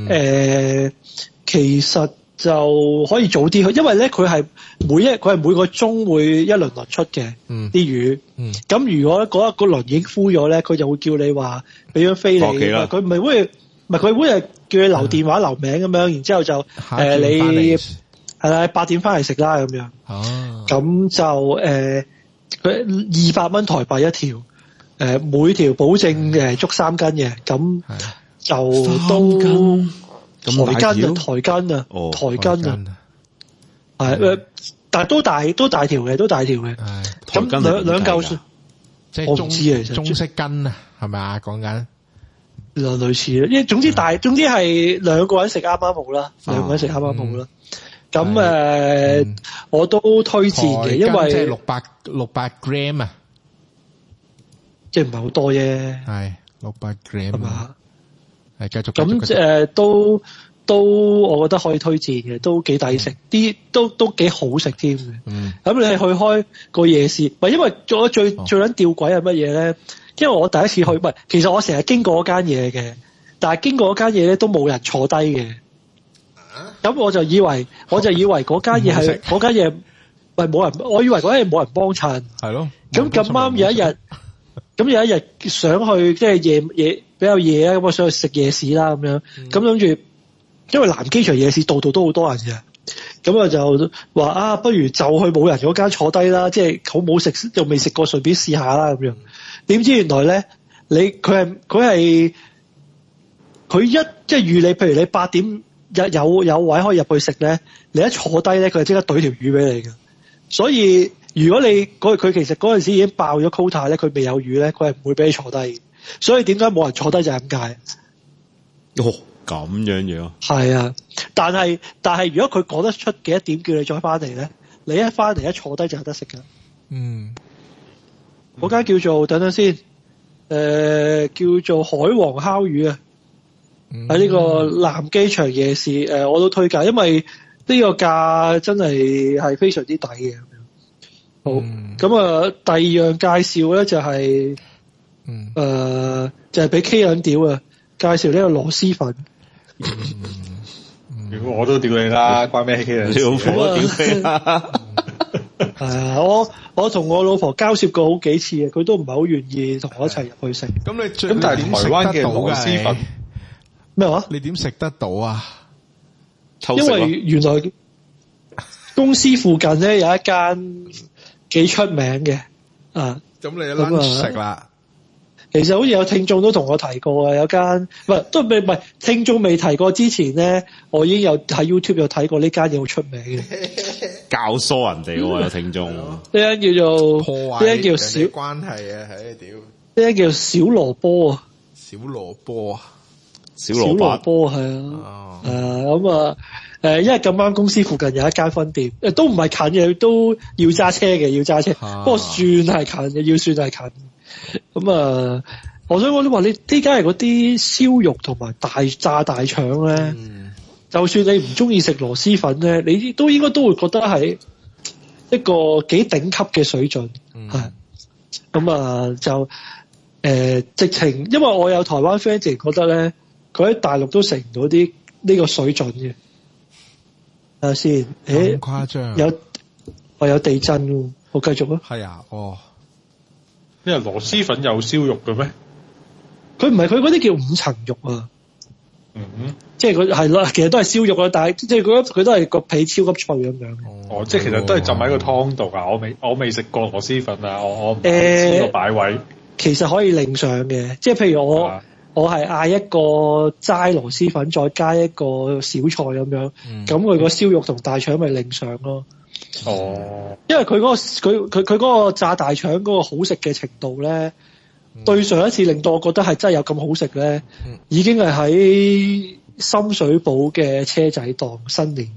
其實就可以早啲去，因為咧佢係每個鐘會一輪出嘅啲魚。咁如果嗰一個輪已經敷咗咧，佢就會叫你話俾張飛你。佢唔係佢會係叫你留電話留名咁樣，然之後就你。係啦，8點翻嚟食啦咁樣。咁就佢200蚊台幣一條，每條保證捉3斤嘅，咁就都台斤啊，係但係都大條嘅，咁兩嚿即係我唔知啊，其實中式斤啊，係咪啊？講緊類似啦，因為總之係兩個人食啱啱好啦，咁我都推薦嘅，因為即係600 gram 啊， 即係唔係好多啫。 係600 gram 係嘛？ 係繼續。 咁都我覺得可以推薦嘅，都幾抵食，啲都幾好食添嘅。咁你去開個夜市，唔係因為做咗最撚吊詭係乜嘢咧？因為我第一次去，唔係其實我成日經過嗰間嘢嘅，但係經過嗰間嘢咧都冇人坐低嘅。咁我就以為嗰間嘢係嗰間嘢，唔係冇人，我以為嗰間嘢冇人幫襯。係咯。咁啱有一日想去即係夜比較夜啊，咁我想去食夜市啦咁樣。咁諗住，因為南機場夜市度度都好多人嘅，咁我就話不如就去冇人嗰間坐低啦，即係好冇食又未食過，順便試下啦咁樣。點知原來咧，佢即係預你，譬如你8點。有位可以入去食咧，你一坐低咧，佢就即刻懟條魚俾你嘅。所以如果你佢其實嗰陣時已經爆咗 quota 咧，佢未有魚咧，佢係唔會俾你坐低。所以點解冇人坐低就係咁解。 咁樣嘢啊？係啊，但係如果佢講得出幾多點叫你再翻嚟咧，你一翻嚟一坐低就有得食噶。嗰間叫做等等先，叫做海王烤魚啊。喺呢個南機場夜市，我都推介，因為呢個價真係非常之抵嘅。好，咁啊，第二樣介紹咧就係，就係俾 K 撚屌啊！介紹呢個螺螄粉。 如果我都屌你啦，關咩 K 撚？ 老婆屌飛啦！ 係啊，我同我老婆交涉過好幾次嘅，佢都唔係好願意同我一齊入去食。 咁但係台灣嘅螺螄粉。 咩話？ 你點食得到啊？ 因為原來公司附近咧有一間幾出名嘅咁你一撚食啦。 其實好似有聽眾都同我提過啊，有間唔係聽眾未提過之前咧，我已經有喺 YouTube 有睇過呢間嘢好出名嘅。 教唆人哋喎，有聽眾。呢間叫做破壞， 呢間叫小關係啊，屌！ 呢間叫小蘿蔔啊。 小蘿蔔啊！ 小蘿蔔係啊，咁啊，因為咁啱公司附近有一間分店，都唔係近嘅，都要揸車嘅，不過算係近嘅，要算係近。咁啊，我想講你話你呢間係嗰啲燒肉同埋炸大腸咧，就算你唔中意食螺螄粉咧，你應該都會覺得係一個幾頂級嘅水準，係。 咁就直情，因為我有台灣 friend 直情覺得咧，佢喺大陸都食唔到啲呢個水準嘅。睇下先， 咁誇張？ 有地震喎，我繼續啊。 係啊，哦， 因為螺絲粉有燒肉嘅咩？ 佢唔係，佢嗰啲叫五層肉啊。即係佢係咯，其實都係燒肉啦，但係即係佢都係個皮超級脆咁樣。 哦，即係其實都係浸喺個湯度啊！我未食過螺絲粉啊，我唔知個擺位。其實可以另上嘅，即係譬如我係嗌一個齋螺絲粉，再加一個小菜咁樣，咁佢個燒肉同大腸咪另上咯。哦，因為佢嗰個炸大腸嗰個好食嘅程度咧，對上一次令到我覺得係真係有咁好食咧，已經係喺深水埗嘅車仔檔新年。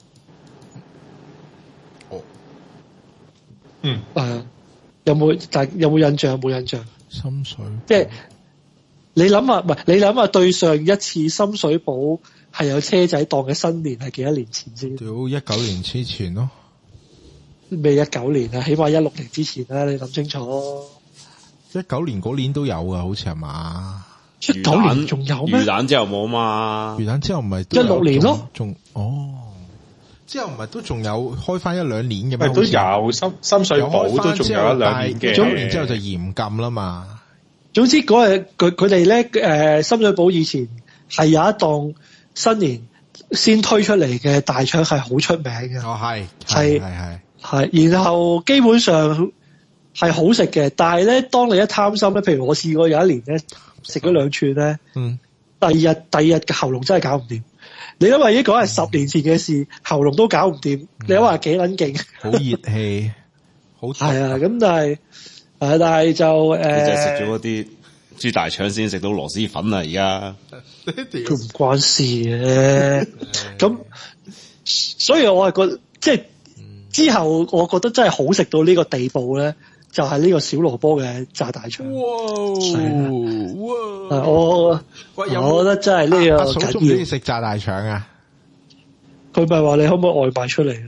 哦，有冇印象？有冇印象？ 深水即係你諗下，唔係你諗下，對上一次深水埗係有車仔檔嘅新年係幾多年前先？ 屌19年之前咯， 未19年啊，起碼16年之前啦，你諗清楚。 19年嗰年都有噶，好似係嘛 ？19年仲有咩？ 魚蛋之後冇嘛？ 魚蛋之後唔係 16年咯， 仲之後唔係都仲有開翻1-2年嘅咩？ 都有深水埗都仲有1-2年嘅。 總然之後就嚴禁啦嘛。 總之嗰日佢哋咧，深水埗以前係有一檔新年先推出嚟嘅大腸係好出名嘅。 哦， 係，然後基本上係好食嘅，但係咧，當你一貪心咧，譬如我試過有一年咧食咗2串咧，第二日嘅喉嚨真係搞唔掂。你因為呢個係10年前嘅事，喉嚨都搞唔掂，你話幾撚勁？ 好熱氣，好係啊，咁但係就你就係食咗嗰啲豬大腸先食到螺絲粉啊！而家佢唔關事嘅，咁所以我係覺得即係之後，我覺得真係好食到呢個地步咧，就係呢個小蘿蔔嘅炸大腸。我覺得真係呢個阿嫂中唔中意食炸大腸啊？ 佢咪話你可唔可以外賣出嚟？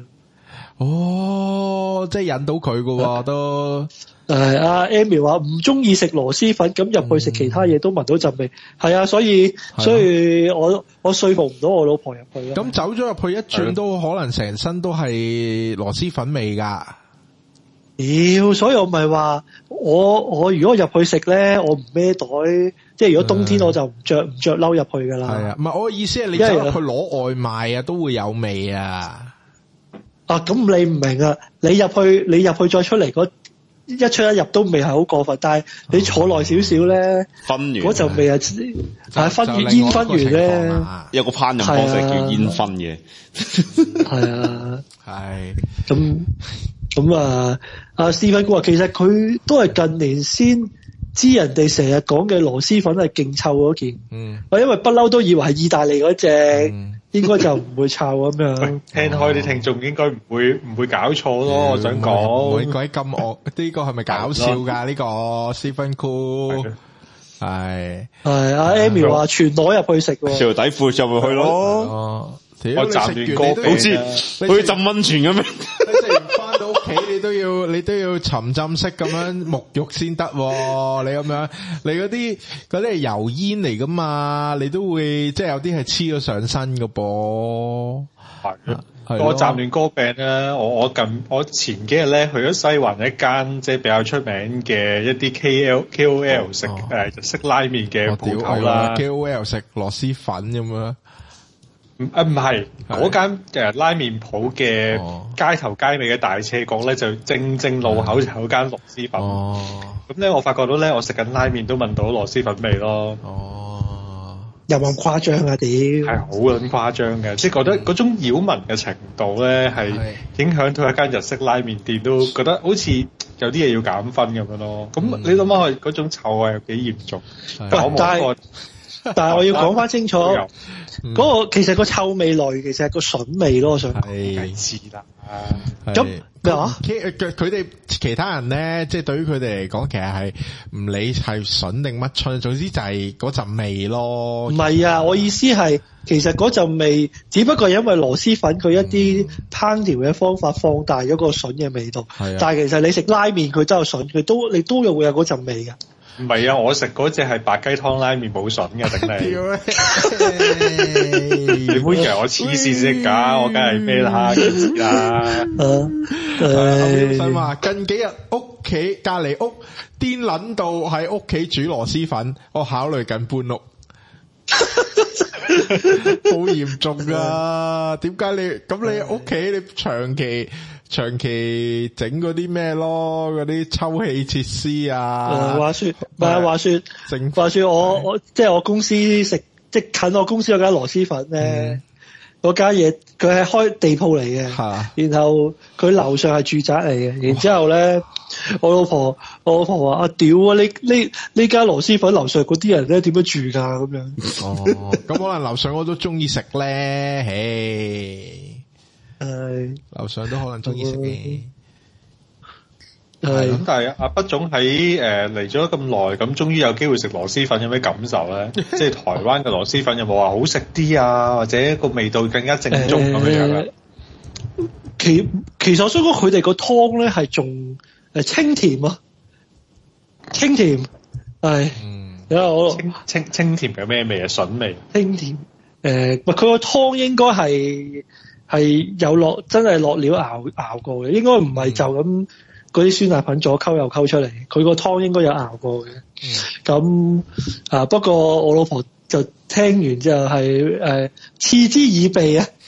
哦，即係引到佢噶喎都。 阿 Amy 話唔中意食螺絲粉，咁入去食其他嘢都聞到陣味。係啊，所以我說服唔到我老婆入去。 咁走咗入去一轉都可能成身都係螺絲粉味噶。 所以我咪話我如果入去食咧，我唔孭袋，即係如果冬天我就唔着褸入去噶啦。係啊， 唔係我嘅意思係你走入去攞外賣啊，都會有味啊。 咁你唔明啊？你入去再出嚟嗰一出一入都未係好過分，但係你坐耐少少咧， 分完嗰陣味係煙燻完咧， 有個烹飪方式叫煙燻嘅。 係啊，係咁阿斯芬哥話其實佢都係近年先知人哋成日講嘅螺絲粉係勁臭嗰件。我因為不嬲都以為係意大利嗰隻。應該就唔會臭咁樣。 聽開啲聽眾應該唔會搞錯咯。我想講， 每鬼咁惡，呢個係咪搞笑㗎？呢個 Stephen Cool 係阿 Amy 話全裸入去食喎， 條底褲就入去咯。 我習慣過，好似浸溫泉咁樣。 你食完翻到屋企，你都要沉浸式咁樣沐浴先得。你咁樣，你嗰啲係油煙嚟噶嘛？你都會即係有啲係黐咗上身噶噃。 我暫亂歌病咧，我前幾日咧去咗西環一間即係比較出名嘅一啲 KOL 食日式拉麵嘅鋪頭啦。 KOL 食螺絲粉咁樣。 唔係嗰間拉麵鋪嘅街頭街尾嘅大斜角咧，就正路口就有間螺絲粉。咁咧我發覺到咧，我食緊拉麵都聞到螺絲粉味咯。 有冇咁誇張啊？屌， 係好撚誇張嘅，即係覺得嗰種擾民嘅程度咧，係影響到一間日式拉麵店都覺得好似有啲嘢要減分咁樣咯。咁你諗下嗰種臭味有幾嚴重？但係但係我要講翻清楚，嗰個其實個臭味來其實係個筍味咯，我想係知啦。 咁咩話？ 佢哋其他人咧，即係對於佢哋嚟講，其實係唔理係筍定乜春，總之就係嗰陣味咯。 唔係啊，我意思係其實嗰陣味，只不過因為螺螄粉佢一啲烹調嘅方法放大咗個筍嘅味道。但係其實你食拉麵佢都有筍，你都會有嗰陣味㗎。 唔係啊，我食嗰隻係白雞湯拉麵冇筍嘅，頂你！你唔好以為我黐線食㗎，我梗係咩啦？ 想話近幾日屋企隔離屋癲撚到喺屋企煮螺螄粉，我考慮緊搬屋。好嚴重㗎！點解你屋企你長期整嗰啲咩咯？嗰啲抽氣設施啊？ 話說我即係我公司食，即係近我公司有間螺螄粉咧，嗰間嘢佢係開地鋪嚟嘅，然後佢樓上係住宅嚟嘅，然之後咧我老婆話啊屌啊呢間螺螄粉樓上嗰啲人咧點樣住㗎咁樣？ 哦，咁可能樓上我都中意食咧，嘿。樓上都可能中意食嘅， 咁但係阿畢總喺嚟咗咁耐，咁終於有機會食螺螄粉，有咩感受咧？即係台灣嘅螺螄粉有冇話好食啲啊，或者個味道更加正宗咁樣啊？ 其實我想講佢哋個湯咧係仲清甜啊，清甜係，因為我清甜嘅咩味啊？筍味， 清甜佢個湯應該係有真係落料熬過嘅，應該唔係就咁嗰啲酸奶粉左溝右溝出嚟，佢個湯應該有熬過嘅。咁不過我老婆就聽完之後係嗤之以鼻啊，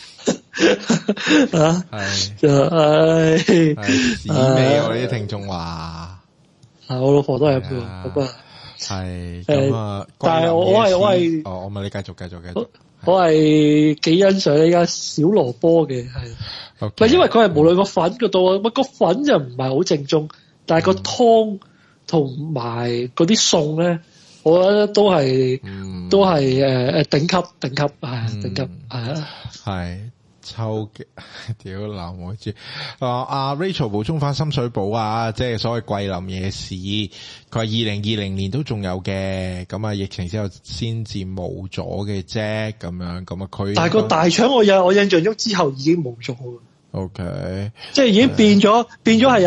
就屎味我啲聽眾話， 我老婆都係咁啊， 係咁啊， 但係我係我問你繼續。 我係幾欣賞呢間小蘿蔔嘅，係，因為佢係無論個粉嗰度，個粉就唔係好正宗，但係個湯同埋嗰啲餸咧，我覺得都係頂級係係抽嘅，屌鬧我知。阿 Rachel 補充翻深水埗啊，即係所謂桂林夜市，佢話2020年都仲有嘅，咁啊疫情之後先至冇咗嘅啫，咁樣咁啊佢。但係個大腸我印象中之後已經冇咗啦。 OK， 即係已經變咗係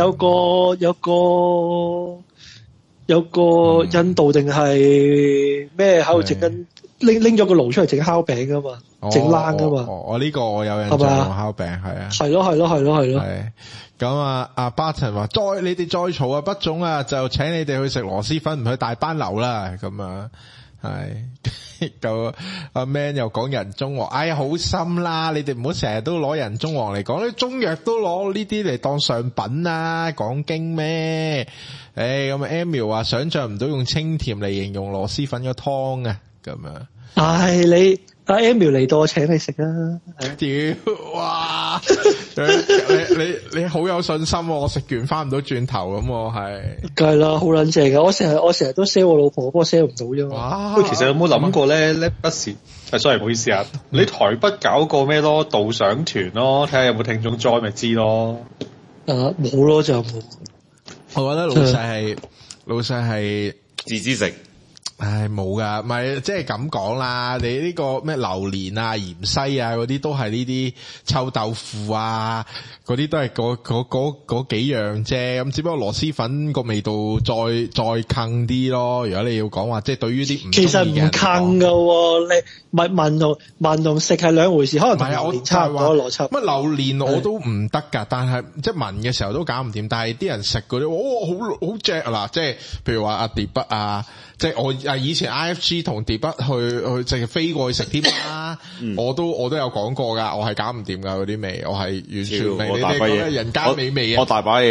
有個印度定係咩喺度整緊。拎咗個爐出嚟整烤餅噶嘛，整冷噶嘛。我呢個我有印象烤餅係啊。係咯。係。咁阿巴陳話你哋再嘈啊，畢總啊，就請你哋去食螺螄粉，唔去大班樓啦。咁啊，係。咁阿 Man 又講人中王，哎呀好心啦，你哋唔好成日都攞人中王嚟講，啲中藥都攞呢啲嚟當上品啊，講經咩？咁 Emil 話想象唔到用清甜嚟形容螺螄粉個湯啊。咁啊！ 你阿 Emil 嚟到，我請你食啊！ 屌，哇！你好有信心喎！我食完翻唔到轉頭咁，係。梗係啦， 好撚正嘅。我成日都 sell 我老婆，不過 sell 唔到啫嘛。 喂，其實有冇諗過咧？呢不是，sorry，唔好意思啊。你台北搞過咩咯？導賞團咯，睇下有冇聽眾 join 咪知咯。 冇咯就冇。 我覺得老細係自知食。 唉，冇噶，唔係即係咁講啦。你呢個咩榴蓮啊、芫茜啊嗰啲都係呢啲臭豆腐啊，嗰啲都係嗰幾樣啫。咁只不過螺螄粉個味道再坑啲咯。如果你要講話，即係對於啲唔中意嘅人，其實唔坑噶。你聞同食係兩回事，可能同榴蓮差唔多邏輯。 乜榴蓮我都唔得噶，但係即係聞嘅時候都搞唔掂。但係啲人食嗰啲，好正嗱，即係譬如話阿蝶筆啊。即係我以前 IFG 同蝶筆去直接飛過去食添啦，我都有講過噶，我係搞唔掂噶嗰啲味，我係完全你哋覺得人間美味啊！ 我大把嘢食，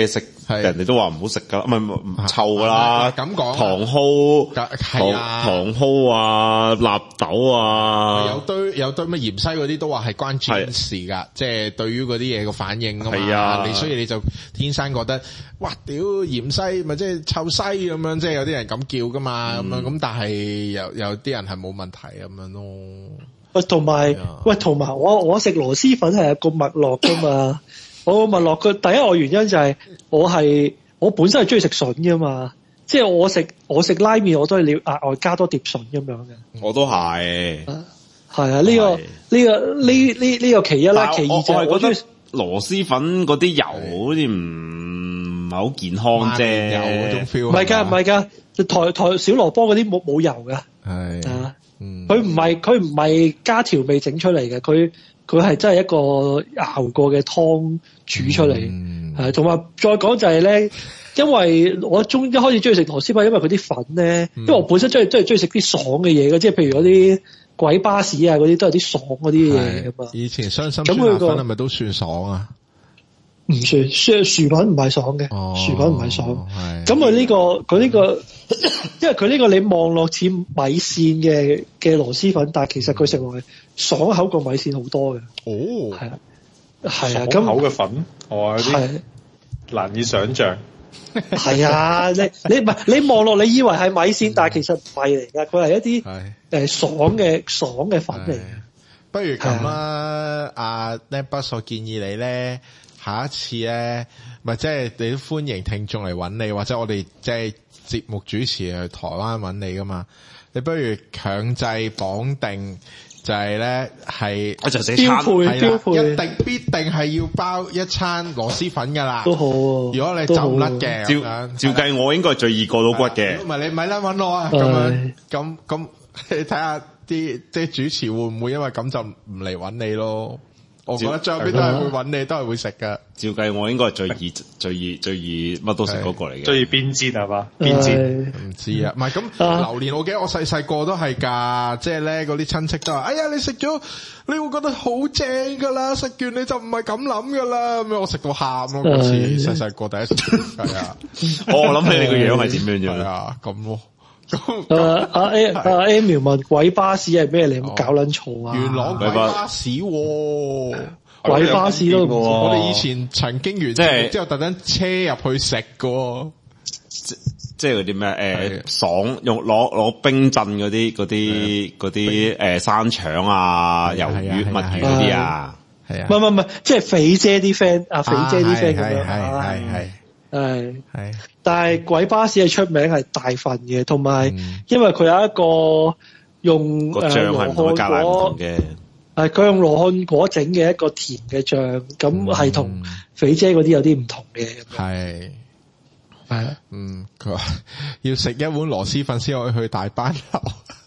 人哋都話唔好食噶，唔臭噶啦。 咁講， 糖蒿係啊， 糖蒿啊，納豆啊， 有堆乜芫茜嗰啲都話係關 genes 事噶，即係對於嗰啲嘢個反應噶嘛。係啊，所以你就天生覺得，哇屌芫茜咪即係臭西咁樣，即係有啲人咁叫噶嘛，咁樣咁，但係有啲人係冇問題咁樣咯。 同埋我食螺絲粉係有個脈絡噶嘛。我個脈絡佢第一個原因就係我本身係中意食筍噶嘛，即係我食拉麵我都係要額外加多碟筍咁樣嘅。 我都係， 係啊，呢個其一啦，其二就係我覺得螺絲粉嗰啲油好似唔係好健康啫， 有嗰種 feel。唔係㗎，台小蘿蔔嗰啲冇油㗎， 係啊，佢唔係加調味整出嚟嘅，佢係真係一個熬過嘅湯煮出嚟，係同埋再講就係咧，因為我一開始中意食螺絲粉，因為佢啲粉咧，因為我本身真係中意食啲爽嘅嘢嘅，即係譬如嗰啲鬼巴士啊嗰啲都係啲爽嗰啲嘢㗎嘛。 以前傷心酸辣粉係咪都算爽啊？ 唔算，薯粉唔係爽嘅，薯粉唔係爽。咁佢呢個，因為佢呢個你望落似米線嘅螺絲粉，但係其實佢食落去爽口過米線好多嘅。哦，係啊， 爽口嘅粉，有啲難以想像。 係啊，你望落你以為係米線，但係其實唔係嚟㗎，佢係一啲爽嘅粉嚟。 不如咁啦，阿 Netbus 我建議你咧。下一次咧，咪即係你都歡迎聽眾嚟揾你，或者我哋即係節目主持去台灣揾你噶嘛？你不如強制綁定，就係咧係我就寫標配， 一定必定係要包一餐螺絲粉噶啦。 都好， 如果你走唔甩嘅， 照計我應該係最易過到骨嘅。 唔係你咪啦揾我啊！咁樣咁你睇下啲即係主持會唔會因為咁就唔嚟揾你咯？我覺得最後邊都係會揾你，都係會食噶。 照計我應該係最易乜都食嗰個嚟嘅。 最易邊煎係嘛？邊煎唔知啊，唔係咁榴蓮，我記得我細個都係㗎，即係咧嗰啲親戚都話：哎呀，你食咗你會覺得好正㗎啦，食完你就唔係咁諗㗎啦。咁樣我食到喊咯，嗰次細個第一次係啊。 我諗起你個樣係點樣樣啊？咁咯。 阿 Amy 問鬼巴士係咩嚟？有冇搞撚錯啊？ 元朗鬼巴士， 鬼巴士都我哋以前曾經完之後特登車入去食過， 即係嗰啲咩爽用攞冰鎮嗰啲山腸啊、魷魚、墨魚嗰啲啊，係啊， 唔係，即係肥姐啲 friend， 阿肥姐啲 friend 咁樣，係，但係鬼巴士係出名係大份嘅，同埋因為佢有一個用個醬係唔同加奶唔同嘅， 佢用羅漢果整嘅一個甜嘅醬，咁係同肥姐嗰啲有啲唔同嘅， 係佢話要食一碗螺絲粉先可以去大班樓。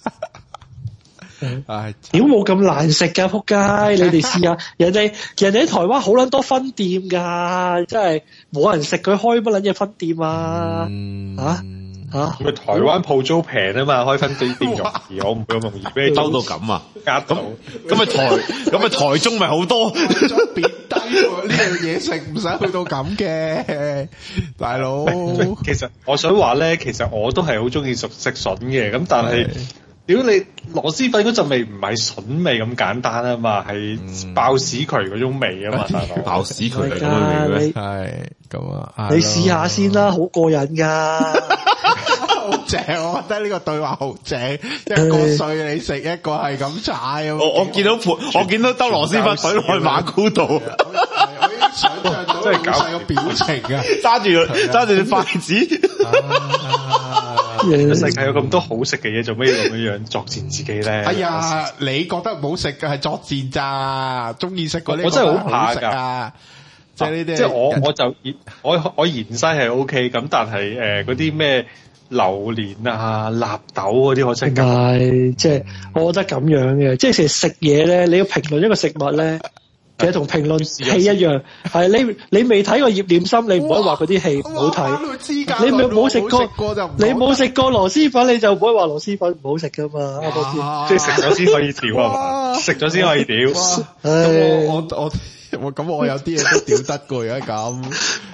屌冇咁難食噶，仆街！你哋試下，人哋喺台灣好撚多分店噶，真係冇人食佢開乜撚嘢分店啊！ 咁台灣鋪租平啊嘛，開分店容易，我唔會咁容易俾你兜到咁啊！咁台中咪好多， 貶低呢樣嘢食唔使去到咁嘅，大佬。 其實我想話咧，其實我都係好中意食筍嘅，咁但係。屌你螺絲粉嗰陣味唔係筍味咁簡單啊嘛，係爆屎渠嗰種味啊嘛，大佬。爆屎渠嚟咁嘅味咩？ 係咁啊！ 你試下先啦，好過癮噶， 好正！我覺得呢個對話好正，一個碎你食，一個係咁踩啊！ 我見到兜螺絲粉懟落去馬菇度， 我已經想象到老細個表情啊！ 揸住隻筷子。 世界有咁多好食嘅嘢，做咩要咁樣作賤自己咧？ 哎呀，你覺得唔好食嘅係作賤咋？中意食嗰啲我真係好怕㗎， 即係呢啲。 即係我芫茜係 OK 咁，但係嗰啲咩榴蓮啊、納豆嗰啲，我真係即係我覺得咁樣嘅，即係成日食嘢咧，你要評論一個食物咧。其實同評論戲一樣，係你未睇過葉念琛，你唔可以話佢啲戲唔好睇。你冇食過，你冇食過螺絲粉，你就唔可以話螺絲粉唔好食噶嘛。 即係食咗先可以屌啊嘛，食咗先可以屌。 咁我咁我有啲嘢都屌得過而家咁，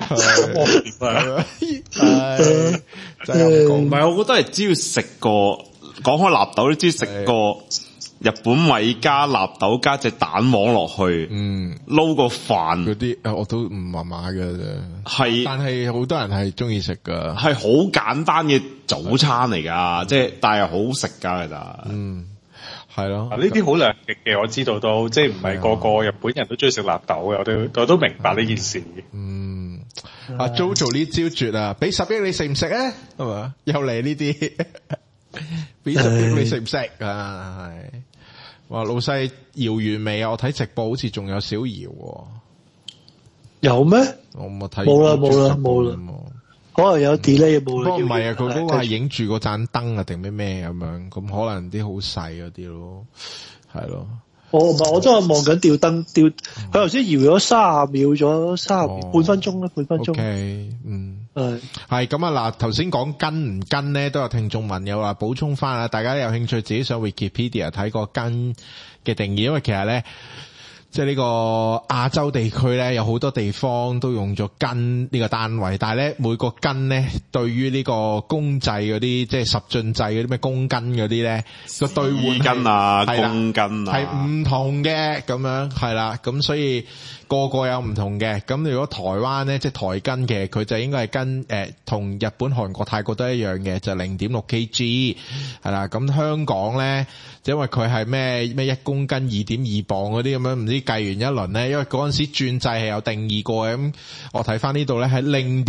真係唔係，我覺得係只要食過，講開納豆，你只要食過日本米加納豆加隻蛋黃落去，撈個飯嗰啲，我都唔麻麻嘅啫。 係， 但係好多人係中意食噶， 係好簡單嘅早餐嚟噶，即係但係好好食噶，其實。 係咯， 呢啲好兩極嘅，我知道都即係唔係個個日本人都中意食納豆嘅，我都明白呢件事。 阿 JoJo 呢招絕啊！俾10億你食唔食啊？係嘛？又嚟呢啲，俾10億你食唔食啊？係，哇老細搖完未啊？我睇直播好似仲有少搖。 有咩？ 我冇睇。 冇啦。可能有 delay 冇啦。 不過唔係啊，佢嗰個係影住嗰盞燈啊，定咩咁樣？咁可能啲好細嗰啲咯，係咯。唔係， 我都係望緊吊燈，佢頭先搖咗30秒咗半分鐘啦，半分鐘。 OK，係咁啊！嗱，頭先講跟唔跟咧，都有聽眾問有話補充翻啊！大家有興趣自己上 Wikipedia 睇個跟嘅定義，因為其實咧。即係呢個亞洲地區咧，有好多地方都用咗斤呢個單位，但係咧每個斤咧對於呢個公制嗰啲，即係十進制嗰啲咩公斤嗰啲咧個兌換斤啊、公斤啊係唔同嘅咁樣係啦，咁所以個個有唔同嘅。咁如果台灣咧即係台斤嘅，佢就應該係跟同日本、韓國、泰國都一樣嘅，就 0.6 kg 係啦。咁香港咧，因為佢係咩1公斤2.2磅嗰啲咁樣，唔知計完一輪咧，因為嗰陣時轉制係有定義過嘅。咁我睇翻呢度咧係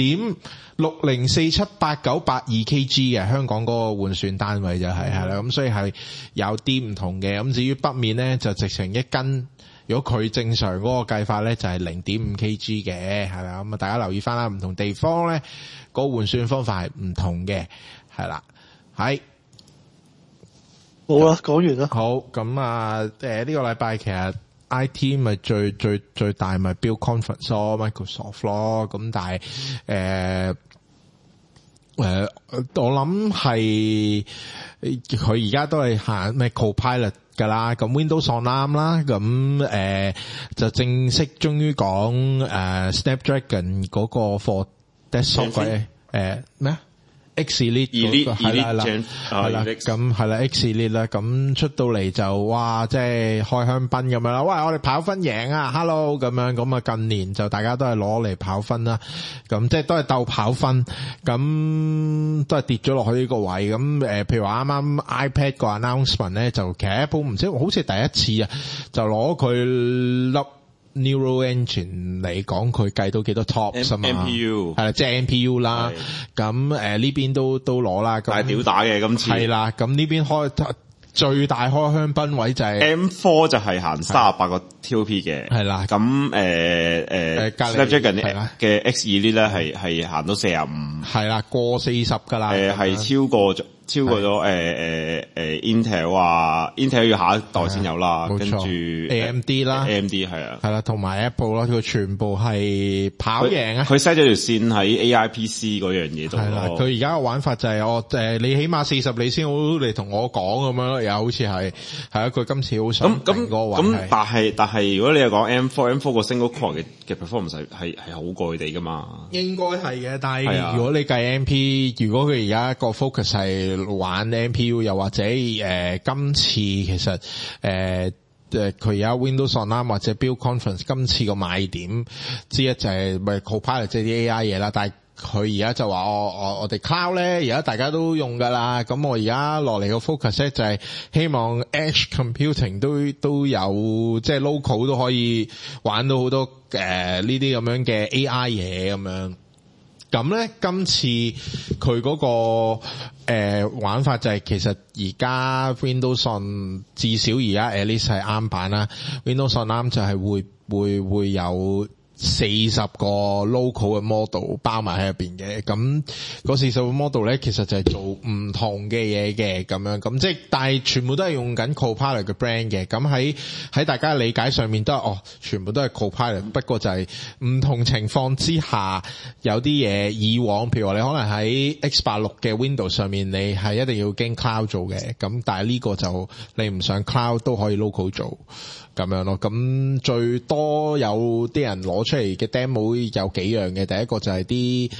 0.60478982 kg 嘅香港嗰個換算單位就係啦。咁所以係有啲唔同嘅。咁至於北面咧就直情1斤。如果佢正常嗰個計法咧，就係 0.5 kg 嘅，係啦。咁啊，大家留意翻啦，唔同地方咧，個換算方法係唔同嘅，係啦。係好啦，講完啦。 好，咁啊，呢個禮拜其實 IT 咪最大咪 Build Conference 咯 ，Microsoft 咯。咁但係我諗係佢而家都係行咩 Copilot。噶啦，咁 Windows on ARM 啦，咁就正式終於講Snapdragon 嗰個 for desktop 嘅咩啊 X Elite 係啦，咁係啦 X Elite 啦，咁出到嚟就哇，即係開香檳咁樣啦，喂，我哋跑分贏啊 ，hello 咁樣，咁啊近年就大家都係攞嚟跑分啦，咁即係都係鬥跑分，咁都係跌咗落去呢個位，咁譬如話啱啱 iPad 個 announcement 咧，就其實 Apple 唔知好似第一次啊，就攞佢粒Neural Engine 嚟講，佢計到幾多 TOPS 啊嘛 ？NPU 係啦，即係 NPU 啦。咁呢邊都攞啦。 大屌打嘅今次係啦。咁呢邊最大開香檳位就係 M4 就係行38個 TOP 嘅。係啦。咁Snapdragon 嘅 X Elite 咧係行到45。 係啦，過40㗎啦。 係超過咗 Intel 啊 ，Intel 要下一代先有啦，跟住 AMD 啦 ，AMD 係啊， 係啦，同埋 Apple 啦，佢全部係跑贏啊！ 佢 set 咗條線喺 AIPC 嗰樣嘢度。 係啦，佢而家嘅玩法就係你起碼40你先好嚟同我講咁樣咯，又好似係啊，佢今次好想定嗰個位。 咁但係如果你係講 M4 個 single core 嘅 performance 係好過佢哋噶嘛？應該係嘅，但係如果你計 MP，如果佢而家個 focus 係玩 MPU 又或者今次其實佢而家 Windows on ARM 或者 Build Conference 今次個賣點之一就係咪 Copilot 即係啲 AI 嘢啦，但係佢而家就話我哋 Cloud 咧而家大家都用噶啦，咁我而家落嚟個 focus 咧就係希望 Edge Computing 都有即係 local 都可以玩到好多呢啲咁樣嘅 AI 嘢咁樣。咁咧，今次佢嗰個玩法就係其實而家 Windows on 至少而家 at least 係ARM版啦 ，Windows on ARM 就係會有40個 local 嘅 model 包埋喺入邊嘅，咁嗰40個 model 咧，其實就係做唔同嘅嘢嘅咁樣，咁即係但係全部都係用緊 Copilot 嘅 brand 嘅，咁喺大家理解上面都係全部都係 Copilot，不過就係唔同情況之下有啲嘢以往，譬如話你可能喺 X86 嘅 Windows 上面你係一定要經 cloud 做嘅，咁但係呢個就你唔上 cloud 都可以 local 做。 咁樣咯。咁最多有啲人攞出嚟嘅 demo 有幾樣嘅，第一個就係啲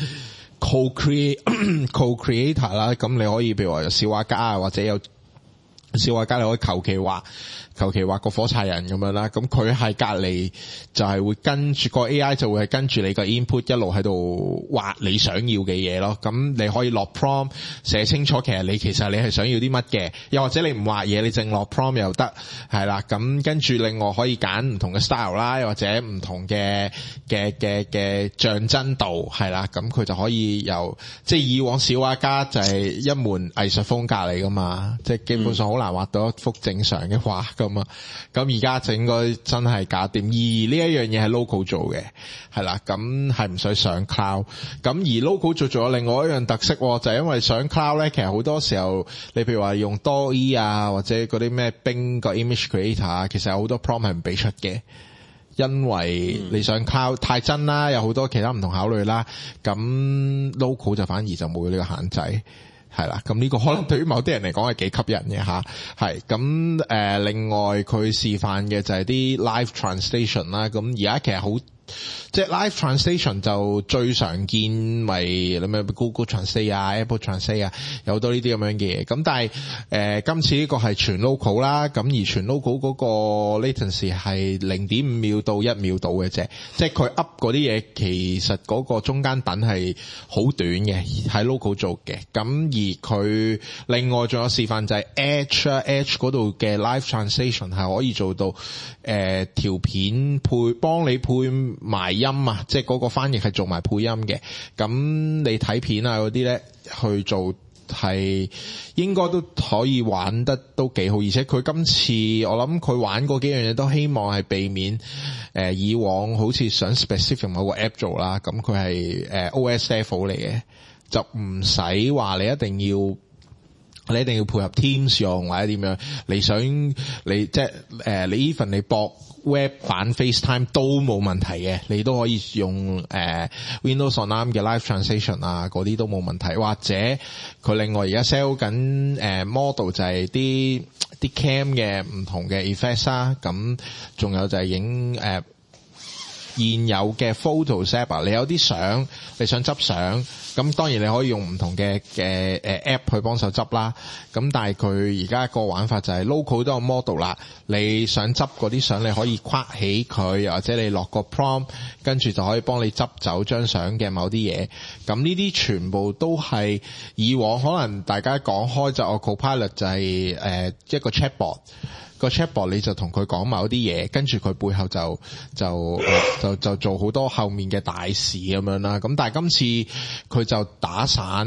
co-creator 啦，咁你可以譬如話有小畫家啊，或者有小畫家你可以求其畫個火柴人咁樣啦，咁佢係隔離就係會跟住個 AI 就會係跟住你個 input 一路喺度畫你想要嘅嘢咯。咁你可以落 prompt 寫清楚其實你係想要啲乜嘅，又或者你唔畫嘢你淨落 prompt 又得，係啦。咁跟住另外可以揀唔同嘅 style 啦，又或者唔同嘅象真度，係啦。咁佢就可以由即係以往小畫家就係一門藝術風格嚟噶嘛，即係基本上好難畫到一幅正常嘅畫咁啊。咁而家就應該真係搞掂，而呢一樣嘢係 local 做嘅，係啦。咁係唔使上 cloud。咁而 local 做咗另外一樣特色，就係因為上 cloud 咧，其實好多時候你譬如話用 DALL-E 啊，或者嗰啲咩Bing個 image creator 啊，其實有好多 prompt 係唔俾出嘅，因為你上 cloud 太真啦，有好多其他唔同考慮啦。咁 local 就反而就冇呢個限制。係啦，咁呢個可能對於某啲人嚟講係幾吸引嘅吓，係咁另外佢示範嘅就係啲 live translation 啦，咁而家其實好即係 live translation 就最常見咪你咩 Google Translate 啊 Apple Translate 啊，有好多呢啲咁樣嘅嘢。咁但係今次呢個係全 local 啦，咁而全 local 嗰個 latency 係 0.5 秒到1秒到嘅啫，即係佢 up 嗰啲嘢其實嗰個中間等係好短嘅，喺 local 做嘅。咁而佢另外仲有示範就係 Edge 嗰度嘅 live translation 係可以做到條片幫你配埋音啊，即係嗰個翻譯係做埋配音嘅。咁你睇片啊嗰啲咧去做係應該都可以玩得都幾好，而且佢今次我諗佢玩嗰幾樣嘢都希望係避免以往好似想 specific 某個 app 做啦，咁佢係OS level 嚟嘅，就唔使話你一定要配合 Teams 用或者點樣，你想你即係你 even 你駁 web 版 FaceTime 都冇問題嘅，你都可以用Windows On-ARM 嘅 Live Translation 啊，嗰啲都冇問題。或者佢另外而家 sell 緊model 就係啲 cam 嘅唔同嘅 effects 啦，咁仲有就係影現有嘅 Photos app， 你有啲相你想執相，咁當然你可以用唔同嘅app 去幫手執啦。咁但係佢而家個玩法就係 local 都有 model 啦，你想執嗰啲相你可以框起佢，又或者你落個 prompt， 跟住就可以幫你執走張相嘅某啲嘢。咁呢啲全部都係以往可能大家講開就Copilot 就係一個 chatbot。個 chatbot 你就同佢講某啲嘢，跟住佢背後就做好多後面嘅大事咁樣啦。咁但係今次佢就打散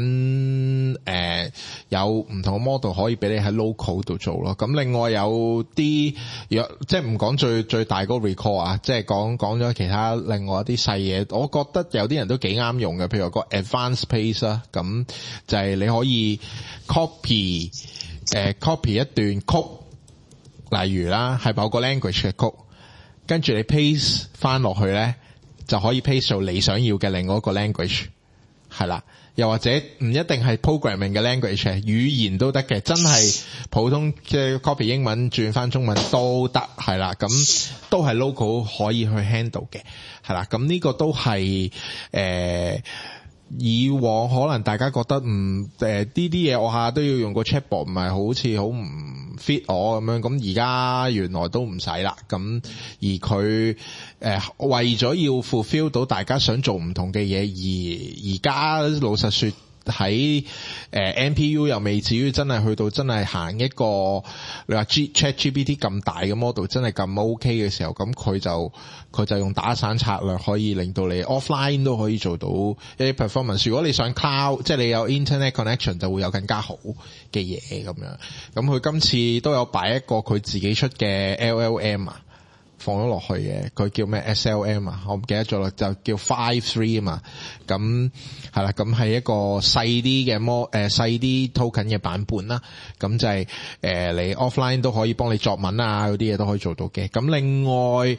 有唔同嘅 model 可以俾你喺 local 度做咯。咁另外有啲即係唔講最大嗰個 record 啊，即係講咗其他另外一啲細嘢，我覺得有啲人都幾啱用嘅。譬如個 advanced paste 啦，咁就係你可以 copy 一段曲。例如啦，係某個 language 嘅曲，跟住你 paste 翻落去咧，就可以 paste 到你想要嘅另外一個 language， 係啦。又或者唔一定係 programming 嘅 language， 語言都得嘅，真係普通即係 copy 英文轉翻中文都得，係啦。咁都係 local 可以去 handle 嘅，係啦。咁呢個都係以往可能大家覺得呢啲嘢我下都要用個 chatbot， 唔係好似好唔 fit 我咁樣，咁而家原來都唔使啦。咁而佢為咗要 fulfill 到大家想做唔同嘅嘢，而家老實說喺NPU 又未至於真係去到真係行一個你話 ChatGPT 咁大嘅 model 真係咁 OK 嘅時候，咁佢就用打散策略可以令到你 offline 都可以做到一啲 performance。如果你上 cloud， 即係你有 internet connection 就會有更加好嘅嘢咁樣。咁佢今次都有擺一個佢自己出嘅 LLM 啊，放咗落去嘅，佢叫咩 SLM 啊，我唔記得咗啦，就叫 5.3 啊嘛。咁係啦，咁係一個細啲嘅細啲 token 嘅版本啦。咁就係你 offline 都可以幫你作文啊，嗰啲嘢都可以做到嘅。咁另外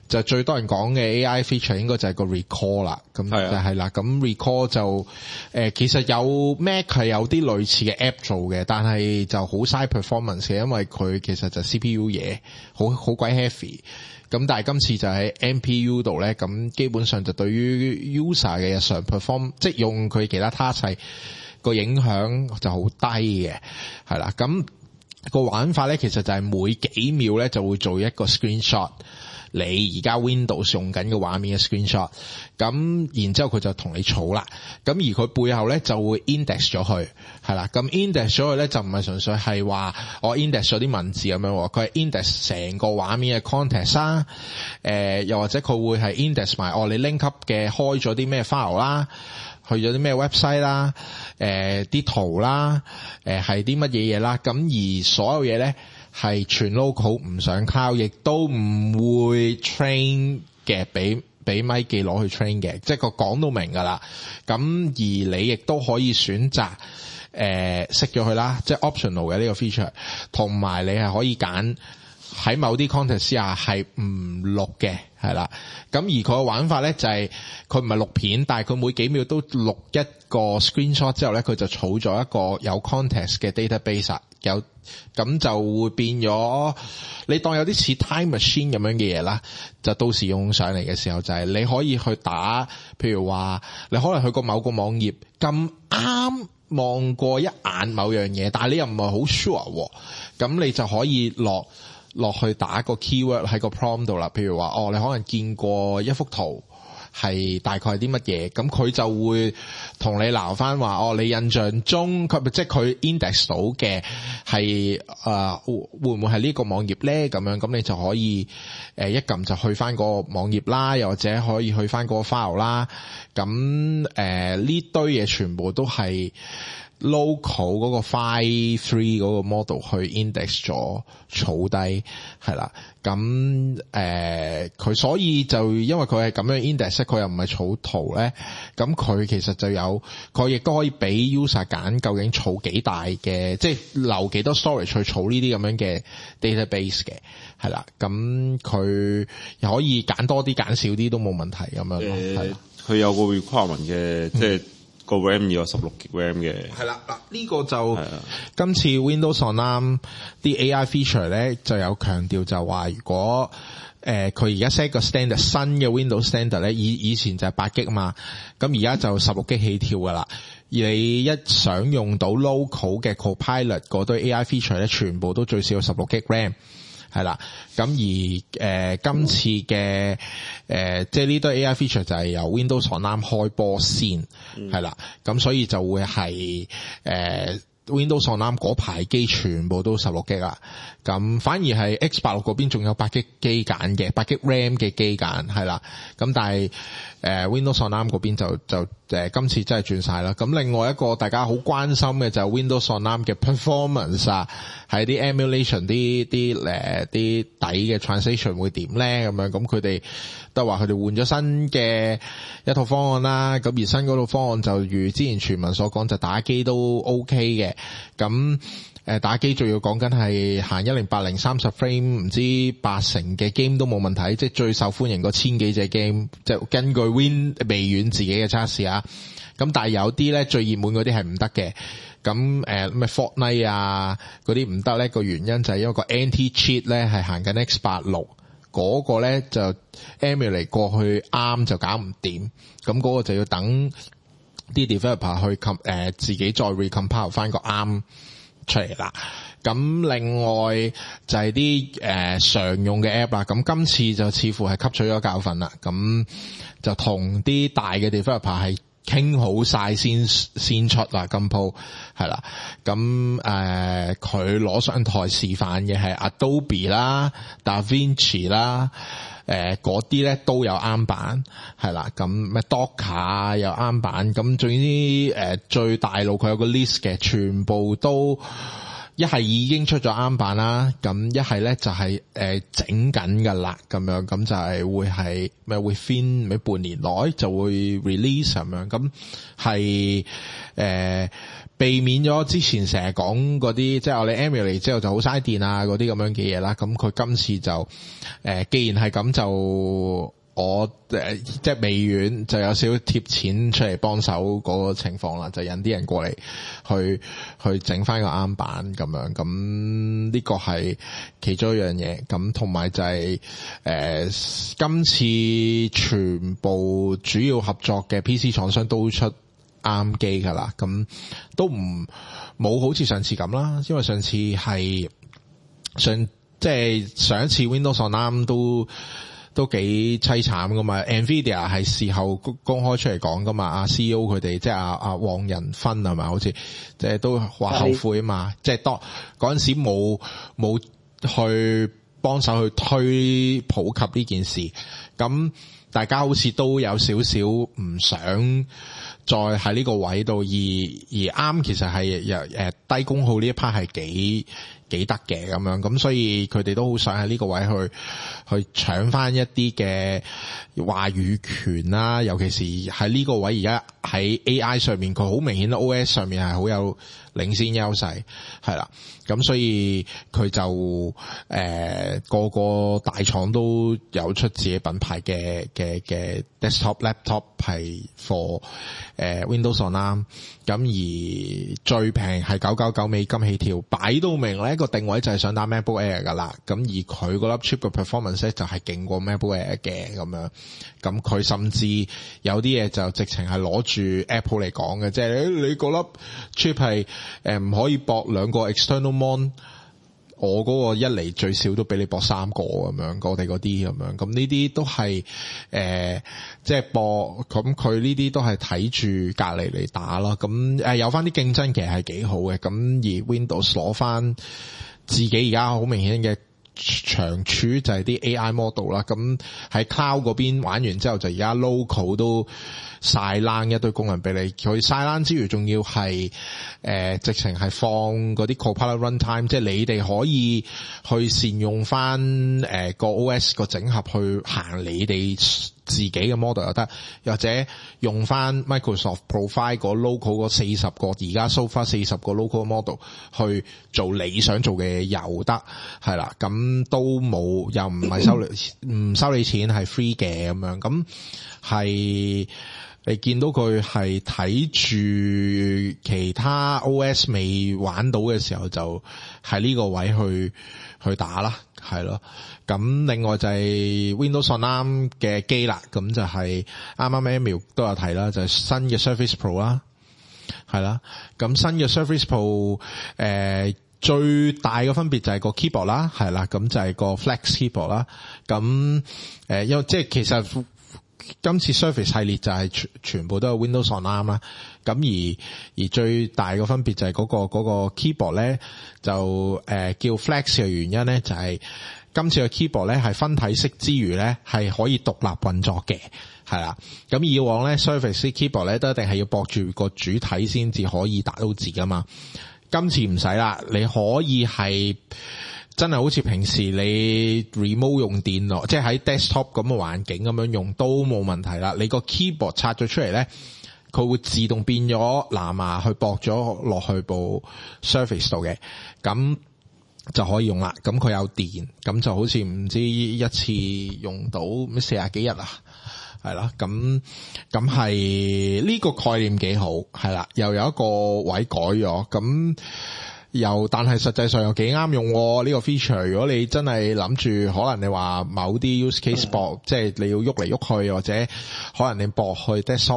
就最多人講嘅 AI feature 應該就係個 recall 啦，咁就係啦。咁 recall 就其實有 Mac 係有啲類似嘅 app 做嘅，但係就好嘥 performance 嘅，因為佢其實就 CPU 嘢好鬼 heavy。咁但係今次就喺 NPU 度咧，咁基本上就對於 user 嘅日常 perform， 即係用佢其他 task 個影響就好低嘅，係啦。咁個玩法咧，其實就係每幾秒咧就會做一個 screenshot。你而家 Windows 用緊嘅畫面嘅 screenshot， 咁然之後佢就同你儲啦，咁而佢背後咧就會 index 咗佢，係啦，咁 index 咗佢咧就唔係純粹係話我 index 咗啲文字咁樣，佢係 index 成個畫面嘅 context 啦，又或者佢會係 index 埋你 link up 嘅開咗啲咩 file 啦，去咗啲咩 website 啦，啲圖啦，係啲乜嘢嘢啦，咁而所有嘢咧係全 local 唔上 cloud， 亦都唔會 train 嘅，俾 Mikey 攞去 train 嘅，即係個講到明㗎啦。咁而你亦都可以選擇熄咗佢啦，即係 optional 嘅呢個 feature， 同埋你係可以揀喺某啲 context 下係唔錄嘅，係啦。咁而佢嘅玩法咧就係佢唔係錄片，但係佢每幾秒都錄一個 screenshot 之後咧，佢就儲咗一個有 context 嘅 database， 咁就會變咗你當有啲似 time machine 咁樣嘅嘢啦。就到時用上嚟嘅時候，就係你可以去打，譬如話你可能去過某個網頁咁啱望過一眼某樣嘢，但係你又唔係好 sure， 咁你就可以落去打個 keyword 喺個 prompt 度啦，譬如話你可能見過一幅圖係大概係啲乜嘢，咁佢就會同你鬧翻話你印象中即係佢 index 到嘅係會唔會係呢個網頁咧？咁樣咁你就可以一撳就去翻嗰個網頁啦，又或者可以去翻嗰個 file 啦。咁呢堆嘢全部都係local 嗰個 file 3嗰個 model 去 index 咗儲低，係啦。咁佢所以就因為佢係咁樣 index， 佢又唔係儲圖咧，咁佢其實就有佢亦都可以俾 user 揀究竟儲幾大嘅，即係留幾多 storage 去儲呢啲咁樣嘅 database 嘅，係啦。咁佢又可以揀多啲揀少啲都冇問題咁樣咯。係佢有個 requirement 嘅，即係個 RAM 要有16 GB RAM 嘅。係啦，嗱呢個就今次 Windows on ARM 啲 AI feature 咧就有強調，就話如果佢而家 set 個 standard 新嘅 Windows standard 咧，以前就係8 GB 嘛，咁而家就16 GB 起跳噶啦。而你一想用到 local 嘅 Copilot 嗰堆 AI feature 咧，全部都最少有16 GB RAM。係啦，咁而今次嘅即係呢堆 AI feature 就係由 Windows on ARM 開波先，係啦，咁所以就會係Windows on ARM 嗰排機全部都16 GB 啦，咁反而係 X86 嗰邊仲有8 GB 機揀嘅，8 GB RAM 嘅機揀，係啦，咁但係Windows on ARM 嗰邊就今次真係轉晒啦。咁另外一個大家好關心嘅就係 Windows on ARM 嘅 performance 啊，係啲 emulation 啲底嘅 translation 會點咧？咁樣咁佢哋都話佢哋換咗新嘅一套方案啦。咁而新嗰套方案就如之前傳聞所講，就打機都 OK 嘅。咁打機仲要講緊係行1080 30 frame， 唔知80嘅 game 都冇問題，即係最受歡迎個1000幾隻 game， 就根據微軟自己嘅測試啊。咁但係有啲咧最熱門嗰啲係唔得嘅。咁咩 Fortnite 啊嗰啲唔得咧，個原因就係因為個 anti-cheat 咧係行緊 X86 嗰個咧就 emulate 過去啱就搞唔掂，咁嗰個就要等啲 developer 去自己再 recompile 翻個啱出嚟啦。咁另外就係啲常用嘅 app 啦，咁今次就似乎係吸取咗教訓啦，咁就同啲大嘅 developer 係傾好晒先出啦，今鋪係啦。咁佢攞上台示範嘅係 Adobe 啦、DaVinci 啦，嗰啲咧都有啱版，係啦。咁咩 Docker 有啱版，咁總之最大路佢有個 list 嘅，全部都一係已經出咗啱版啦，咁一係咧就係整緊噶啦，咁樣咁就係會係咩 within 咩半年內就會 release 咁樣，咁係避免咗之前成日講嗰啲，即係我哋 emulate 之後就好嘥電啊嗰啲咁樣嘅嘢啦。咁佢今次就既然係咁就我即係微軟就有少少貼錢出嚟幫手嗰個情況啦，就引啲人過嚟去整翻個啱版咁樣。咁呢個係其中一樣嘢。咁同埋就係今次全部主要合作嘅 PC 廠商都出啱機噶啦，咁都冇好似上次咁啦，因為上次係即係上一次 Windows on ARM 都幾凄慘噶嘛 ，Nvidia 係事後公開出嚟講噶嘛，阿 CEO 佢哋即係阿黃仁勳係咪？好似即係都話後悔啊嘛，即係當嗰陣時冇去幫手去推普及呢件事，咁大家好似都有少少唔想再喺呢個位度，而啱其實係低功耗呢一 part 係幾得嘅咁樣，咁所以佢哋都好想喺呢個位去搶翻一啲嘅話語權啦，尤其是喺呢個位而家喺 AI 上面，佢好明顯 OS 上面係好有領先優勢，係啦，咁所以佢就個個大廠都有出自己品牌嘅 desktop laptop 係 for Windows on ARM，咁而最平係$999起跳，擺到明咧個定位就係想打 MacBook Air 噶啦，咁而佢嗰粒 chip 嘅 performance 咧就係勁過 MacBook Air 嘅咁樣，咁佢甚至有啲嘢就直情係攞住 Apple 嚟講嘅，即係你嗰粒 chip 係唔可以駁兩個 external mon， 我嗰個一嚟最少都俾你駁3個咁樣，我哋嗰啲咁樣，咁呢啲都係即係駁，咁佢呢啲都係睇住隔離嚟打咯，咁有翻啲競爭其實係幾好嘅，咁而 Windows 攞翻自己而家好明顯嘅長處就係啲 AI model 啦，咁喺 cloud 嗰邊玩完之後就而家 local 都晒冷一堆功能俾你，佢晒冷之餘仲要係直情係放嗰啲 Copilot runtime， 即係你哋可以去善用翻個 OS 個整合去行你哋自己嘅 model 又得，或者用翻 Microsoft Provide 個 local 嗰40個，而家 so far 40個 local model 去做你想做嘅嘢又得，係啦，咁都冇又唔係唔收你錢，係 free 嘅咁樣，咁係你見到佢係睇住其他 OS 未玩到嘅時候，就喺呢個位去打啦，係咯。咁另外就係 Windows on ARM 嘅機啦，咁就係啱啱 Emil 都有提啦，就係新嘅 Surface Pro 啦，係啦。咁新嘅 Surface Pro 最大嘅分別就係個 keyboard 啦，係啦，咁就係個 Flex keyboard 啦。咁因為即係其實今次 Surface 系列就係全部都係 Windows on ARM 啦，咁而最大嘅分別就係嗰個 keyboard 咧，就叫 Flex 嘅原因咧，就係今次嘅 keyboard 咧係分體式之餘咧係可以獨立運作嘅，係啦。咁以往咧 Surface keyboard 咧都一定係要駁住個主體先至可以打到字噶嘛，今次唔使啦，你可以係真係好似平時你 remote 用電腦，即係喺 desktop 咁嘅環境咁樣用都冇問題啦。你個 keyboard 拆咗出嚟咧，佢會自動變咗藍牙去駁咗落去部 Surface 度嘅，咁就可以用啦。咁佢有電，咁就好似唔知一次用到咩40幾日啊，係啦。咁係呢個概念幾好，係啦，又有一個位改咗，咁但係實際上又幾啱用呢個 feature。如果你真係諗住可能你話某啲 use case 駁，即係你要喐嚟喐去，或者可能你駁去 desktop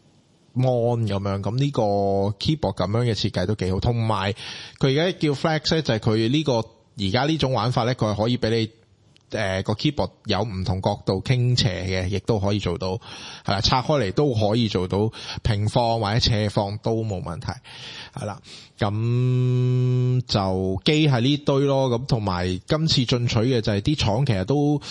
mon 咁樣，咁呢個 keyboard 咁樣嘅設計都幾好。同埋佢而家叫 Flex 咧，就係佢呢個而家呢種玩法咧，佢係可以俾你個 keyboard 有唔同角度傾斜嘅，亦都可以做到，係啦，拆開嚟都可以做到平放或者斜放都冇問題，係啦。咁就機係呢堆咯，咁同埋今次進取嘅就係啲廠其實都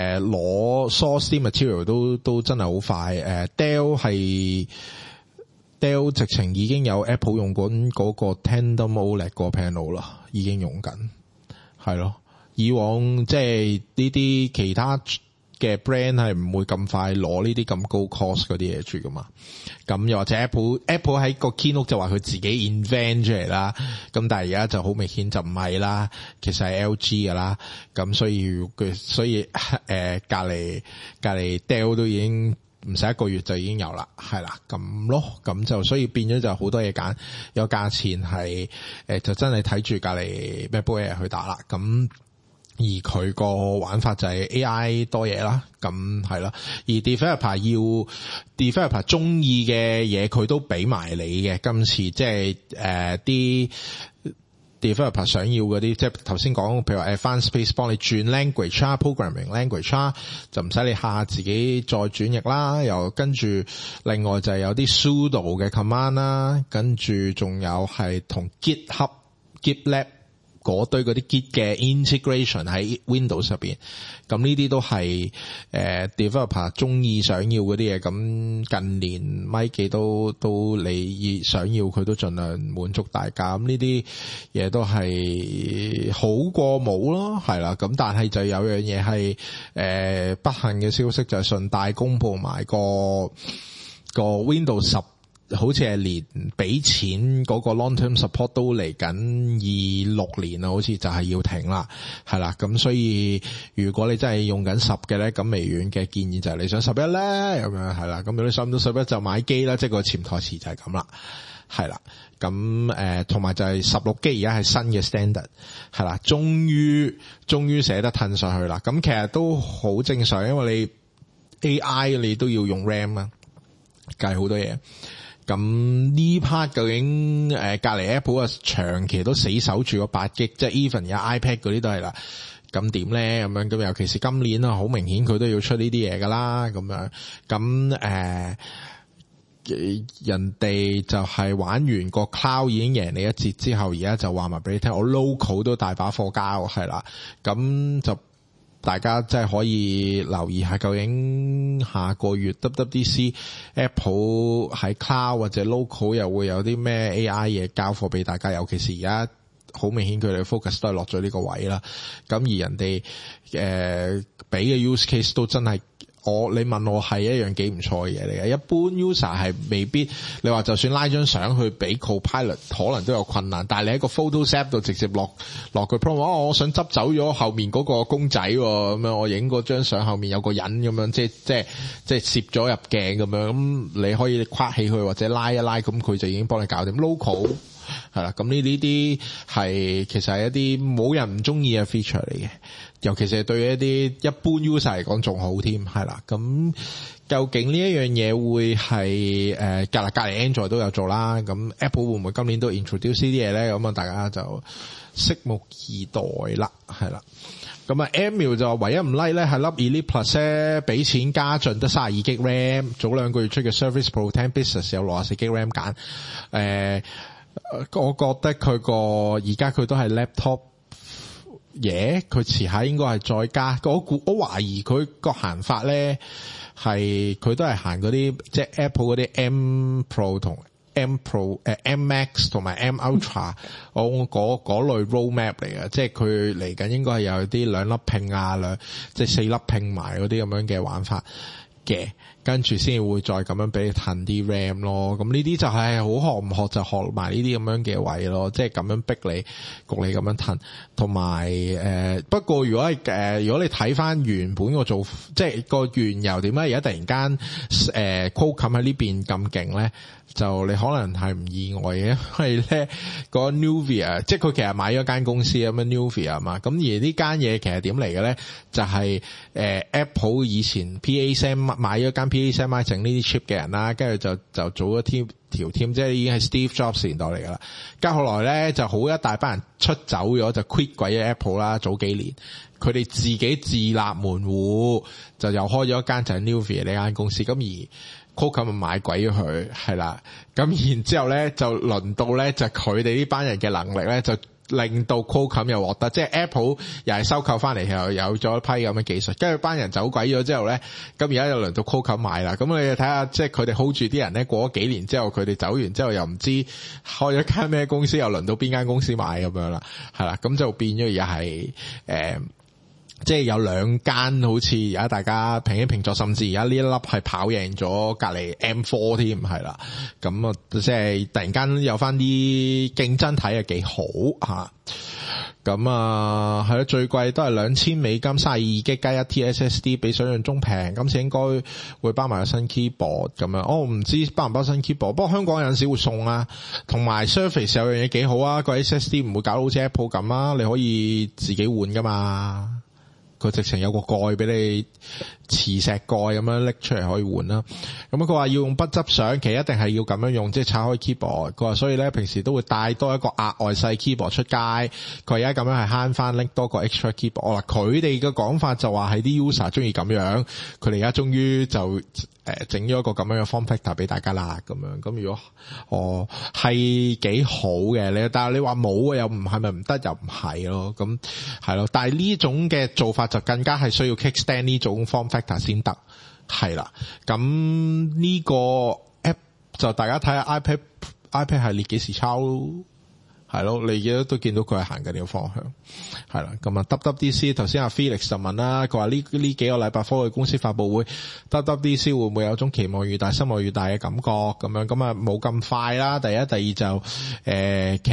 攞 source 啲 material 都真係好快，Dell 係 Dell 直情已經有 Apple 用緊嗰個 Tandem OLED 個 panel 啦，已經用緊，係咯。以往即係呢啲其他嘅 brand 係唔會咁快攞呢啲咁高 cost 嗰啲嘢住噶嘛。咁又或者 Apple 喺個 keynote 就話佢自己 invent 出嚟啦。咁但係而家就好明顯就唔係啦，其實係 LG 噶啦。咁所以隔離 Dell 都已經唔使1個月就已經有啦，係啦，咁咯，咁就所以變咗就好多嘢揀，有價錢係就真係睇住隔離 MacBook Air 去打啦，咁而佢個玩法就係 AI 多嘢啦，咁係啦，而 developer 中意嘅嘢佢都俾埋你嘅，今次即係啲。developer 想要嗰啲，即係頭先講，譬如話 Advanced Space 幫你轉 language 啦 ，programming language 就唔使你下自己再轉譯啦。又跟住另外就係有啲 sudo 嘅 command 啦，跟住仲有係同 GitLab 嗰堆嗰啲 Git 嘅 integration 喺 Windows 入邊，咁呢啲都係developer 中意想要嗰啲嘢。咁近年咪記都你想要佢都盡量滿足大家。咁呢啲嘢都係好過冇咯，係啦。咁但係就有樣嘢係不幸嘅消息，就係順帶公佈埋個 Windows 10。好似係連俾錢嗰個 long term support 都嚟緊26年啦，好似就係要停啦，係啦。咁所以如果你真係用緊10嘅咧，咁微軟嘅建議就係你想11咧，咁樣係啦。咁如果你上唔到11就買機啦，即係個潛台詞就係咁啦，係啦。咁同埋就係16G而家係新嘅 standard， 係啦，終於寫得褪上去啦。咁其實都好正常，因為你 AI 你都要用 RAM 啊，計好多嘢。咁呢 part 究竟隔離 Apple 啊長期都死守住個8G，即係 even 有 iPad 嗰啲都係啦。咁點咧？咁樣咁尤其是今年啊，好明顯佢都要出呢啲嘢噶啦。咁樣咁人哋就係玩完個 cloud 已經贏你一截之後，而家就話埋俾你聽，我 local 都大把貨交，係啦。咁就大家真係可以留意下，究竟下個月 WWDC Apple 喺 cloud 或者 local 又會有啲咩 AI 嘢交貨俾大家，尤其是而家好明顯佢哋 focus 都係落咗呢個位啦。咁而人哋俾嘅 use case 都真係你問我係一樣幾唔錯嘅嘢嚟嘅。一般 user 係未必，你話就算拉張相去俾 Copilot 可能都有困難，但係你喺個 Photos App 度直接落佢 prompt，我想執走咗後面嗰個公仔咁樣，我影嗰張相後面有個人咁樣，即係攝咗入鏡咁樣，咁你可以跨起佢或者拉一拉，咁佢就已經幫你搞掂 local。係啦，咁呢啲係其實係一啲冇人唔中意嘅 feature 嚟嘅，尤其是對一啲一般 user 嚟講仲好添，係啦。咁究竟呢一樣嘢會係隔離 Android 都有做啦，咁 Apple 會唔會今年都 introduce 呢啲嘢咧？咁啊，大家就拭目以待啦，係啦。咁啊 Emil 就唯一唔 like 咧係粒 Elite Plus 咧，俾錢加盡得 32GB RAM， 早2個月出嘅 Surface Pro 10 Business 有 64GB RAM 揀，我覺得佢而家佢都係 laptop 嘢，佢遲下應該係再加。我懷疑佢個行法咧係佢都係行嗰啲即係 Apple 嗰啲 M Pro 同 M Max 同埋 M Ultra 嗰類 roadmap 嚟嘅，即係佢嚟緊應該係有啲2粒拼啊，即係4粒拼埋嗰啲咁樣嘅玩法嘅。跟住先會再咁樣俾你騰啲 RAM 咯，咁呢啲就係好學唔學就學埋呢啲咁樣嘅位咯，即係咁樣逼你焗你咁樣騰，同埋不過如果你睇翻原本個做即係個原由點解而家突然間Qualcomm 喺呢邊咁勁咧？就你可能係唔意外嘅，因為咧個 Nuvia 即係佢其實買咗間公司咁樣 Nuvia 嘛，咁而呢間嘢其實點嚟嘅咧？就係Apple 以前 PASM 買咗間 PASM 整呢啲 chip 嘅人啦，跟住就組咗條 team， 即係已經係 Steve Jobs 年代嚟噶啦。跟住後來咧就好一大班人出走咗，就 quit 鬼咗 Apple 啦。早幾年佢哋自己自立門戶，就又開咗一間就係 Nuvia 呢間公司。咁而Qualcomm 咪買鬼咗佢，係啦。咁然之後咧就輪到咧就佢哋呢班人嘅能力咧就令到 Qualcomm 又獲得，即係 Apple 又係收購翻嚟，又有咗一批咁嘅技術，跟住班人走鬼咗之後咧，咁而家又輪到 Qualcomm 買啦。咁你睇下，即係佢哋 hold 住啲人咧，過咗幾年之後，佢哋走完之後又唔知開咗間咩公司，又輪到邊間公司買咁樣啦，係啦，咁就變咗而家係即係有兩間好似而家大家平起平坐，甚至而家呢一粒係跑贏咗隔離 M4 添，係啦。咁啊，即係突然間有翻啲競爭睇係幾好嚇。咁啊，係咯，最貴都係$2000 32GB加1T SSD， 比想象中平。今次應該會包埋個新 keyboard 咁樣。我唔知包唔包新 keyboard，不過香港有陣時會送啊。同埋 Surface 有樣嘢幾好啊，個 SSD 唔會搞到好似 Apple 咁啊，你可以自己換噶嘛。佢直情有個蓋俾你磁石蓋咁樣拎出嚟可以換啦。咁佢話要用筆執相，其實一定係要咁樣用，即係拆開 keyboard。佢話所以咧平時都會帶多一個額外細 keyboard 出街。佢而家咁樣係慳翻拎多個 extra keyboard。佢哋嘅講法就話係啲 user 中意咁樣，佢哋而家終於就整咗一個咁樣嘅 form factor 俾大家啦。咁樣咁如果係幾好嘅，但係你話冇又唔係咪唔得又唔係咯？咁係咯，但係呢種嘅做法就更加係需要 kickstand 呢種 form factor 先得，係啦。咁呢個 app 就大家睇下 iPad 系列幾時抄咯。係咯，你而家都見到佢係行緊呢個方向，係啦。咁啊 WWDC 頭先阿 Felix 就問啦，佢話呢幾個禮拜科技公司發佈會 WWDC 會唔會有種期望越大失望越大嘅感覺咁樣？咁啊冇咁快啦。第一第二就其實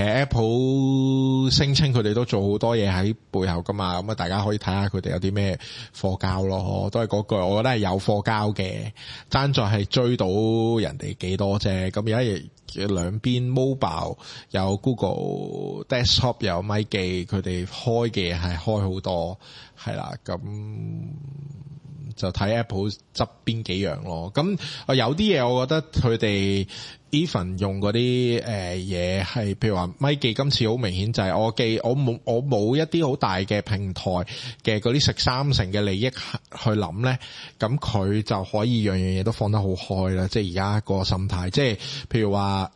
Apple 聲稱佢哋都做好多嘢喺背後噶嘛，咁啊大家可以睇下佢哋有啲咩貨交咯。都係嗰句，我覺得係有貨交嘅，爭在係追到人哋幾多啫。咁而家兩邊 mobile 有 Google desktop 有咪記，佢哋開嘅係開好多，係啦。咁就睇 Apple 側邊幾樣咯。咁有啲嘢我覺得佢哋 even 用嗰啲嘢係，譬如話咪記今次好明顯就係我冇一啲好大嘅平台嘅嗰啲食三成嘅利益去諗咧，咁佢就可以樣樣嘢都放得好開啦。即係而家個心態，即係譬如話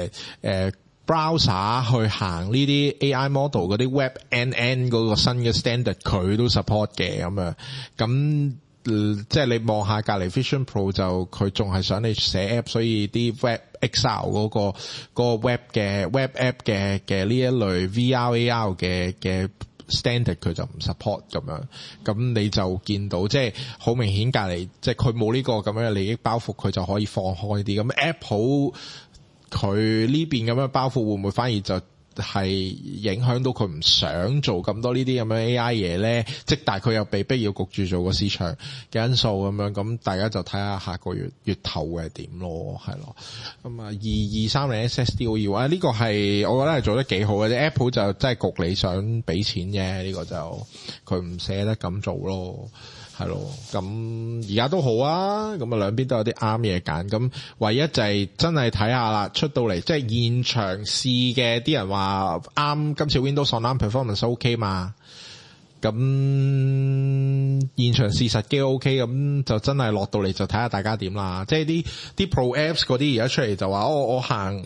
browser 去行呢啲 AI model 嗰啲 WebNN 嗰個新嘅 standard 佢都 support 嘅咁樣。咁即係你望下隔離 Vision Pro 就佢仲係想你寫 app， 所以啲 Web XR 嗰個 web app 嘅呢一類 VR AR 嘅 standard 佢就唔 support 咁樣。咁你就見到即係好明顯隔離即係佢冇呢個咁樣嘅利益包袱，佢就可以放開啲。咁 Apple 佢呢邊咁樣包袱會唔會反而就係影響到佢唔想做咁多呢啲咁樣 AI 嘢咧？即係但係佢又被逼要焗住做個市場嘅因素咁樣，咁大家就睇下下個月頭會係點咯，係咯。咁啊2230 SSD 我要啊，呢個係我覺得係做得幾好嘅啫。Apple 就真係焗你想俾錢啫，呢個就佢唔捨得咁做咯。係咯，咁而家都好啊，咁啊兩邊都有啲啱嘢揀，咁唯一就係真係睇下啦，出到嚟即係現場試嘅啲人話啱，今次 Windows Online Performance OK 嘛，咁現場試實機 OK， 咁就真係落到嚟就睇下大家點啦，即係啲 Pro Apps 嗰啲而家出嚟就話我行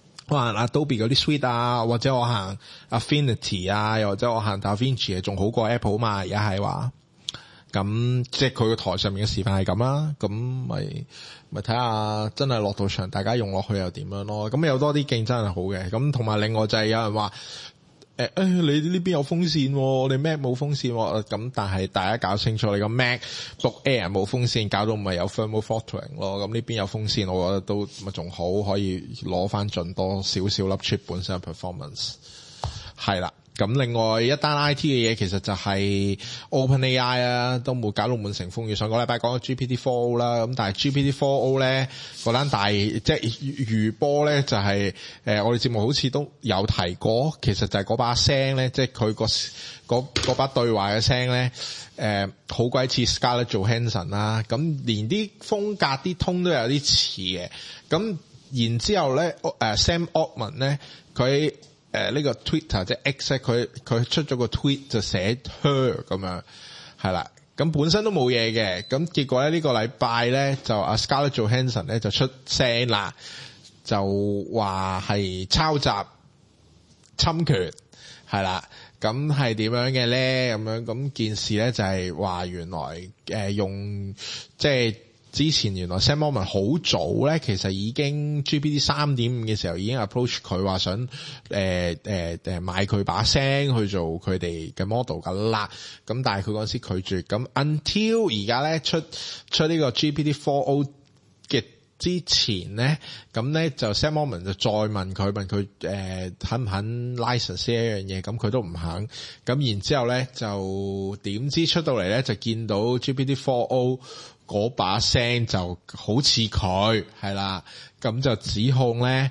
Adobe 嗰啲 Suite 啊，或者我行 Affinity 啊，又或者我行 DaVinci 仲好過 Apple 嘛，而家係話。咁即係佢個台上面嘅示範係咁啦，咁咪睇下真係落到場，大家用落去又點樣咯？咁有多啲競爭係好嘅。咁同埋另外就係有人話，你呢邊有風扇，我哋 Mac 冇風扇，咁但係大家搞清楚，你個 MacBook Air 冇風扇，搞到唔係有 thermal throttling 咯。咁呢邊有風扇，我覺得都咪仲好，可以攞翻盡多少少粒 chip 本身嘅 performance， 係啦。咁另外一單 IT 嘅嘢其實就係 OpenAI 啊，都冇搞到滿城風雨。上個禮拜講咗 GPT-4o 啦，咁但係 GPT-4o 咧嗰單大即係餘波咧就係我哋節目好似都有提過，其實就係嗰把聲咧，即係佢嗰把對話嘅聲咧，好鬼似 Scarlett Johansson 啦，咁連啲風格啲通都有啲似嘅。咁然之後咧Sam Altman 咧佢呢個 Twitter 即係 X 佢出咗個 tweet 就寫 her 咁樣，係啦，咁本身都冇嘢嘅，咁結果咧呢個禮拜咧就阿 Scarlett Johansson 咧就出聲啦，就話係抄襲侵權，係係啦。咁係點樣嘅咧？咁樣咁件事咧就係話原來用即係之前原來 Sam Altman 好早咧，其實已經 GPT 3.5 嘅時候已經 approach 佢話想買佢把聲去做佢哋嘅 model 噶啦。咁但係佢嗰時拒絕。咁 until 而家咧出呢個 GPT 4o 嘅之前咧，咁咧就 Sam Altman 就再問佢肯唔肯 license 呢一樣嘢，咁佢都唔肯。咁然之後咧就點知出到嚟咧就見到 GPT 4o 嗰把聲就好似佢係啦，咁就指控咧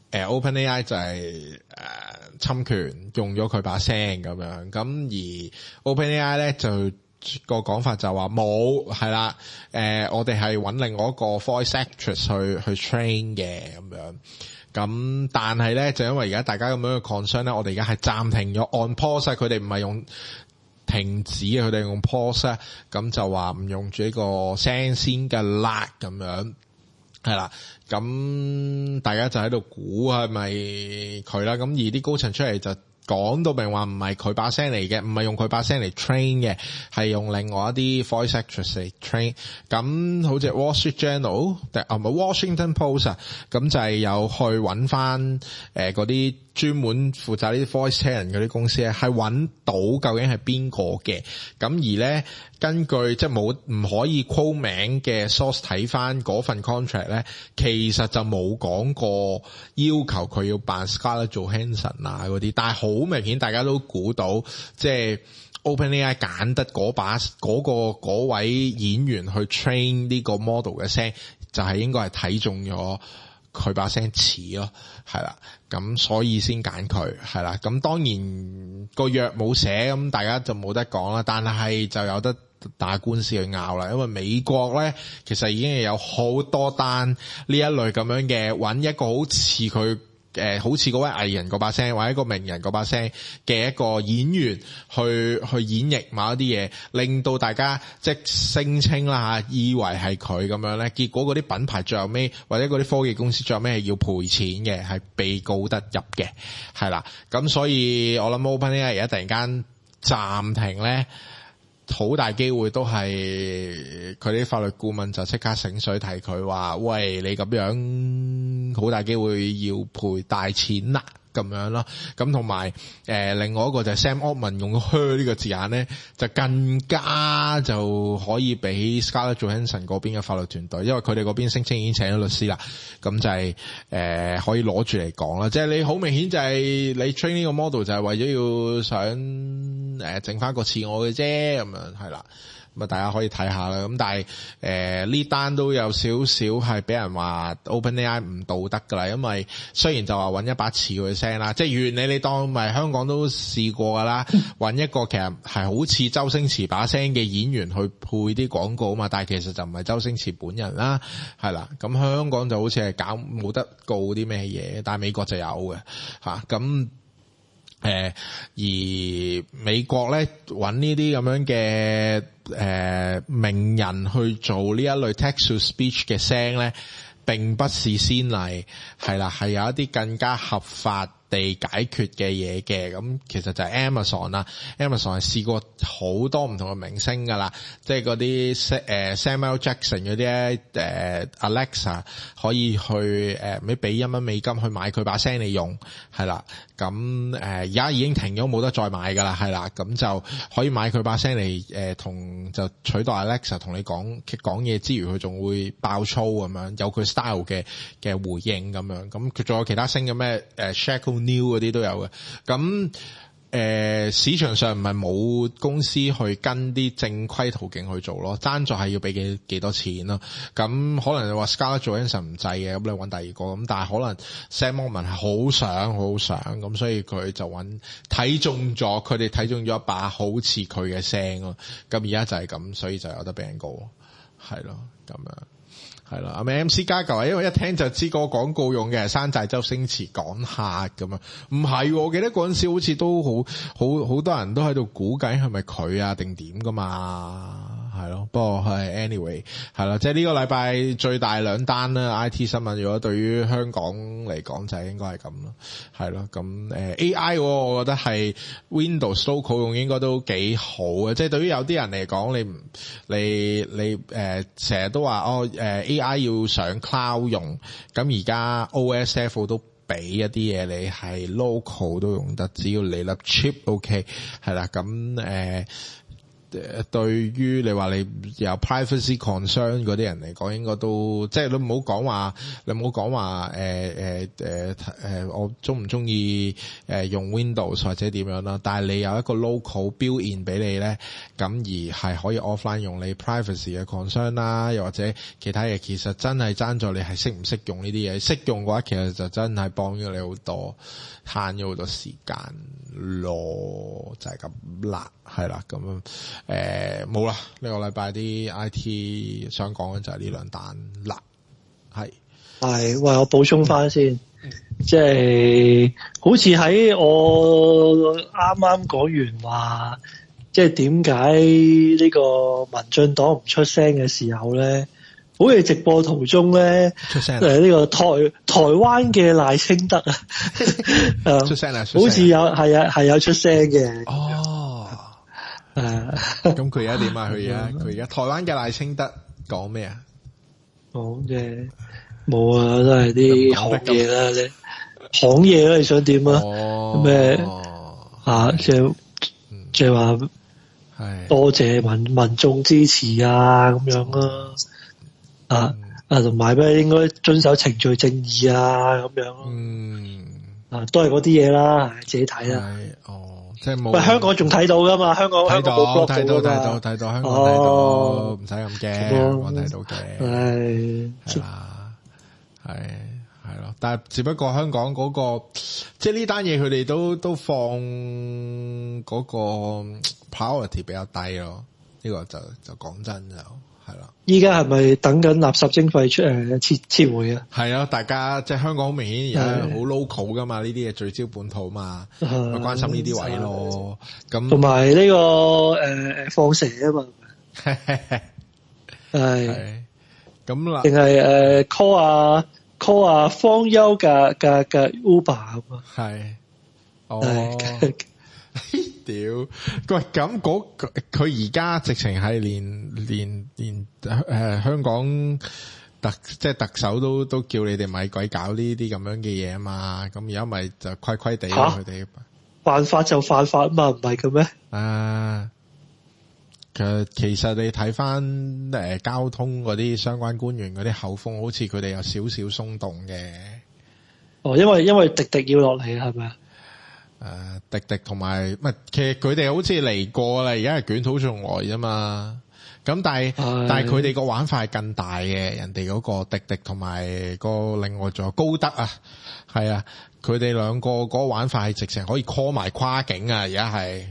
OpenAI 就係侵權用咗佢把聲咁樣。咁而 OpenAI 咧就個講法就話冇係啦，我哋係揾另外一個 voice actress 去 train 嘅咁樣。咁但係咧就因為而家大家咁樣嘅 concern 咧，我哋而家係暫停咗 on pause， 佢哋唔係用停止嘅，佢哋用 pause， 咁就話唔用住呢個聲先嘅啦咁樣。係啦，咁大家就喺度估係咪佢啦？咁而啲高層出嚟就講到明話唔係佢把聲嚟嘅，唔係用佢把聲嚟 train 嘅，係用另外一啲 voice actress 嚟 train。咁好似 Wall Street Journal 唔係 Washington Post 啊，咁就係有去揾翻嗰啲專門負責呢啲 voice talent 嗰啲公司咧，係揾到究竟係邊個嘅。咁而咧根據即係冇唔可以 quote 名嘅 source 睇翻嗰份 contract 咧，其實就冇講過要求佢要扮 Scarlett Johansson 啊嗰啲，但係好明顯大家都估到，即係 OpenAI 揀得嗰位演員去 train 呢個 model 嘅聲，就係應該係睇中咗佢把聲似咯，係啦，咁所以先揀佢，係啦，咁當然個約冇寫，咁大家就冇得講啦，但係就有得打官司去拗啦，因為美國咧其實已經係有好多單呢一類咁樣嘅，揾一個好似佢好似嗰位藝人嗰把聲或者一個名人嗰把聲嘅一個演員去演繹某一啲嘢，令到大家即係聲稱啦嚇，以為係佢咁樣咧，結果嗰啲品牌最後尾或者嗰啲科技公司最後尾係要賠錢嘅，係被告得入嘅，係啦，咁所以我諗 OpenAI 而家突然間暫停咧，好大機會都係佢啲法律顧問就即刻醒水提佢話，喂，你咁樣好大機會要賠大錢啦咁樣咯。咁同埋另外一個就係 Sam Altman 用咗呢個字眼咧，就更加就可以俾 Scarlett Johansson 嗰邊嘅法律團隊，因為佢哋嗰邊聲稱已經請咗律師啦，咁就係可以攞住嚟講啦。即係你好明顯就係你 train 呢個 model 就係為咗要想整翻個似我嘅啫，咁樣係啦。咁啊，大家可以睇下啦。咁但係呢單都有少少係俾人話 OpenAI 唔道德噶啦，因為雖然就話揾一把似佢嘅聲啦，即係原理你當咪香港都試過噶啦，揾一個其實係好似周星馳把聲嘅演員去配啲廣告啊嘛，但係其實就唔係周星馳本人啦，係啦。咁香港就好似係搞冇得告啲咩嘢，但係美國就有嘅嚇咁。而美國咧揾呢啲咁樣嘅名人去做呢一類 text to speech 嘅聲咧，並不是先例，係啦，係有一啲更加合法地解決嘅嘢嘅。咁其實就係 Amazon 啦 ，Amazon 係試過好多唔同嘅明星噶啦，即係嗰啲Samuel Jackson 嗰啲咧，Alexa 可以去俾1蚊美金去買佢把聲嚟用，係啦。咁而家已經停咗，冇得再買噶啦，係啦。咁就可以買佢把聲嚟同就取代 Alexa 同你講嘢之餘，佢仲會爆粗咁樣，有佢 style 嘅回應咁樣。咁佢仲有其他聲嘅咩Shaquille O'Neal 嗰啲都有嘅。咁市場上唔係冇公司去跟啲正規途徑去做咯，爭在係要俾幾多錢咯。咁可能你話 Scarlett Johansson 唔制嘅，咁你揾第二個。咁但係可能 Sam Altman 係好想，咁所以佢就睇中咗，佢哋睇中咗一把好似佢嘅聲咯。咁而家就係咁，所以就有得俾人告，係咯咁樣。係啦，阿 MC 加舊啊，因為一聽就知個廣告用嘅係山寨周星馳講客咁啊，唔係，我記得嗰陣時好似都好多人都喺度估計係咪佢啊定點噶嘛， 係咯。不過係 anyway 係啦，即係呢個禮拜最大兩單啦 IT 新聞。如果對於香港嚟講就係應該係咁咯，係咯。咁AI 我覺得係 Windows local 用應該都幾好嘅。即係對於有啲人嚟講，你成日都話AI 要上 cloud 用，咁而家 OSF 都俾一啲嘢你係 local 都用得，只要你粒 chip OK 係啦。咁對於你話你有 privacy concern 嗰啲人嚟講，應該都即係你唔好講話，我中唔中意用 Windows 或者點樣啦？但係你有一個 local built-in 俾你咧，咁而係可以 offline 用你 privacy 嘅 concern 啦，又或者其他嘢，其實真係爭在你係識唔識用呢啲嘢。識用嘅話，其實就真係幫咗你好多，慳咗好多時間咯，就係咁啦，係啦，咁冇啦。呢個禮拜啲 IT 想講嘅就係呢兩單啦，係， 喂，我補充翻先，即係好似喺我啱啱講完話，即係點解呢個民進黨唔出聲嘅時候咧，好似直播途中咧， 出聲呢個台灣嘅賴清德啊， 出聲啦， 好似有係有出聲嘅。 哦，咁佢而家點啊？佢而家台灣嘅賴清德講咩啊？ 講嘅冇啊，都係啲行嘢啦，你行嘢啦，你想點啊？咩即係話多謝民眾支持啊，咁樣啊，同埋咩應該遵守程序正義啊，咁樣都係嗰啲嘢啦，自己睇啦。 即係冇。 喂，香港仲睇到噶嘛？香港睇到香港冇 block 到睇到香港睇到，唔使咁驚，我睇到嘅。係啦，係咯，但係只不過香港嗰個，即係呢單嘢佢哋都放嗰個 priority 比較低咯。呢個就講真就係啦。 依家係咪等緊垃圾徵費撤回啊？係啊，大家即係香港好明顯而家好 local 噶嘛，呢啲嘢聚焦本土嘛，咪關心呢啲位咯。咁同埋呢個放蛇啊嘛，係咁啦，定係call 啊方優嘅 Uber 啊嘛， 係屌，喂，咁佢而家直情係連香港即係特首都叫你哋咪鬼搞呢啲咁樣嘅嘢啊嘛，咁而家咪就規規地佢哋犯法就犯法嘛，唔係嘅咩？ 其實你睇翻交通嗰啲相關官員嗰啲口風，好似佢哋有少少鬆動嘅。 哦，因為滴滴要落嚟係咪啊？ 滴滴同埋其實佢哋好似嚟過啦，而家係捲土重來啫嘛。咁但係佢哋個玩法係更大嘅，人哋嗰個滴滴同埋個另外仲有高德啊，係啊，佢哋兩個嗰個玩法係直情可以 call 埋跨境啊，而家係。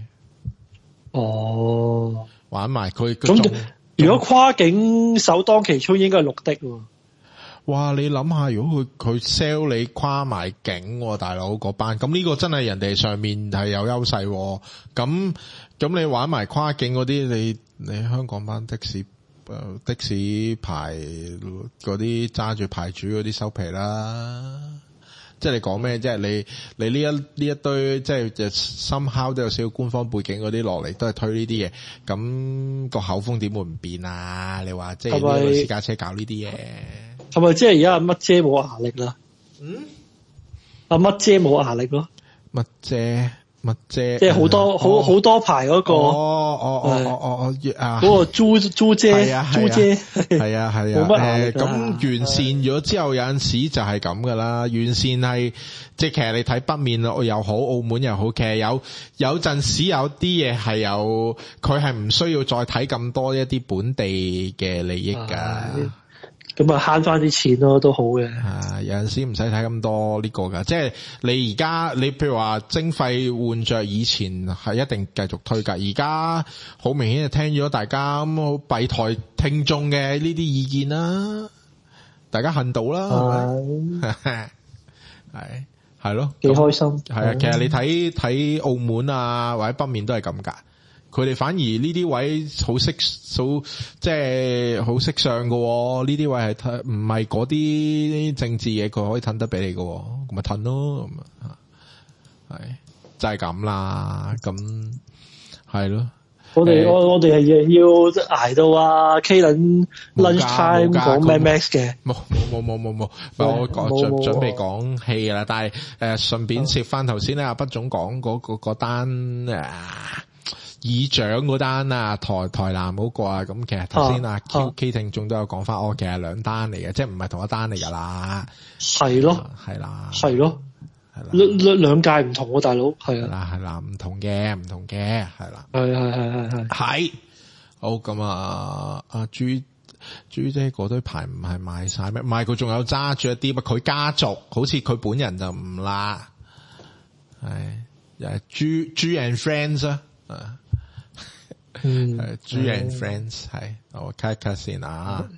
哦， 玩埋佢。 咁如果跨境首當其衝應該係綠的喎。 哇！你諗下，如果佢 sell 你跨埋境，大佬嗰班，咁呢個真係人哋上面係有優勢。咁你玩埋跨境嗰啲，你香港班的士牌嗰啲揸住牌主嗰啲收皮啦。即係你講咩？即係你呢一堆，即係 somehow 都有少少官方背景嗰啲落嚟，都係推呢啲嘢。咁個口風點會唔變啊？你話即係呢個私家車搞呢啲嘢？ 係咪即係而家阿乜姐冇壓力啦？阿乜姐冇壓力咯？乜姐，即係好多排嗰個嗰個豬姐， 係啊，冇乜壓力。咁完善咗之後，有陣時就係咁噶啦。完善係即係其實你睇北面又好，澳門又好，其實有陣時有啲嘢係佢係唔需要再睇咁多一啲本地嘅利益噶。 咁啊慳翻啲錢咯，都好嘅。 有陣時唔使睇咁多呢個噶，即係你而家你譬如話徵費換着以前係一定繼續推噶，而家好明顯就聽咗大家咁好閉台聽眾嘅呢啲意見啦，大家恨到啦，係咯， 幾開心。 係啊，其實你睇澳門啊或者北面都係咁噶。 佢哋反而呢啲位好識即係好識上喎。呢啲位係唔係嗰啲政治嘢，佢可以褪得俾你喎。咁咪褪咯，係就係咁啦，咁係咯。 我哋係要捱到啊 K 輪 lunch time 講 Mad Max 嘅， 冇，我準備講戲啦，但係順便接翻頭先咧，阿畢總講嗰單議長嗰單啊，台南嗰個啊，咁其實頭先阿 K 聽眾都有講翻，其實兩單嚟嘅，即係唔係同一單嚟噶啦， 係咯， 係啦， 係咯。兩屆唔同喎，大佬係啊， 係啦，唔同嘅，係啦，係好咁啊！阿朱姐嗰堆牌唔係賣晒咩？唔係，佢仲有揸住一啲，佢家族好似佢本人就唔啦，係又係朱 and friends 啊，係朱 and friends 係，我 cut 先啊，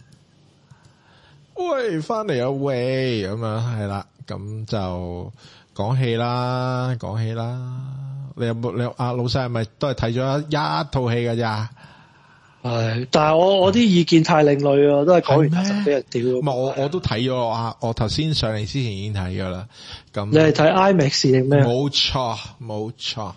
喂，翻嚟啊喂，咁啊係啦，咁就。講戲啦，你有冇老細係咪都係睇咗一套戲噶咋？ 係，但係我啲意見太另類啊，都係講完就俾人屌。唔係我都睇咗，我頭先上嚟之前已經睇咗啦。咁你係睇 IMAX 定咩？ 冇錯，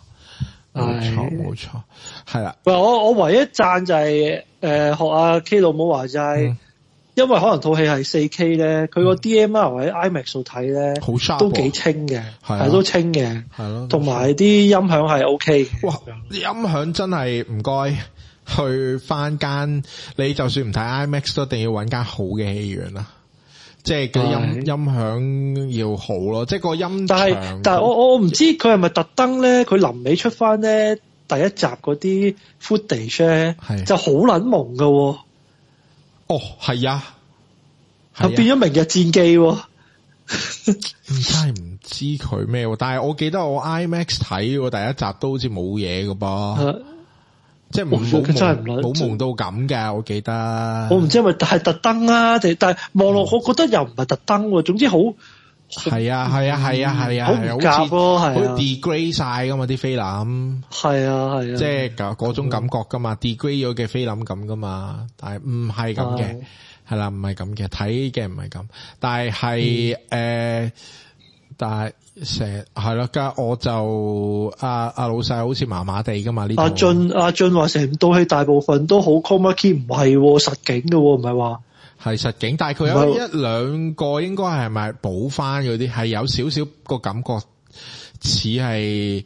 係啦。 喂，我唯一讚就係學阿 K 老母話齋。因為可能套戲係 4K 咧，佢個 DMR 喺 IMAX 度睇咧，好 sharp 都幾清嘅，係都清嘅，係咯，同埋啲音響係 OK 嘅。哇， 音響真係唔該，去翻間你就算唔睇 IMAX 都一定要揾間好嘅戲院啦，即係個音響要好咯，即係個音場。 但係我唔知佢係咪特登咧，佢臨尾出翻咧第一集嗰啲 footage 咧，就好撚蒙噶。 哦，係啊， 變咗明日戰記喎。 真係唔知佢咩，但係我記得我 IMAX 睇喎，第一集都好似冇嘢㗎噃，即係冇蒙到咁嘅，我記得。 我唔知係咪係特登啊，但係望落我覺得又唔係特登喎，總之好。 係啊， 好唔夾咯，係啊， 好 degrade 晒噶嘛啲菲林。 係啊， 即係嗰種感覺噶嘛，degrade 咗嘅菲林咁噶嘛，但係唔係咁嘅，係啦，唔係咁嘅，睇嘅唔係咁，但係但係成係咯，家我就阿老細好似麻麻地噶嘛呢。阿俊話成套戲大部分都好 chroma key， 唔係實景嘅，唔係話。 係實景，但係佢有一兩個應該係咪補翻嗰啲，係有少少個感覺似係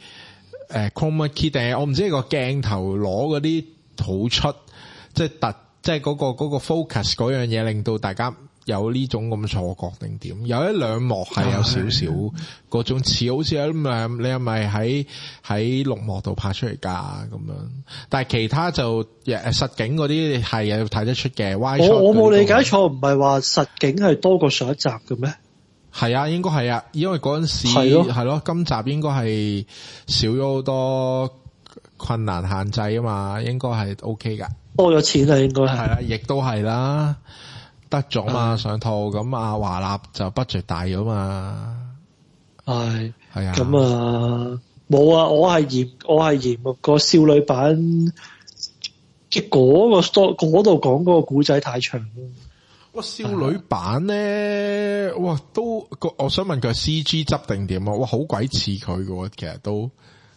chroma key， 定係我唔知個鏡頭攞嗰啲突出，即係嗰個 focus 嗰樣嘢，令到大家有呢種咁錯覺定點？有一兩幕係有少少嗰種似，好似咁你係咪喺綠幕度拍出嚟㗎咁樣？但係其他就實景嗰啲係有睇得出嘅。 我冇理解錯，唔係話實景係多過上一集嘅咩？ 係啊，應該係啊，因為嗰陣時係咯，今集應該係少咗好多困難限制啊嘛，應該係 OK 㗎。 多咗錢啊，應該係啦，亦都係啦。得咗嘛上套，咁阿華納就 budget 大咗嘛，係啊， 咁啊冇啊，我係嫌個少女版嘅嗰度講嗰個古仔太長咯。 哇，少女版咧，哇都我想問佢係 CG 執定點啊？哇，好鬼似佢嘅，其實都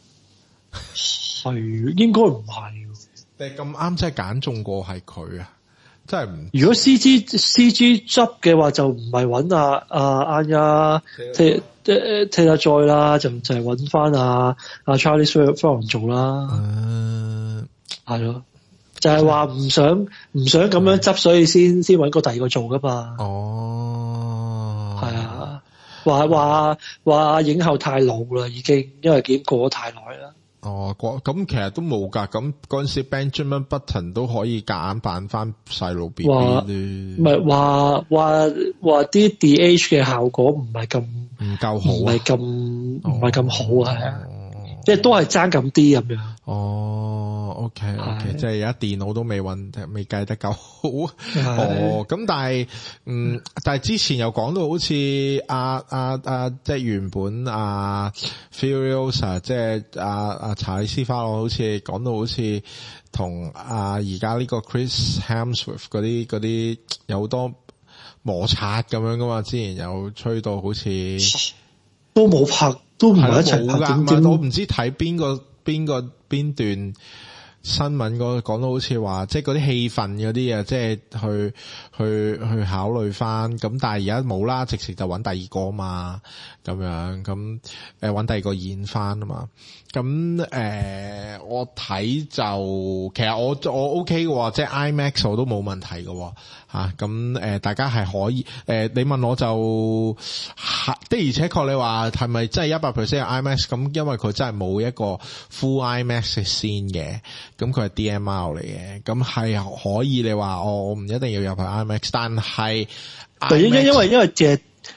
係應該唔係， 但係咁啱真係揀中過係佢啊！真係唔， 如果 CG 執嘅話，就唔係揾阿 Anya Taylor Joy 啦，就係揾翻阿 Charlie Theron 做啦。係咯，就係話唔想咁樣執，所以先揾個第二個做噶嘛。哦，係啊，話影后太老啦，已經因為已經過咗太耐啦。 哦，咁其實都冇噶，咁嗰陣時 Benjamin Button 都可以夾硬扮翻細路 BB 咧。 唔係話啲 DH 嘅效果唔係咁唔夠好， 唔係咁好啊，係啊，即係都係爭咁啲咁樣。 哦 OK， 即係而家電腦都未計得夠好。咁但係之前又講到好似即係原本Furiosa 即係查理斯花朗好似講到好似同而家呢個 Chris Hemsworth 嗰啲有好多摩擦咁樣噶嘛，之前有吹到好似都冇拍，都唔係一齊拍， 我唔知睇邊段新聞講到好似話，即係嗰啲氣氛嗰啲啊，即係去考慮翻，咁但係而家冇啦，直情就揾第二個啊嘛，咁樣咁揾第二個演翻啊嘛，咁我睇就其實我 OK 嘅喎，即係 IMAX 我都冇問題嘅喎嚇，咁大家係可以你問我就的而且確你話係咪真係 100% IMAX 咁，因為佢真係冇一個 full IMAX 嘅先嘅。咁佢係 DMR 嚟嘅，咁係可以你話我唔一定要入去 IMAX， 但係因為隻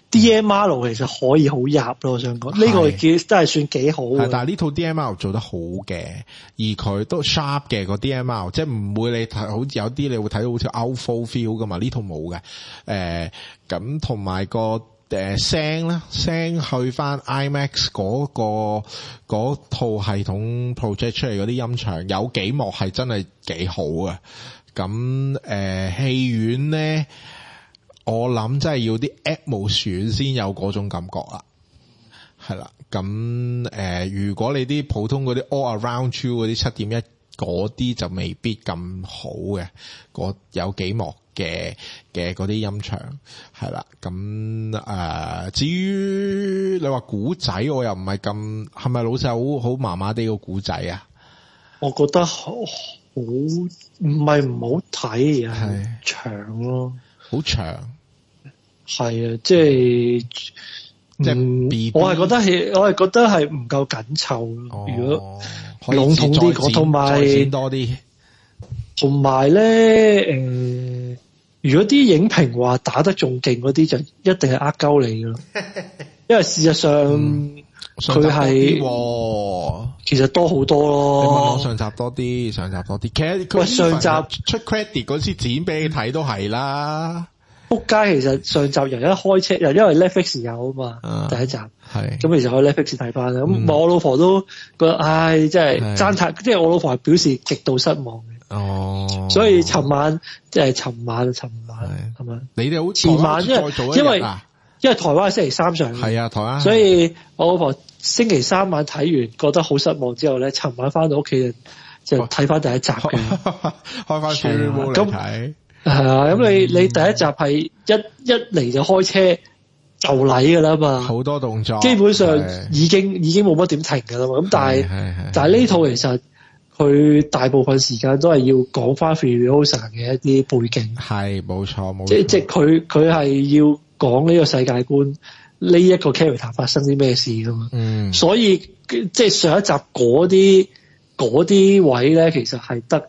DMR 其實可以好入咯，我想講呢個真係算幾好嘅。 但係呢套 DMR 做得好嘅，而佢都 sharp 嘅個 DMR， 即係唔會你睇好似有啲你會睇到好似 out full feel 噶嘛，呢套冇嘅。咁同埋個聲啦，聲去翻 IMAX 嗰套系統 project 出嚟嗰啲音場，有幾幕係真係幾好嘅。咁戲院咧，我諗真係要啲 atmosphere 先有嗰種感覺啦。係啦，咁如果你啲普通嗰啲 all around you 嗰啲 7.1 嗰啲就未必咁好嘅，有幾幕嘅嗰啲音場係啦，咁至於你話古仔，我又唔係咁，係咪老細好麻麻地個古仔啊？ 我覺得好唔係唔好睇，係長咯， 好長， 係啊，即係我係覺得係唔夠緊湊咯。如果籠統啲講，同埋剪多啲， 同埋咧如果啲影評話打得仲勁嗰啲，就一定係呃鳩你咯。因為事實上佢係其實多好多咯。 你問我上集多啲，其實佢上集出 credit 嗰時剪俾你睇都係啦。 仆街，其實上集人一開車，因為 Netflix 有啊嘛，第一集係咁，其實可以 Netflix 睇翻啦。咁我老婆都覺得，唉，真係爭太，即係我老婆係表示極度失望嘅。哦，所以尋晚係咪？ 你哋好前晚因為台灣係星期三上， 係啊，台灣， 所以我老婆星期三晚睇完覺得好失望之後咧，尋晚翻到屋企就睇翻第一集嘅， 開翻書嚟睇。 係啊，咁你第一集係一嚟就開車就禮噶啦嘛， 好多動作， 基本上已經冇乜點停噶啦嘛。咁但係呢套其實佢大部分時間都係要講翻 Furiosa 嘅一啲背景， 係冇錯， 即係佢係要講呢個世界觀，呢一個 character 發生啲咩事噶嘛。所以即係上一集嗰啲位咧，其實係得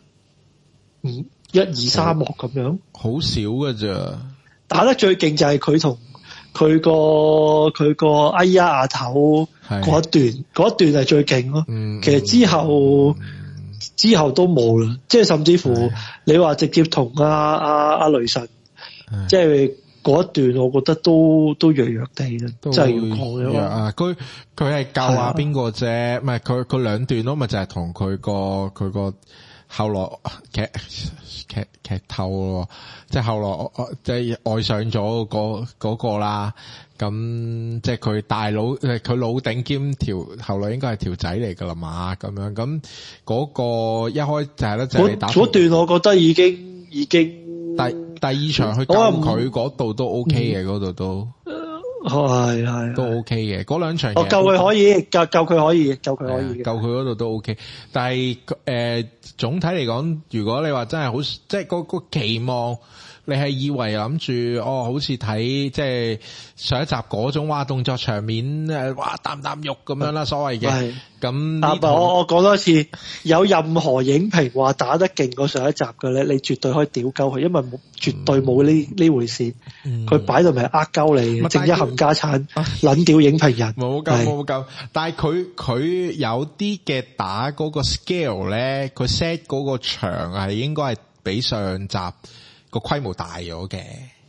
1、2、3幕咁樣， 好少噶咋。 打得最勁就係佢同佢個哎呀阿頭嗰一段係最勁咯。其實之後都冇啦，即係甚至乎你話直接同阿雷神，即係嗰一段，我覺得都弱弱地啦，真係要講嘅話。 佢係救下邊個啫？唔係佢兩段咯，咪就係同佢個後來劇透咯，即係後來即係愛上咗嗰個啦。咁即係佢大佬，佢老頂兼後來應該係條仔嚟噶啦嘛。咁樣咁嗰個一開就係咧，就係你打嗰段，我覺得已經第二場去救佢嗰度都 OK 嘅，嗰度都係都 OK 嘅。嗰兩場我救佢可以，救佢可以，救佢嗰度都 OK。但係總體嚟講，如果你話真係好，即係個期望你係以為諗住好似睇即係上一集嗰種動作場面啖肉咁樣啦，所謂嘅。咁我講多次，有任何影評話打得勁過上一集嘅咧，你絕對可以屌鳩佢，因為絕對冇呢回事。佢擺到明呃鳩你，正一冚家產，撚屌影評人。 冇咁，但係佢有啲嘅打嗰個 scale 咧，佢 set 嗰個場係應該係比上集個規模大咗嘅。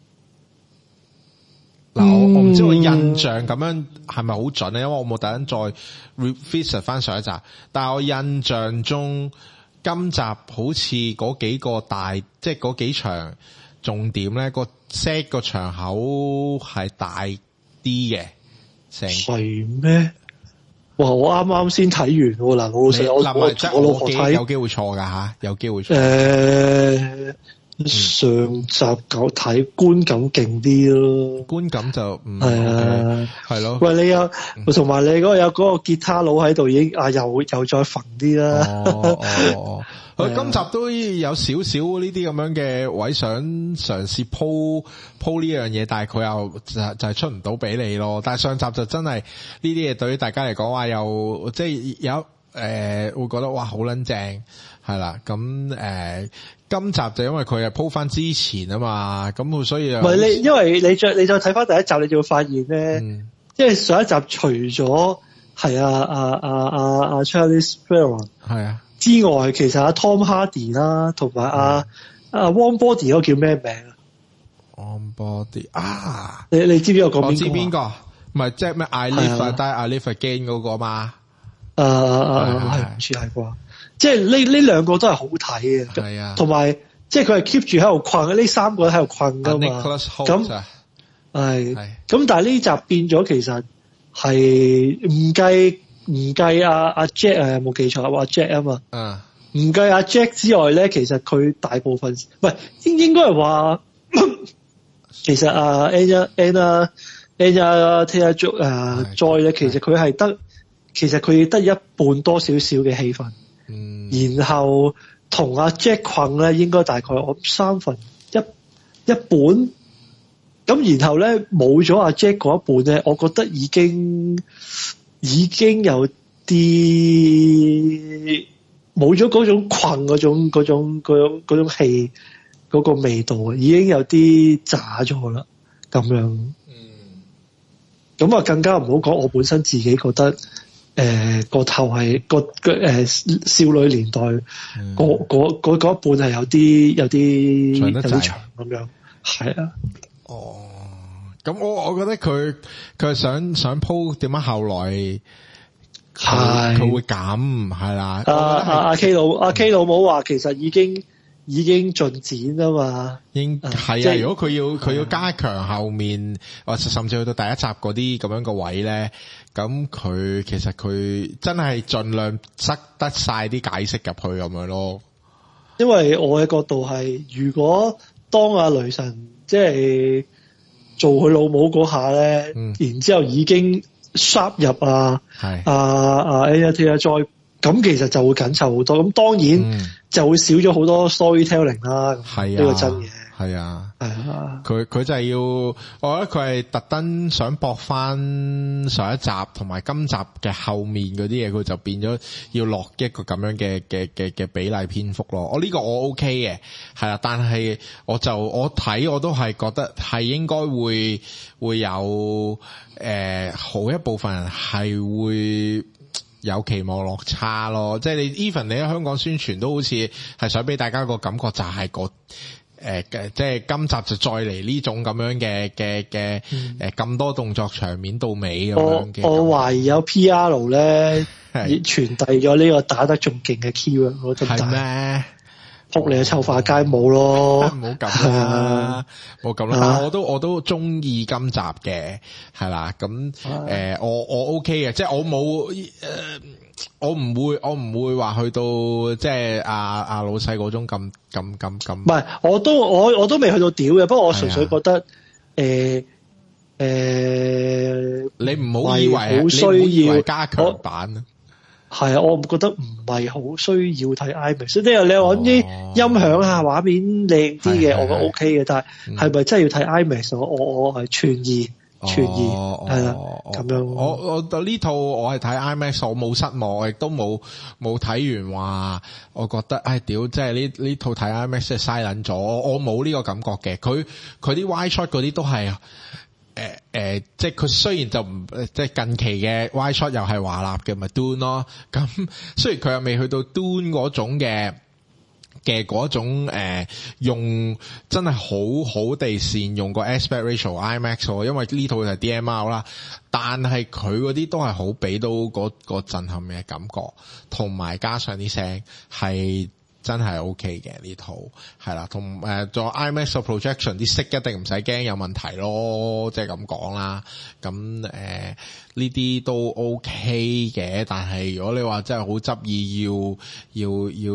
嗱，我唔知我印象咁樣係咪好準咧，因為我冇特登再 revisit 翻上一集，但係我印象中今集好似嗰幾個大，即係嗰幾場重點咧，個 set 個場口係大啲嘅，成係咩？哇！我啱啱先睇完喎，嗱，老實我老婆睇有機會錯㗎吓，有機會錯。 上集狗睇觀感勁啲咯， 觀感就唔係係咯。 喂，你有同埋你嗰個有嗰個吉他佬喺度，已經又再焚啲啦。 佢今集都有少少呢啲咁樣嘅位，想嘗試鋪呢樣嘢，但係佢又就係出唔到俾你咯。但係上集就真係呢啲嘢對於大家嚟講話又即係有會覺得哇好撚正係啦。咁今集就因為佢係鋪翻之前啊嘛，咁所以唔係你，因為你再睇翻第一集，你就會發現咧，因為上一集除咗係Charlize Theron 係啊之外，其實Tom Hardy 啦，同埋Warm Body 嗰個叫咩名啊 ？Warm Body 啊， 你知唔知我講邊個？ 我知邊個？唔係即係咩 I Live Die I Live Again 嗰個嘛？ 係唔似係啩？即係呢兩個都係好睇嘅， 係啊，同埋即係佢係 keep 住喺度困，呢三個喺度困噶嘛。咁係，咁但係呢集變咗，其實係唔計阿 Jack 有冇記錯阿 Jack 啊嘛？唔計阿 Jack 之外咧，其實佢大部分唔係應該係話，其實Anna Taylor-Joy 咧，其實佢係得一半多少少嘅戲份。然後同阿 Jack 困咧，應該大概我三分一半，咁然後咧冇咗阿 Jack 嗰一半咧，我覺得已經有啲冇咗嗰種困嗰種戲嗰個味道啊，已經有啲渣咗啦，咁樣。咁啊，更加唔好講，我本身自己覺得。個頭係少女年代嗰一半係有啲長咁樣，係啊。 咁我覺得佢係想鋪點解後來佢會咁係啦。 阿 K 老母話其實已經進展啊嘛， 係啊。如果佢要加強後面，或甚至去到第一集嗰啲咁樣個位咧。咁佢其實佢真係盡量塞得晒啲解釋入去咁樣咯。 因為我嘅角度係，如果當阿雷神即係做佢老母嗰下咧，然之後已經 sharp 入Taylor-Joy，咁其實就會緊湊好多。咁當然就會少咗好多 storytelling 啦。係啊，呢個真嘅。 係啊，佢就係要，我覺得佢係特登想駁翻上一集同埋今集嘅後面嗰啲嘢，佢就變咗要落一個咁樣嘅比例篇幅咯。我呢個我 OK 嘅，係啦，但係我睇我都係覺得係應該會有好一部分人係會有期望落差咯。即係你 even 你喺香港宣傳都好似係想俾大家個感覺就係即係今集就再嚟呢種咁樣嘅咁多動作場面到尾咁樣嘅。 我懷疑有 PR 咧傳遞咗呢個打得仲勁嘅 keyword， 我覺得係咩？仆你個臭化街冇咯， 唔好咁啦，冇咁啦。但係我都中意今集嘅，係啦。咁我 OK 嘅，即係我冇我唔會話去到即係阿老細嗰種咁。唔係，我都未去到屌嘅，不過我純粹覺得你唔好以為好需要加強版啊。 係啊，我覺得唔係好需要睇 IMAX， 即係你話啲音響啊、畫面靚啲嘅，我覺得 OK 嘅，但係咪真係要睇 IMAX？我係存疑係啦，咁樣。 我呢套我係睇 IMAX， 我冇失望，亦都冇睇完話，我覺得屌，即係呢套睇 IMAX 即係嘥撚咗，我冇呢個感覺嘅。佢啲 wide shot 嗰啲都係即係佢雖然就唔即係近期嘅 wide shot 又係華納嘅咪 Dune 咯，咁雖然佢又未去到 Dune 嗰種嘅嗰種用真係好好地善用個 aspect ratio IMAX， 因為呢套就係 DMR 啦，但係佢嗰啲都係好俾到個震撼嘅感覺，同埋加上啲聲係真係 OK 嘅呢套，係啦，同仲有 IMAX 嘅 projection 啲色一定唔使驚有問題咯，即係咁講啦。咁呢啲都 OK 嘅，但係如果你話真係好執意要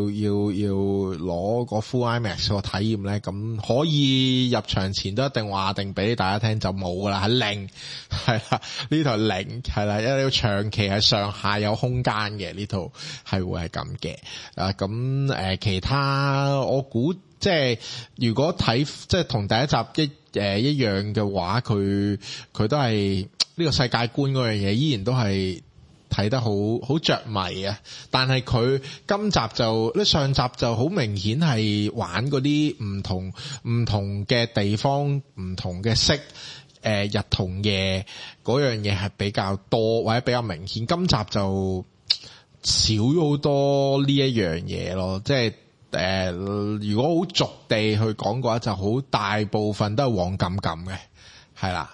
攞個 full IMAX 個體驗咧，咁可以入場前都一定話定俾大家聽就冇噶啦，係零，係啦，呢套零係啦，因為長期係上下有空間嘅呢套係會係咁嘅。咁其他我估即係如果睇即係同第一集一樣嘅話，佢都係呢個世界觀嗰樣嘢依然都係睇得好着迷啊！但係佢今集就上集就好明顯係玩嗰啲唔同嘅地方、唔同嘅色，日同夜嗰樣嘢係比較多或者比較明顯。今集就少咗好多呢一樣嘢咯，即係如果好俗地去講嘅話，就好大部分都係黃冚冚嘅，係啦，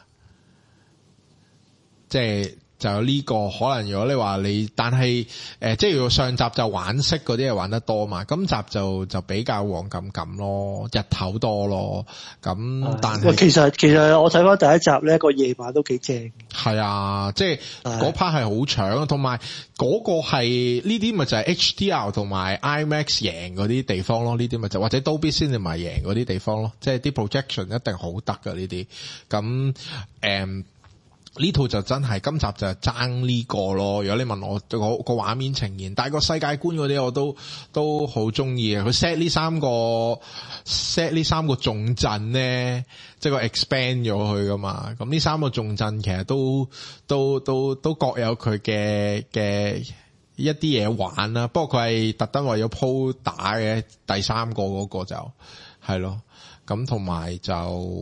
即係就呢個可能。如果你話但係即係如果上集就玩色嗰啲係玩得多嘛，今集就比較黃冚冚咯，日頭多咯，咁但係其實我睇翻第一集咧，個夜晚都幾正。 係啊，即係嗰 part 係好長，同埋嗰個係呢啲咪就係 HDR 同埋 IMAX 贏嗰啲地方咯，呢啲咪就或者 Dolby Cinema贏嗰啲地方咯，即係啲 projection 一定好得㗎呢啲。咁呢套就真係今集就爭呢個咯。如果你問我個畫面呈現，但係個世界觀嗰啲我都好中意嘅。佢 set 呢三個重鎮咧，即係個 expand 咗佢噶嘛。咁呢三個重鎮其實都各有佢嘅一啲嘢玩啦。不過佢係特登為咗鋪打嘅第三個嗰個就係咯。咁同埋就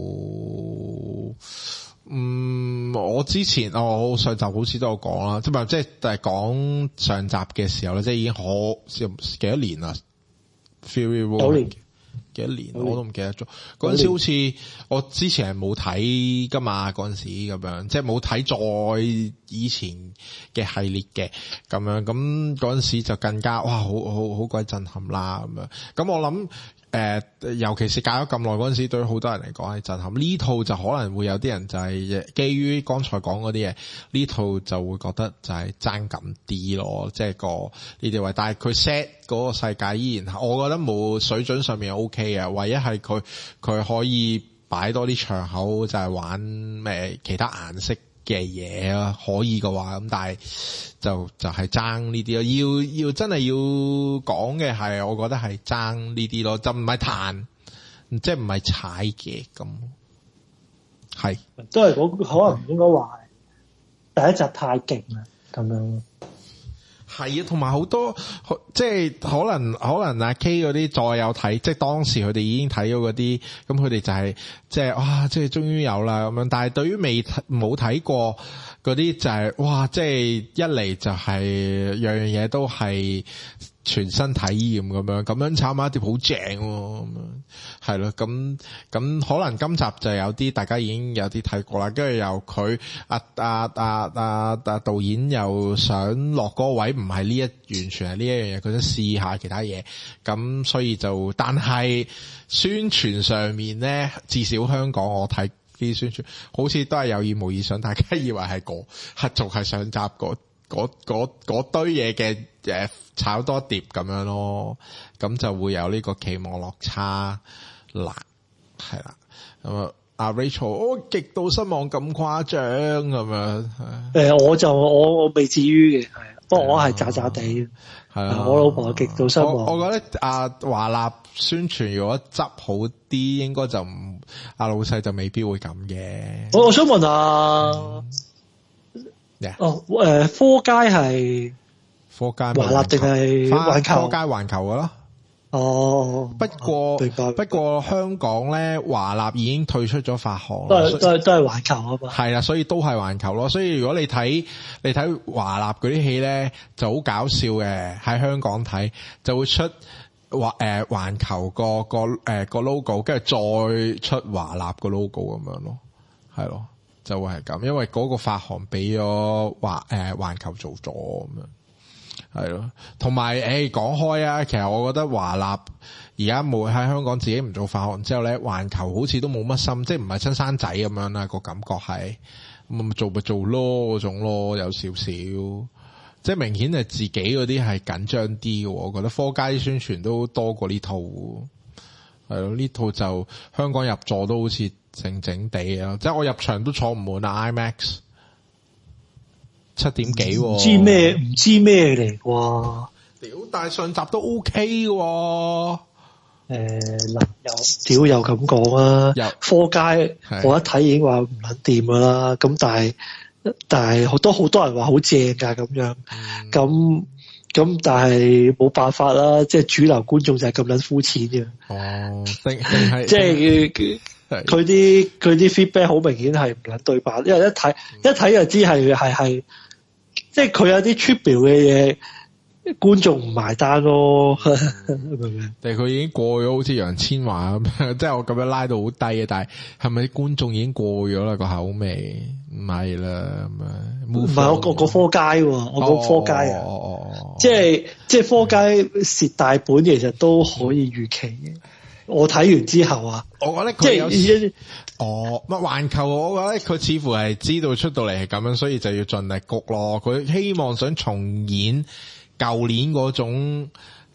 我之前我上集好似都有講啦，即係講上集嘅時候咧，即係已經幾多年啦 Fury Road 幾多年我都唔記得咗。嗰陣時好似我之前係冇睇噶嘛，嗰陣時咁樣，即係冇睇再以前嘅系列嘅咁樣，咁嗰陣時就更加哇好鬼震撼啦咁樣。咁我諗尤其是隔咗咁耐嗰陣時，對於好多人嚟講係震撼。呢套就可能會有啲人就係基於剛才講嗰啲嘢，呢套就會覺得就係爭咁啲咯，即係個呢啲位。但係佢 set 嗰個世界依然，我覺得冇水準上面 OK 嘅，唯一係佢可以擺多啲場口，就係玩其他顏色嘅嘢啦，可以嘅話咁，但係就係爭呢啲咯。要真係要講嘅係，我覺得係爭呢啲咯，就唔係彈，即係唔係踩嘅咁。係都係可能應該話第一集太勁啦，咁樣。 係啊，同埋好多即係可能阿 K 嗰啲再有睇，即係當時佢哋已經睇咗嗰啲，咁佢哋就係即係哇，即係終於有啦咁樣。但係對於冇睇過嗰啲就係哇，即係一嚟就係樣樣嘢都係全新體驗咁樣炒埋一碟好正咁樣，係咯，咁可能今集就有啲大家已經有啲睇過啦，跟住又佢導演又想落嗰個位，唔係完全係呢一樣嘢，佢想試下其他嘢，咁所以就但係宣傳上面咧，至少香港我睇啲宣傳好似都係有意無意想大家以為係仲係上集嗰堆嘢嘅炒多碟咁樣咯，咁就會有呢個期望落差啦，係啦，咁阿 Rachel 我極度失望咁誇張咁樣， 我未至於嘅，係不過我係渣渣地， 係啊， 我老婆極度失望。 我覺得華納宣傳如果執好啲，應該就唔老細就未必會咁嘅。 我想問下，科佳係科佳華納定係環球？ 科佳環球嘅咯。 哦， 不過香港咧，華納已經退出咗發行， 都係環球啊嘛。 係啦，所以都係環球咯。所以如果你睇華納嗰啲戲咧，就好搞笑嘅。喺香港睇就會出環球個 logo， 跟住再出華納個 logo 咁樣咯，係咯，就會係咁。因為嗰個發行俾咗環球做咗咁樣。係咯，同埋講開啊，其實我覺得華納而家冇喺香港自己唔做發行之後咧，環球好似都冇乜心，即係唔係親生仔咁樣啦，個感覺係咁做咪做咯嗰種咯，有少少即係明顯係自己嗰啲係緊張啲嘅。我覺得科佳啲宣傳都多過呢套，係咯，呢套就香港入座都好似靜靜地啊，即係我入場都坐唔滿啊 IMAX。7點幾，唔知咩嚟啩？ 屌，但係上集都 OK 嘅。 屌又咁講啊！科佳我一睇已經話唔撚掂噶啦，咁但係好多人話好正㗎咁樣，咁但係冇辦法啦，即係主流觀眾就係咁撚膚淺嘅。 哦，定係即係佢啲 feedback 好明顯係唔撚對版，因為一睇就知係。即係佢有啲 trivial 嘅嘢，觀眾唔埋單咯，明唔明？ 但係佢已經過咗，好似楊千嬅咁樣，即係我咁樣拉到好低嘅。但係咪啲觀眾已經過咗啦個口味？唔係啦，咁啊，唔係我個科佳喎，我個科佳啊，即係科佳蝕大本，其實都可以預期嘅。我睇完之後啊， 我覺得佢有時環球，我覺得佢似乎係知道出到嚟係咁樣，所以就要盡力谷咯。佢希望想重演舊年嗰種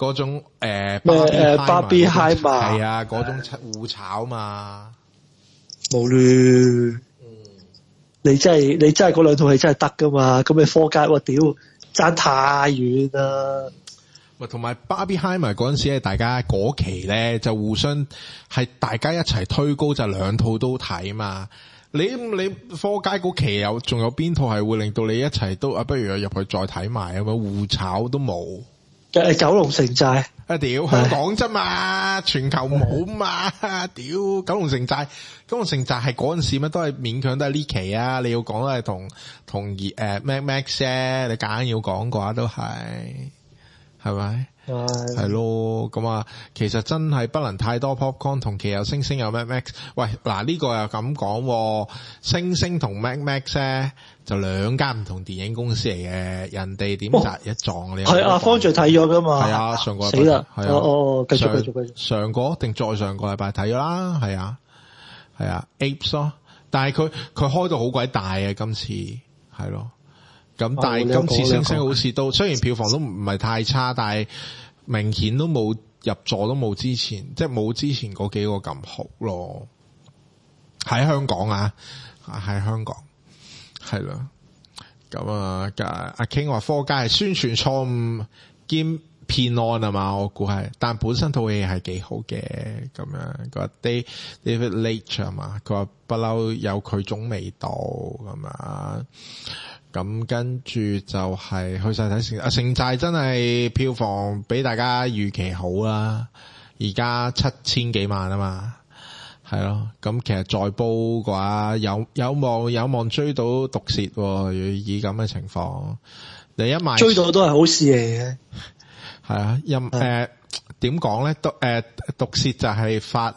巴比嗨嘛， 係啊，嗰種互炒嘛， 無論你真係嗰兩套戲真係得噶嘛？咁你科佳我屌爭太遠啦。 同埋 Barbenheimer 嗰陣時係大家嗰期咧就互相係大家一齊推高，就兩套都睇嘛。你科佳嗰期仲有邊套係會令到你一齊都不如入去再睇埋咁樣互炒都冇。 九龍城寨屌香港啫嘛，全球冇嘛。屌九龍城寨係嗰陣時咩都係勉強都係呢期啊。你要講都係同Mad Max 啫，你夾硬要講嘅話都係咪？係咯，咁啊，其實真係不能太多 popcorn， 同期有星星有 Mad Max。喂，嗱呢個又咁講，星星同 Mad Max 咧就兩間唔同電影公司嚟嘅，人哋點擇一撞你？ 係方丈睇咗噶嘛？ 係啊，上個禮拜死啦！ 係啊， 繼續。上個定再上個禮拜睇咗啦，係啊 Apes 咯，但係佢開到好鬼大啊，今次係咯。咁但係今次星星好似都雖然票房都唔係太差，但係明顯都冇入座，都冇之前，即係冇之前嗰幾個咁好咯。喺香港啊，喺香港係咯。咁啊，阿 King 話科佳係宣傳錯誤兼騙案啊嘛，我估係，但本身套戲係幾好嘅。咁樣個 David Leitch 啊嘛，佢話不嬲有佢種味道咁啊。咁跟住就係去晒睇城寨，真係票房比大家預期好啦，而家7000幾萬啊嘛，係咯。咁其實再煲嘅話，有望追到毒舌，以咁嘅情況，你一賣追到都係好事嚟嘅。 係啊，點講咧？毒舌就係法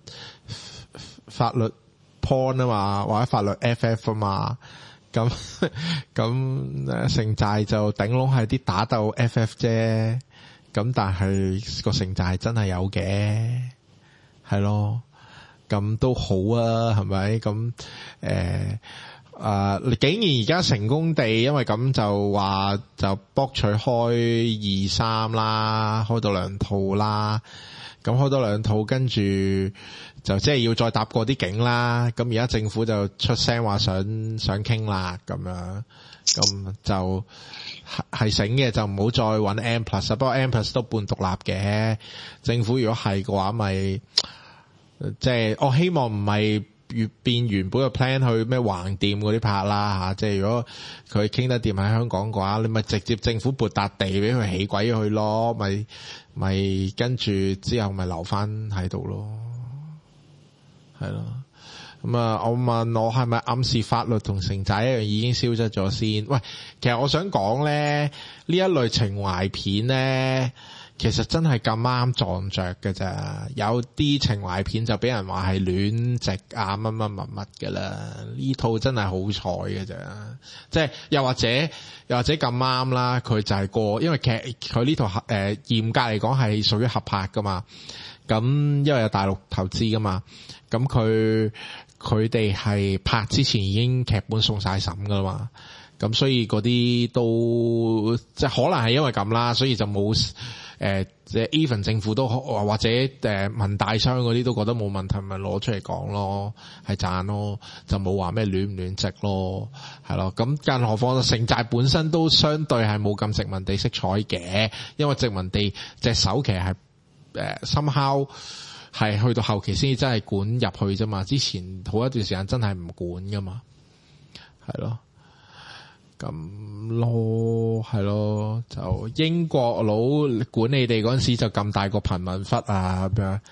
律 porn 啊嘛，或者法律 FF 啊嘛。咁城寨就頂籠係啲打鬥 FF 啫，咁但係個城寨真係有嘅，係咯，咁都好啊，係咪？咁你竟然而家成功地，因為咁就話就博取開2、3啦，開到2套啦，咁開多2套，跟住就即係要再搭過啲景啦。咁而家政府就出聲話想傾啦，咁樣咁就係醒嘅，就唔好再揾 M+。不過 M+ 都半獨立嘅，政府如果係嘅話，咪即係我希望唔係變原本嘅 plan 去咩橫掂嗰啲拍啦吓，即係如果佢傾得掂喺香港嘅話，你咪直接政府撥笪地俾佢起鬼去咯，咪跟住之後咪留翻喺度咯，係咯。咁啊，我問我係咪暗示法律同城寨一樣已經消失咗先？喂，其實我想講咧，呢一類情懷片咧，其實真係咁啱撞着嘅咋。有啲情懷片就俾人話係戀殖啊乜乜乜乜嘅啦，呢套真係好彩嘅咋。即係又或者咁啱啦，佢就係過，因為佢呢套嚴格嚟講係屬於合拍噶嘛。咁因為有大陸投資噶嘛，咁佢哋係拍之前已經劇本送晒審噶啦嘛，咁所以嗰啲都即係可能係因為咁啦，所以就冇即係 even 政府都或者文大商嗰啲都覺得冇問題，咪攞出嚟講咯，係讚咯，就冇話咩亂唔亂殖咯，係咯。咁更何況城寨本身都相對係冇咁殖民地色彩嘅，因為殖民地隻手其實係somehow係去到後期先至真係管入去啫嘛，之前好一段時間真係唔管噶嘛，係咯，咁咯，係咯，就英國佬管你哋嗰陣時就咁大個貧民窟啊咁樣，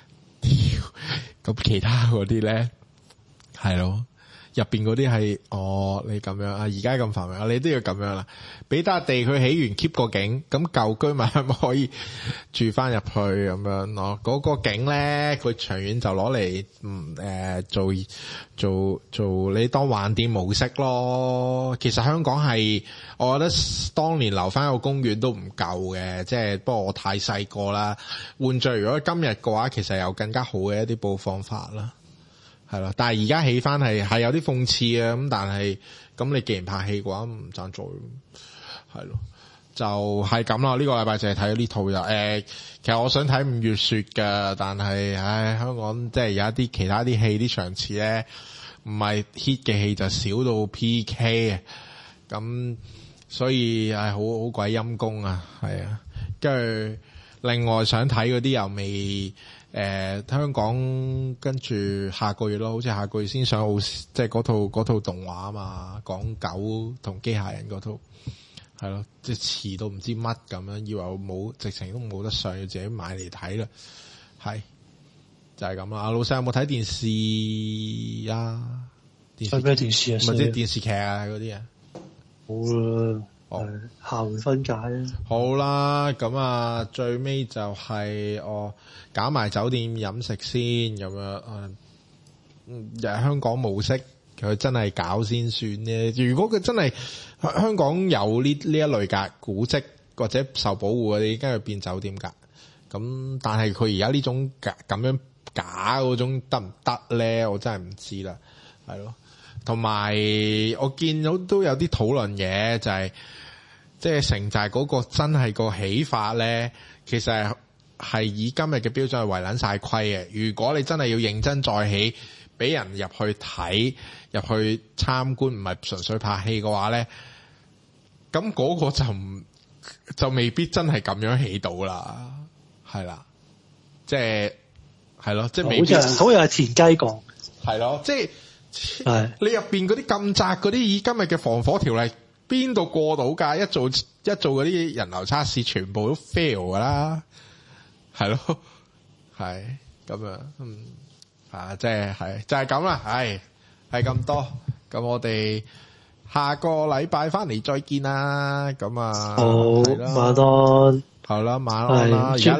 咁其他嗰啲咧，係咯。入邊嗰啲係你咁樣啊，而家咁繁榮啊，你都要咁樣啦。俾笪地佢起完 keep 個景，咁舊居民係咪可以住翻入去咁樣咯？嗰個景咧，佢長遠就攞嚟做你當橫店模式咯。其實香港係，我覺得當年留翻個公園都唔夠嘅，即係不過我太細個啦。換著如果今日嘅話，其實有更加好嘅一啲播放法啦。係咯，但係而家起翻係有啲諷刺啊，咁但係咁你既然拍戲嘅話，唔贊助，係咯，就係咁啦。呢個禮拜就係睇咗呢套就其實我想睇五月雪㗎，但係香港即係有一啲其他啲戲啲場次咧，唔係 hit 嘅戲就少到 PK 啊，咁所以好鬼陰功啊，係啊，跟住另外想睇嗰啲又未。香港跟住下個月咯，好似下個月先上即係嗰套動畫啊嘛，講狗同機械人嗰套，係咯，即係遲到唔知乜咁樣，以為我冇直情都冇得上，要自己買嚟睇啦，係就係咁啦。阿老細有冇睇電視啊？ 睇咩電視啊？ 咪即係電視劇啊嗰啲啊？ 好啦。下回分解啊！ 好啦，咁啊，最尾就係搞埋酒店飲食先咁樣，香港模式佢真係搞先算啫。如果佢真係香港有呢一類格古蹟或者受保護嘅，你梗係變酒店㗎。咁但係佢而家呢種咁樣假嗰種得唔得咧？我真係唔知啦。係咯，同埋我見到都有啲討論嘅，就係。即係城寨嗰個真係個起法咧，其實係以今日嘅標準係圍撚晒規嘅。如果你真係要認真再起，俾人入去睇、入去參觀，唔係純粹拍戲嘅話咧，咁嗰個就未必真係咁樣起到啦，係啦，即係咯，即係未必。好似係田雞講， 係咯，即係你入邊嗰啲咁窄嗰啲，以今日嘅防火條例。邊度過到㗎？一做嗰啲人流測試，全部都 fail 㗎啦，係咯，係咁樣，即係就係咁啦，係咁多，咁我哋下個禮拜翻嚟再見啦，咁啊， 好，晚安， 好啦，晚安啦，而家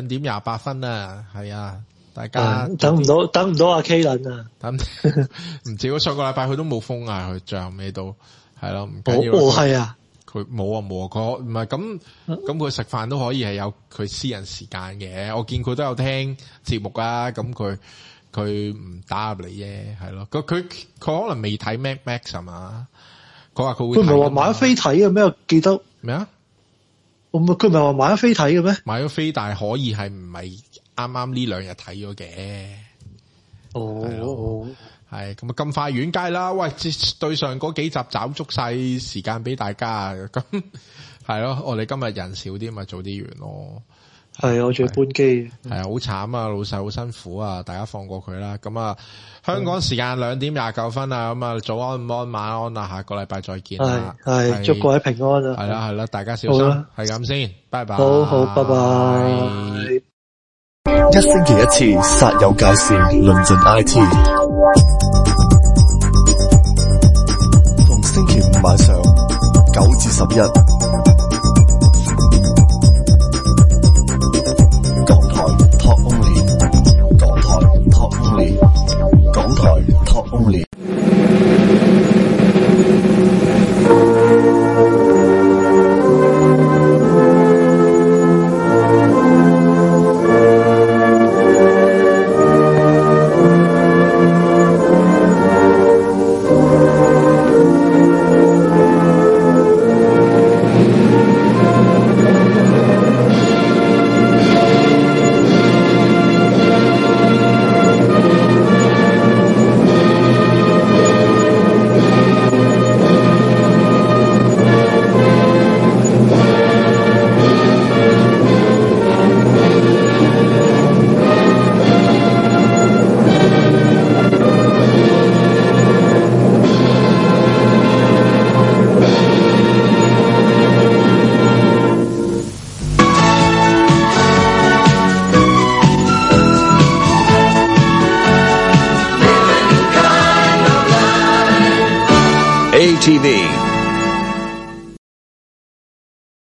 2:28啦，係啊，大家等唔到阿 K 輪啊， 唔知上個禮拜佢都冇封啊，佢最後尾都。係咯，唔緊要。 係啊， 佢冇啊，佢唔係咁佢食飯都可以係有佢私人時間嘅。我見佢都有聽節目啊，咁佢唔打入嚟啫，係咯。佢可能未睇 Mad Max 啊嘛。佢話佢會。佢唔係話買咗飛睇嘅咩？我記得咩啊？佢唔係話買咗飛睇嘅咩？買咗飛，但係可以係唔係啱呢2日睇咗嘅。 係咁啊，咁快完街啦！喂，對上嗰幾集找足晒時間俾大家，咁係咯，我哋今日人少啲，咪早啲完咯。 係，我仲要搬機。係啊，好慘啊，老細好辛苦啊，大家放過佢啦。咁啊，香港時間2:29啊，咁啊，早安、午安、晚安啊，下個禮拜再見啦。 係，祝各位平安啊。 係啦，大家小心，係咁先，拜拜。 好，拜拜。 一星期一次，煞有介事，論盡 IT。逢星期五晚上9至11，港台 Talk Only， 港台 Talk Only， 港台 Talk Only。 ATV